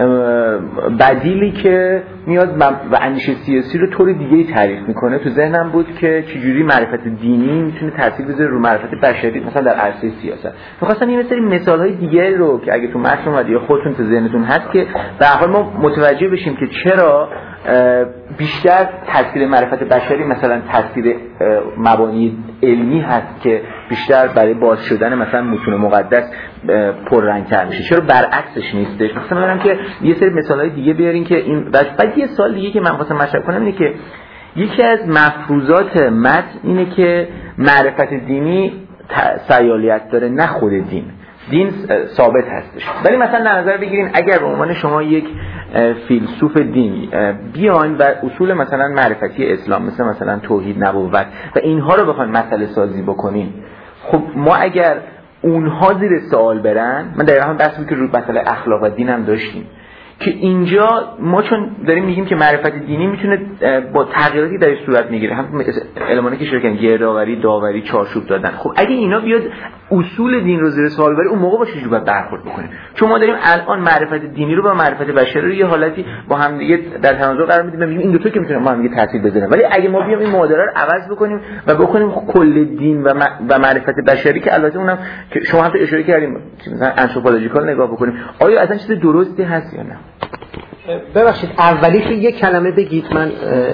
بدیلی که میاد و اندیشه سیاسی رو طور دیگه‌ای تعریف میکنه تو ذهنم بود که چجوری معرفت دینی میتونه تاثیر بذاره رو معرفت بشری مثلا در عرصه سیاست. می‌خواستم این مثلا مثال‌های دیگه رو که اگه تو متن اومد یا خودتون تو ذهنتون هست که به هر حال ما متوجه بشیم که چرا بیشتر تاثیر معرفت بشری مثلا تاثیر مبانی علمی هست که بیشتر برای باز شدن مثلا متون مقدس پررنگ‌تر میشه، چرا برعکسش نیستش؟ مثلا میگم که یه سری مثالای دیگه بیارین که این بعد یه سوال دیگه که من خواستم مطرح کنم اینه که یکی از مفروضات متن اینه که معرفت دینی سیالیت داره نه خود دین ثابت هستش. ولی مثلا در نظر بگیرین اگر به عنوان شما یک فیلسوف دینی بیاین و اصول مثلا معرفتی اسلام مثلا توحید، نبوت و اینها رو بخواین مسئله سازی بکنین، خب ما اگر اونها زیر سوال برن، من دقیقاً هم بحثی که رو مسئله اخلاق و دین هم داشتیم که اینجا ما چون داریم میگیم که معرفت دینی میتونه با تغییراتی درش صورت میگیره، هم المانی که شروع گردآوری، داوری، چارچوب دادن، خب اگه اینا بیاد اصول دین رو زیر سوال بره اون موقع با چجوری باید برخورد بکنیم؟ چون ما داریم الان معرفت دینی رو با معرفت بشری رو یه حالتی با هم دیگه در تناقض قرار میدیم، میگیم این دو تا که میتونه ما هم دیگه تاثیر بذارن، ولی اگه ما بیام این معادله رو عوض بکنیم و بکنیم کل دین و معرفت بشری که البته اونم که شما هم اشاره کردیم مثلا آنتروپولوژیکال نگاه بکنیم، آیا اصلا چیز درستی هست یا نه؟ ببخشید اولیش یک کلمه بگید. من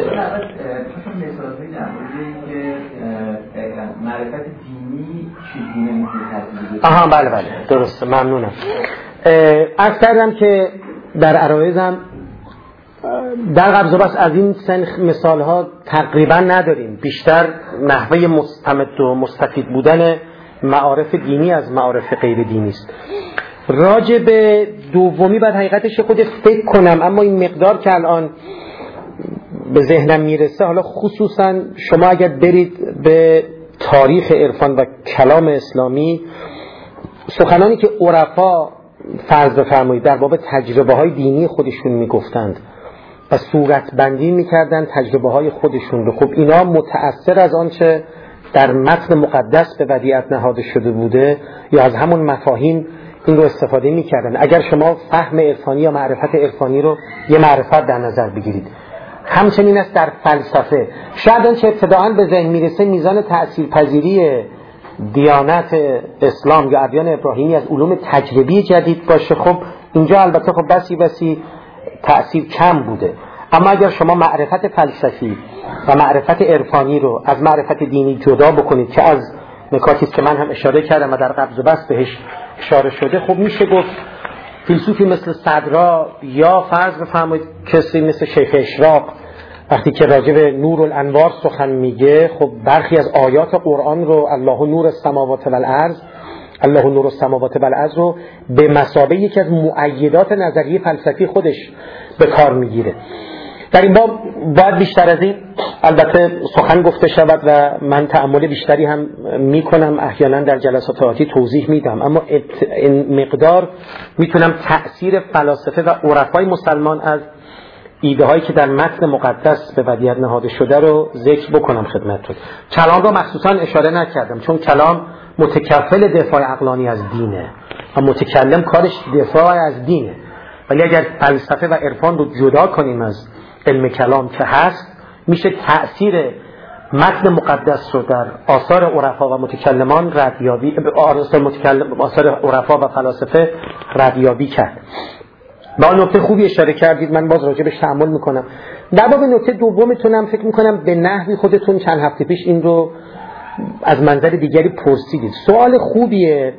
معرفت دینی چیزی نمیتونه تاثیر بذاره. بله درسته، ممنونم. عرض کردم که در عرایزم در قبض و بسط از این سنخ مثال ها تقریبا نداریم، بیشتر نحوه مستمد و مستفید بودن معارف دینی از معارف غیر دینی است. راجع به دومی بعد حقیقتش خود فکر کنم، اما این مقدار که الان به ذهنم میرسه، حالا خصوصا شما اگر برید به تاریخ عرفان و کلام اسلامی، سخنانی که عرفا فرض بفرمایید در باب تجربه های دینی خودشون میگفتند و صورتبندی میکردن تجربه های خودشون رو. خب اینا متأثر از آنچه در متن مقدس به ودیعت نهاده شده بوده یا از همون مفاهیم این رو استفاده میکردن. اگر شما فهم عرفانی یا معرفت عرفانی رو یه معرفت در نظر بگیرید، همچنین است در فلسفه. شاید آنچه ابتداعاً به ذهن میرسه میزان تأثیرپذیری دیانت اسلام یا ادیان ابراهیمی از علوم تجربی جدید باشه. خب اینجا البته خب بسی تأثیر کم بوده. اما اگر شما معرفت فلسفی و معرفت عرفانی رو از معرفت دینی جدا بکنید که از نکاتی که من هم اشاره کردم و در قبض و بسط بهش اشاره شده، خب میشه گفت فیلسوفی مثل صدرا یا فرض بفرمایید کسی مثل شیخ اشراق وقتی که راجع به نور الانوار سخن میگه، خب برخی از آیات قرآن رو الله نور السماوات والارض رو به مثابه یکی از مؤیدات نظریه فلسفی خودش به کار میگیره. در این باب باید بیشتر از این البته سخن گفته شود و من تأمل بیشتری هم میکنم، احیانا در جلسات آتی توضیح میدم، اما این مقدار میتونم تأثیر فلاسفه و عرفای مسلمان از ایده هایی که در متن مقدس به ودیعت نهاده شده رو ذکر بکنم خدمتتون. کلام رو مخصوصا اشاره نکردم چون کلام متکفل دفاع عقلانی از دینه و متکلم کارش دفاع از دینه، ولی اگر فلسفه و عرفان رو جدا کنیم از علم کلام که هست، میشه تأثیر متن مقدس رو در آثار عرفا و متکلمان ردیابی، آثار عرفا و فلاسفه ردیابی کرد. با نکته خوبی اشاره کردید، من باز راجع بهش تأمل میکنم. در باب نکته دومتونم فکر میکنم به نحوی خودتون چند هفته پیش این رو از منظر دیگری پرسیدید. سوال خوبیه،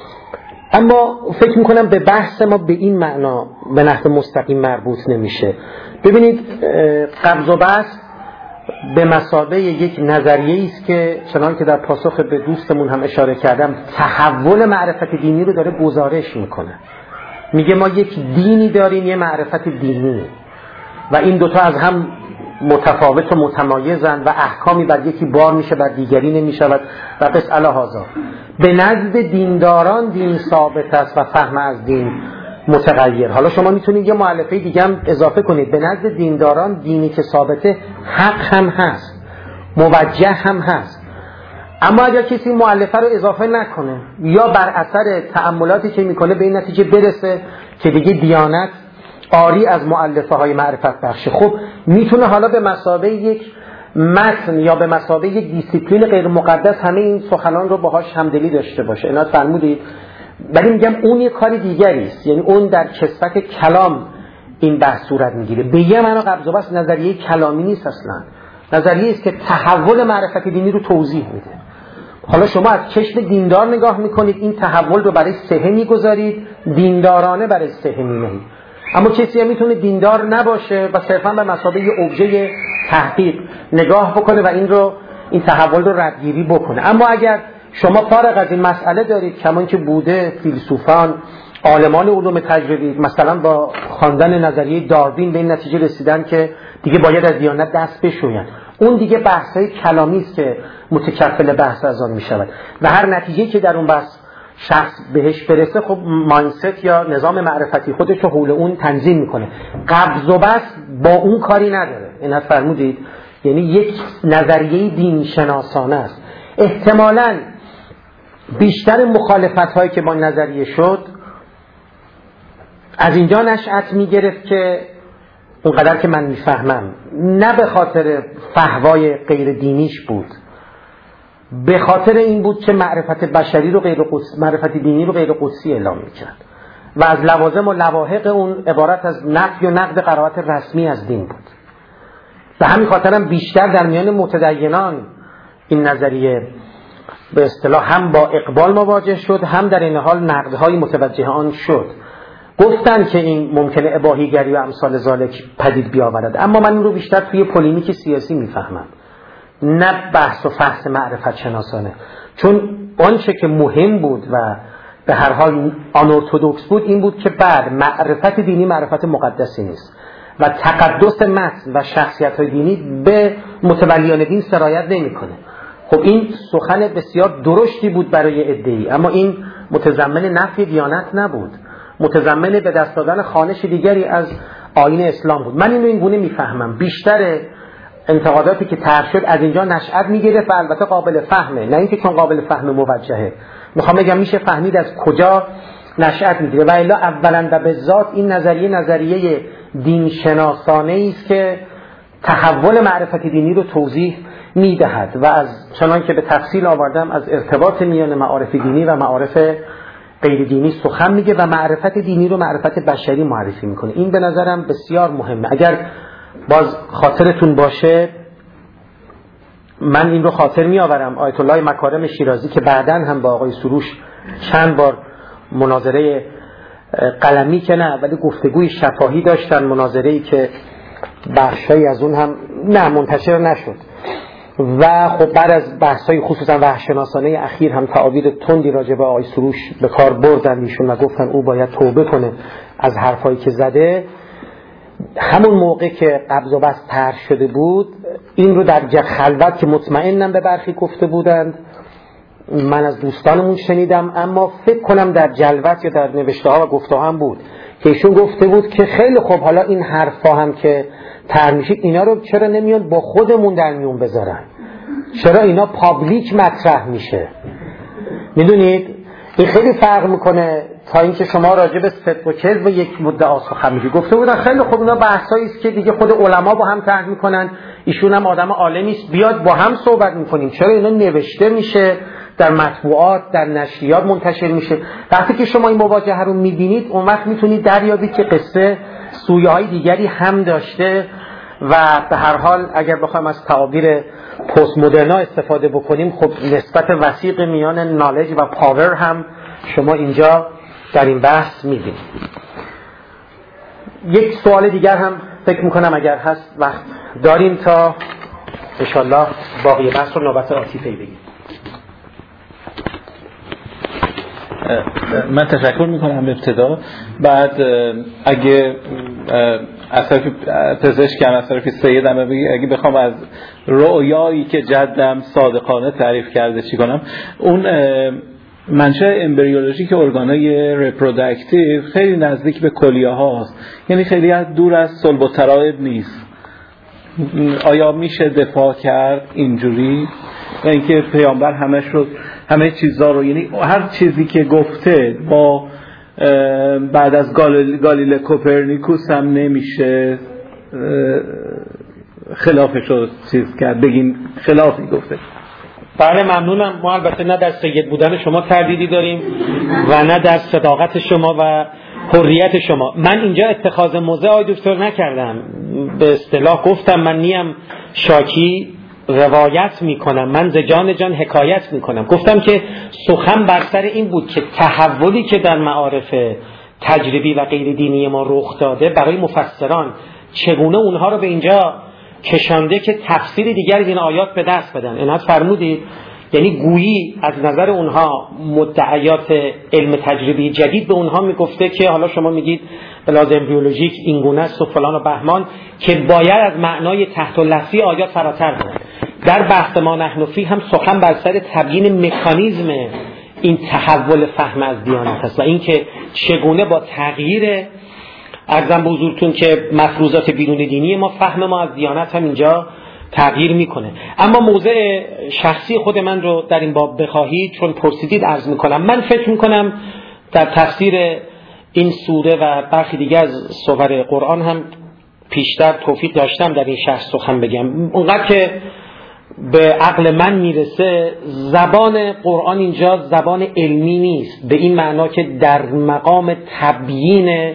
اما فکر میکنم به بحث ما به این معنا به نحو مستقیم مربوط نمیشه. ببینید قبض و بسط به مثابه یک نظریه است که چنان که در پاسخ به دوستمون هم اشاره کردم تحول معرفت دینی رو داره گزارش میکنه. میگه ما یک دینی داریم، یه معرفت دینی، و این دوتا از هم متفاوت و متمایزن و احکامی بر یکی بار میشه بر دیگری نمیشود و قص الهذا. به نزد دینداران دین ثابت است و فهم از دین متغیر. حالا شما میتونید یه مؤلفه دیگه هم اضافه کنید، به نزد دینداران دینی که ثابته حق هم هست، موجه هم هست. اما اگر کسی مؤلفه رو اضافه نکنه یا بر اثر تأملاتی که میکنه به این نتیجه برسه که دیگه دیانت آری از مؤلفه های معرفت بخشه، خب میتونه حالا به مثابه یک متن یا به مثابه یک دیسیپلین غیر مقدس همه این سخنان رو باهاش همدلی داشته باشه. اینا فرمودید، ولی میگم اون یه کاری دیگری است، یعنی اون در کسوت کلام این بحث صورت میگیره. به یه معنا قبض و بسط نظریه کلامی نیست، اصلا نظریه است که تحول معرفت دینی رو توضیح میده. حالا شما از چشم دیندار نگاه میکنید، این تحول رو برای صحه میگذارید، دیندارانه برای صحه می‌نهید. اما کسی هم میتونه دیندار نباشه و صرفا به مثابه یه ابژه تحقیق نگاه بکنه و این تحول رو ردگیری بکنه. اما اگر شما فارغ از این مسئله دارید، کمان که بوده فیلسوفان عالمان علوم تجربی مثلا با خواندن نظریه داروین به این نتیجه رسیدن که دیگه باید از دیانت دست بشوین، اون دیگه بحث‌های کلامی است که متکفل بحث از آن می‌شود و هر نتیجه که در اون بحث شخص بهش برسه خب مایندست یا نظام معرفتی خودش رو حول اون تنظیم میکنه. قبض و بسط با اون کاری نداره. این فرمودید، یعنی یک نظریه دین شناسانه است. احتمالاً بیشتر مخالفت‌هایی که با نظریه شد از اینجا نشأت میگرفت که اونقدر که من میفهمم نه به خاطر فحوای غیر دینیش بود، به خاطر این بود که معرفت بشری رو معرفت دینی رو غیر قدسی اعلام میکرد و از لوازم و لواحق اون عبارت از نفی و نقد قرائت رسمی از دین بود. به همین خاطر هم بیشتر در میان متدینان این نظریه به اصطلاح هم با اقبال مواجه شد، هم در این حال نقدهای متوجه آن شد. گفتن که این ممکنه اباحیگری و امثال ذالک پدید بیاورد، اما من این رو بیشتر توی پولیمیک سیاسی میفهمم، نه بحث و فحص معرفت شناسانه. چون آنچه که مهم بود و به هر حال آنورتودکس بود این بود که بعد معرفت دینی معرفت مقدسی نیست و تقدس متن و شخصیت‌های دینی به متولیان دین سرایت نمی‌کنه. خب این سخن بسیار درشتی بود برای عده‌ای، اما این متضمن نفی دیانت نبود، متضمن به دست دادن خوانش دیگری از آیین اسلام بود. من اینو این گونه میفهمم. بیشتر انتقاداتی که طرح شد از اینجا نشأت میگیره و البته قابل فهمه، نه اینکه چون قابل فهم موجهه. میخوام بگم میشه فهمید از کجا نشأت میگیره. و الا اولا و به ذات این نظریه دین شناسانه است که تحول معرفت دینی رو توضیح میدهد و از چنان که به تفصیل آوردم از ارتباط میان معارف دینی و معارف غیر دینی سخن میگه و معرفت دینی رو معرفت بشری معرفی میکنه. این به نظرم بسیار مهمه. اگر باز خاطرتون باشه، من این رو خاطر میآورم آیت الله مکارم شیرازی که بعداً هم با آقای سروش چند بار مناظره قلمی که نه ولی گفتگوی شفاهی داشتن، مناظره‌ای که بخشایی از اون هم نه منتشر نشد و خب بعد از بحث‌های خصوصا وحشت‌شناسانه اخیر هم تعابیر تندی راجع به آقای سروش به کار بردن ایشون و گفتن او باید توبه کنه از حرفایی که زده. همون موقع که قبض و بسط طرح شده بود این رو در خلوت که مطمئنم به برخی گفته بودند، من از دوستانمون شنیدم، اما فکر کنم در جلوت یا در نوشته ها و گفته هم بود که ایشون گفته بود که خیلی خوب حالا این حرفا هم که طرح میشه اینا رو چرا نمیان با خودمون در میون بذارن، چرا اینا پابلیک مطرح میشه. میدونید این خیلی فرق میکنه تا اینکه شما راجع به صدق و کذب یک مدعا سخن میگی. گفته بودن خیلی خوب اینا بحثایی است که دیگه خود علما با هم طرح میکنن، ایشون هم آدم عالمی است، بیاد با هم صحبت میکنیم. چرا اینا نوشته میشه در مطبوعات در نشریات منتشر میشه؟ وقتی که شما این مواجهه رو میبینید اون وقت میتونید دریابید که قصه سویه‌های دیگری هم داشته و به هر حال اگر بخوایم از تعابیر پست مدرنا استفاده بکنیم خب نسبت وسیق میان نالج و پاور هم شما اینجا در این بحث میبینید. یک سوال دیگر هم فکر میکنم اگر هست وقت داریم تا انشالله باقی بحث رو نوبت آتی پی بگیم. من تشکر میکنم ابتدا. بعد اگه از طرف پزشکم از طرف سیدم اگه بخوام از رؤیایی که جدم صادقانه تعریف کرده چی کنم، اون منشأ امبریولوژیک ارگانای رپروداکتیو خیلی نزدیک به کلیه هاست، یعنی خیلی دور از صلب و ترائب نیست. آیا میشه دفاع کرد اینجوری؟ یعنی که پیامبر همه چیزا رو، یعنی هر چیزی که گفته با بعد از گالیله کوپرنیکوس هم نمیشه خلافش رو چیز کرد، بگین خلافی گفته. بله ممنونم. ما البته نه در سید بودن شما تردیدی داریم و نه در صداقت شما و حریت شما. من اینجا اتخاذ موضع آی دکتر نکردم، به اصطلاح گفتم من نیم شاکی روایت میکنم، من ز جان جان حکایت میکنم. گفتم که سخن بر سر این بود که تحولی که در معارف تجربی و غیر دینی ما رخ داده برای مفسران چگونه اونها رو به اینجا کشانده که تفسیر دیگر این آیات به دست بدن. عنایت فرمودید، یعنی گویی از نظر اونها مدعیات علم تجربی جدید به اونها میگفته که حالا شما میگید به لحاظ امبریولوژیک اینگونه است و فلان و بهمان، که باید از معنای تحت اللفظی آیات فراتر برند. در بحث ما نحن فیه هم سخن بر سر تبیین مکانیزم این تحول فهم از دیانت است و اینکه چگونه با تغییر ارزم به حضورتون که مفروضات بیرون دینی ما فهم ما از دیانت هم اینجا تغییر میکنه. اما موضع شخصی خود من رو در این باب بخواهید چون پرسیدید عرض میکنم. من فکر میکنم در تفسیر این سوره و برخی دیگه از سور قرآن هم پیشتر توفیق داشتم در این شخص سخن بگم. اونقدر که به عقل من میرسه زبان قرآن اینجا زبان علمی نیست، به این معنا که در مقام تبیین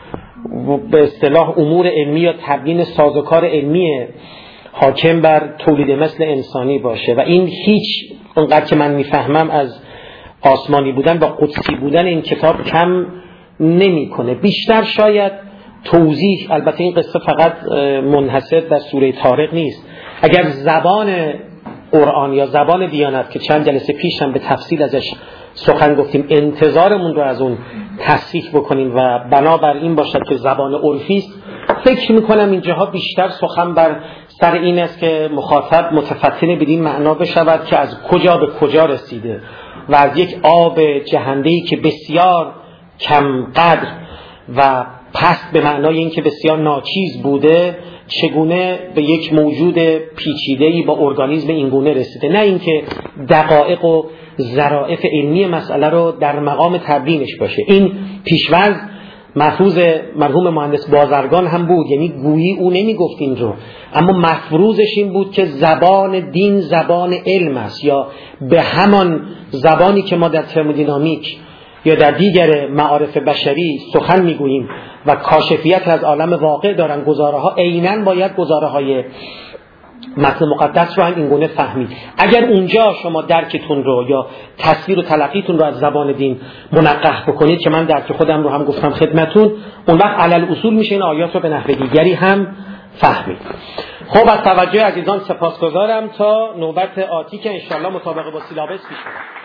به اصطلاح امور علمی یا تبیین سازوکار علمی حاکم بر تولید مثل انسانی باشه و این هیچ اونقدر که من میفهمم از آسمانی بودن و قدسی بودن این کتاب کم نمیکنه. بیشتر شاید توضیح، البته این قصه فقط منحصر در سوره طارق نیست، اگر زبان قرآن یا زبان دیانت که چند جلسه پیش هم به تفصیل ازش سخن گفتیم انتظارمون رو از اون تصحیح بکنیم و بنابر این باشد که زبان عرفی است، فکر میکنم اینجاها بیشتر سخن بر سر این است که مخاطب متفتن بدین معنا بشود که از کجا به کجا رسیده و از یک آب جهنده‌ای که بسیار کم قدر و پست به معنای اینکه بسیار ناچیز بوده چگونه به یک موجود پیچیده‌ای با ارگانیسم اینگونه رسیده، نه اینکه دقایق و ظرافت علمی مسئله رو در مقام تبیینش باشه. این پیش‌وضع مفروض مرحوم مهندس بازرگان هم بود، یعنی گویی او نمیگفت این رو، اما مفروضش این بود که زبان دین زبان علم است، یا به همان زبانی که ما در ترمودینامیک یا در دیگر معارف بشری سخن میگوییم و کاشفیت از عالم واقع دارن گزاره ها، عیناً باید گزاره های متن مقدس رو هم این گونه فهمید. اگر اونجا شما درکتون رو یا تصویر و تلقیتون رو از زبان دین منقح بکنید که من درک خودم رو هم گفتم خدمتون، اون وقت علل اصول میشه این آیات رو به نحو دیگری هم فهمید. خب از توجه عزیزان سپاسگزارم، تا نوبت آتی که انشالله مطابق با سیلابس پیش میره.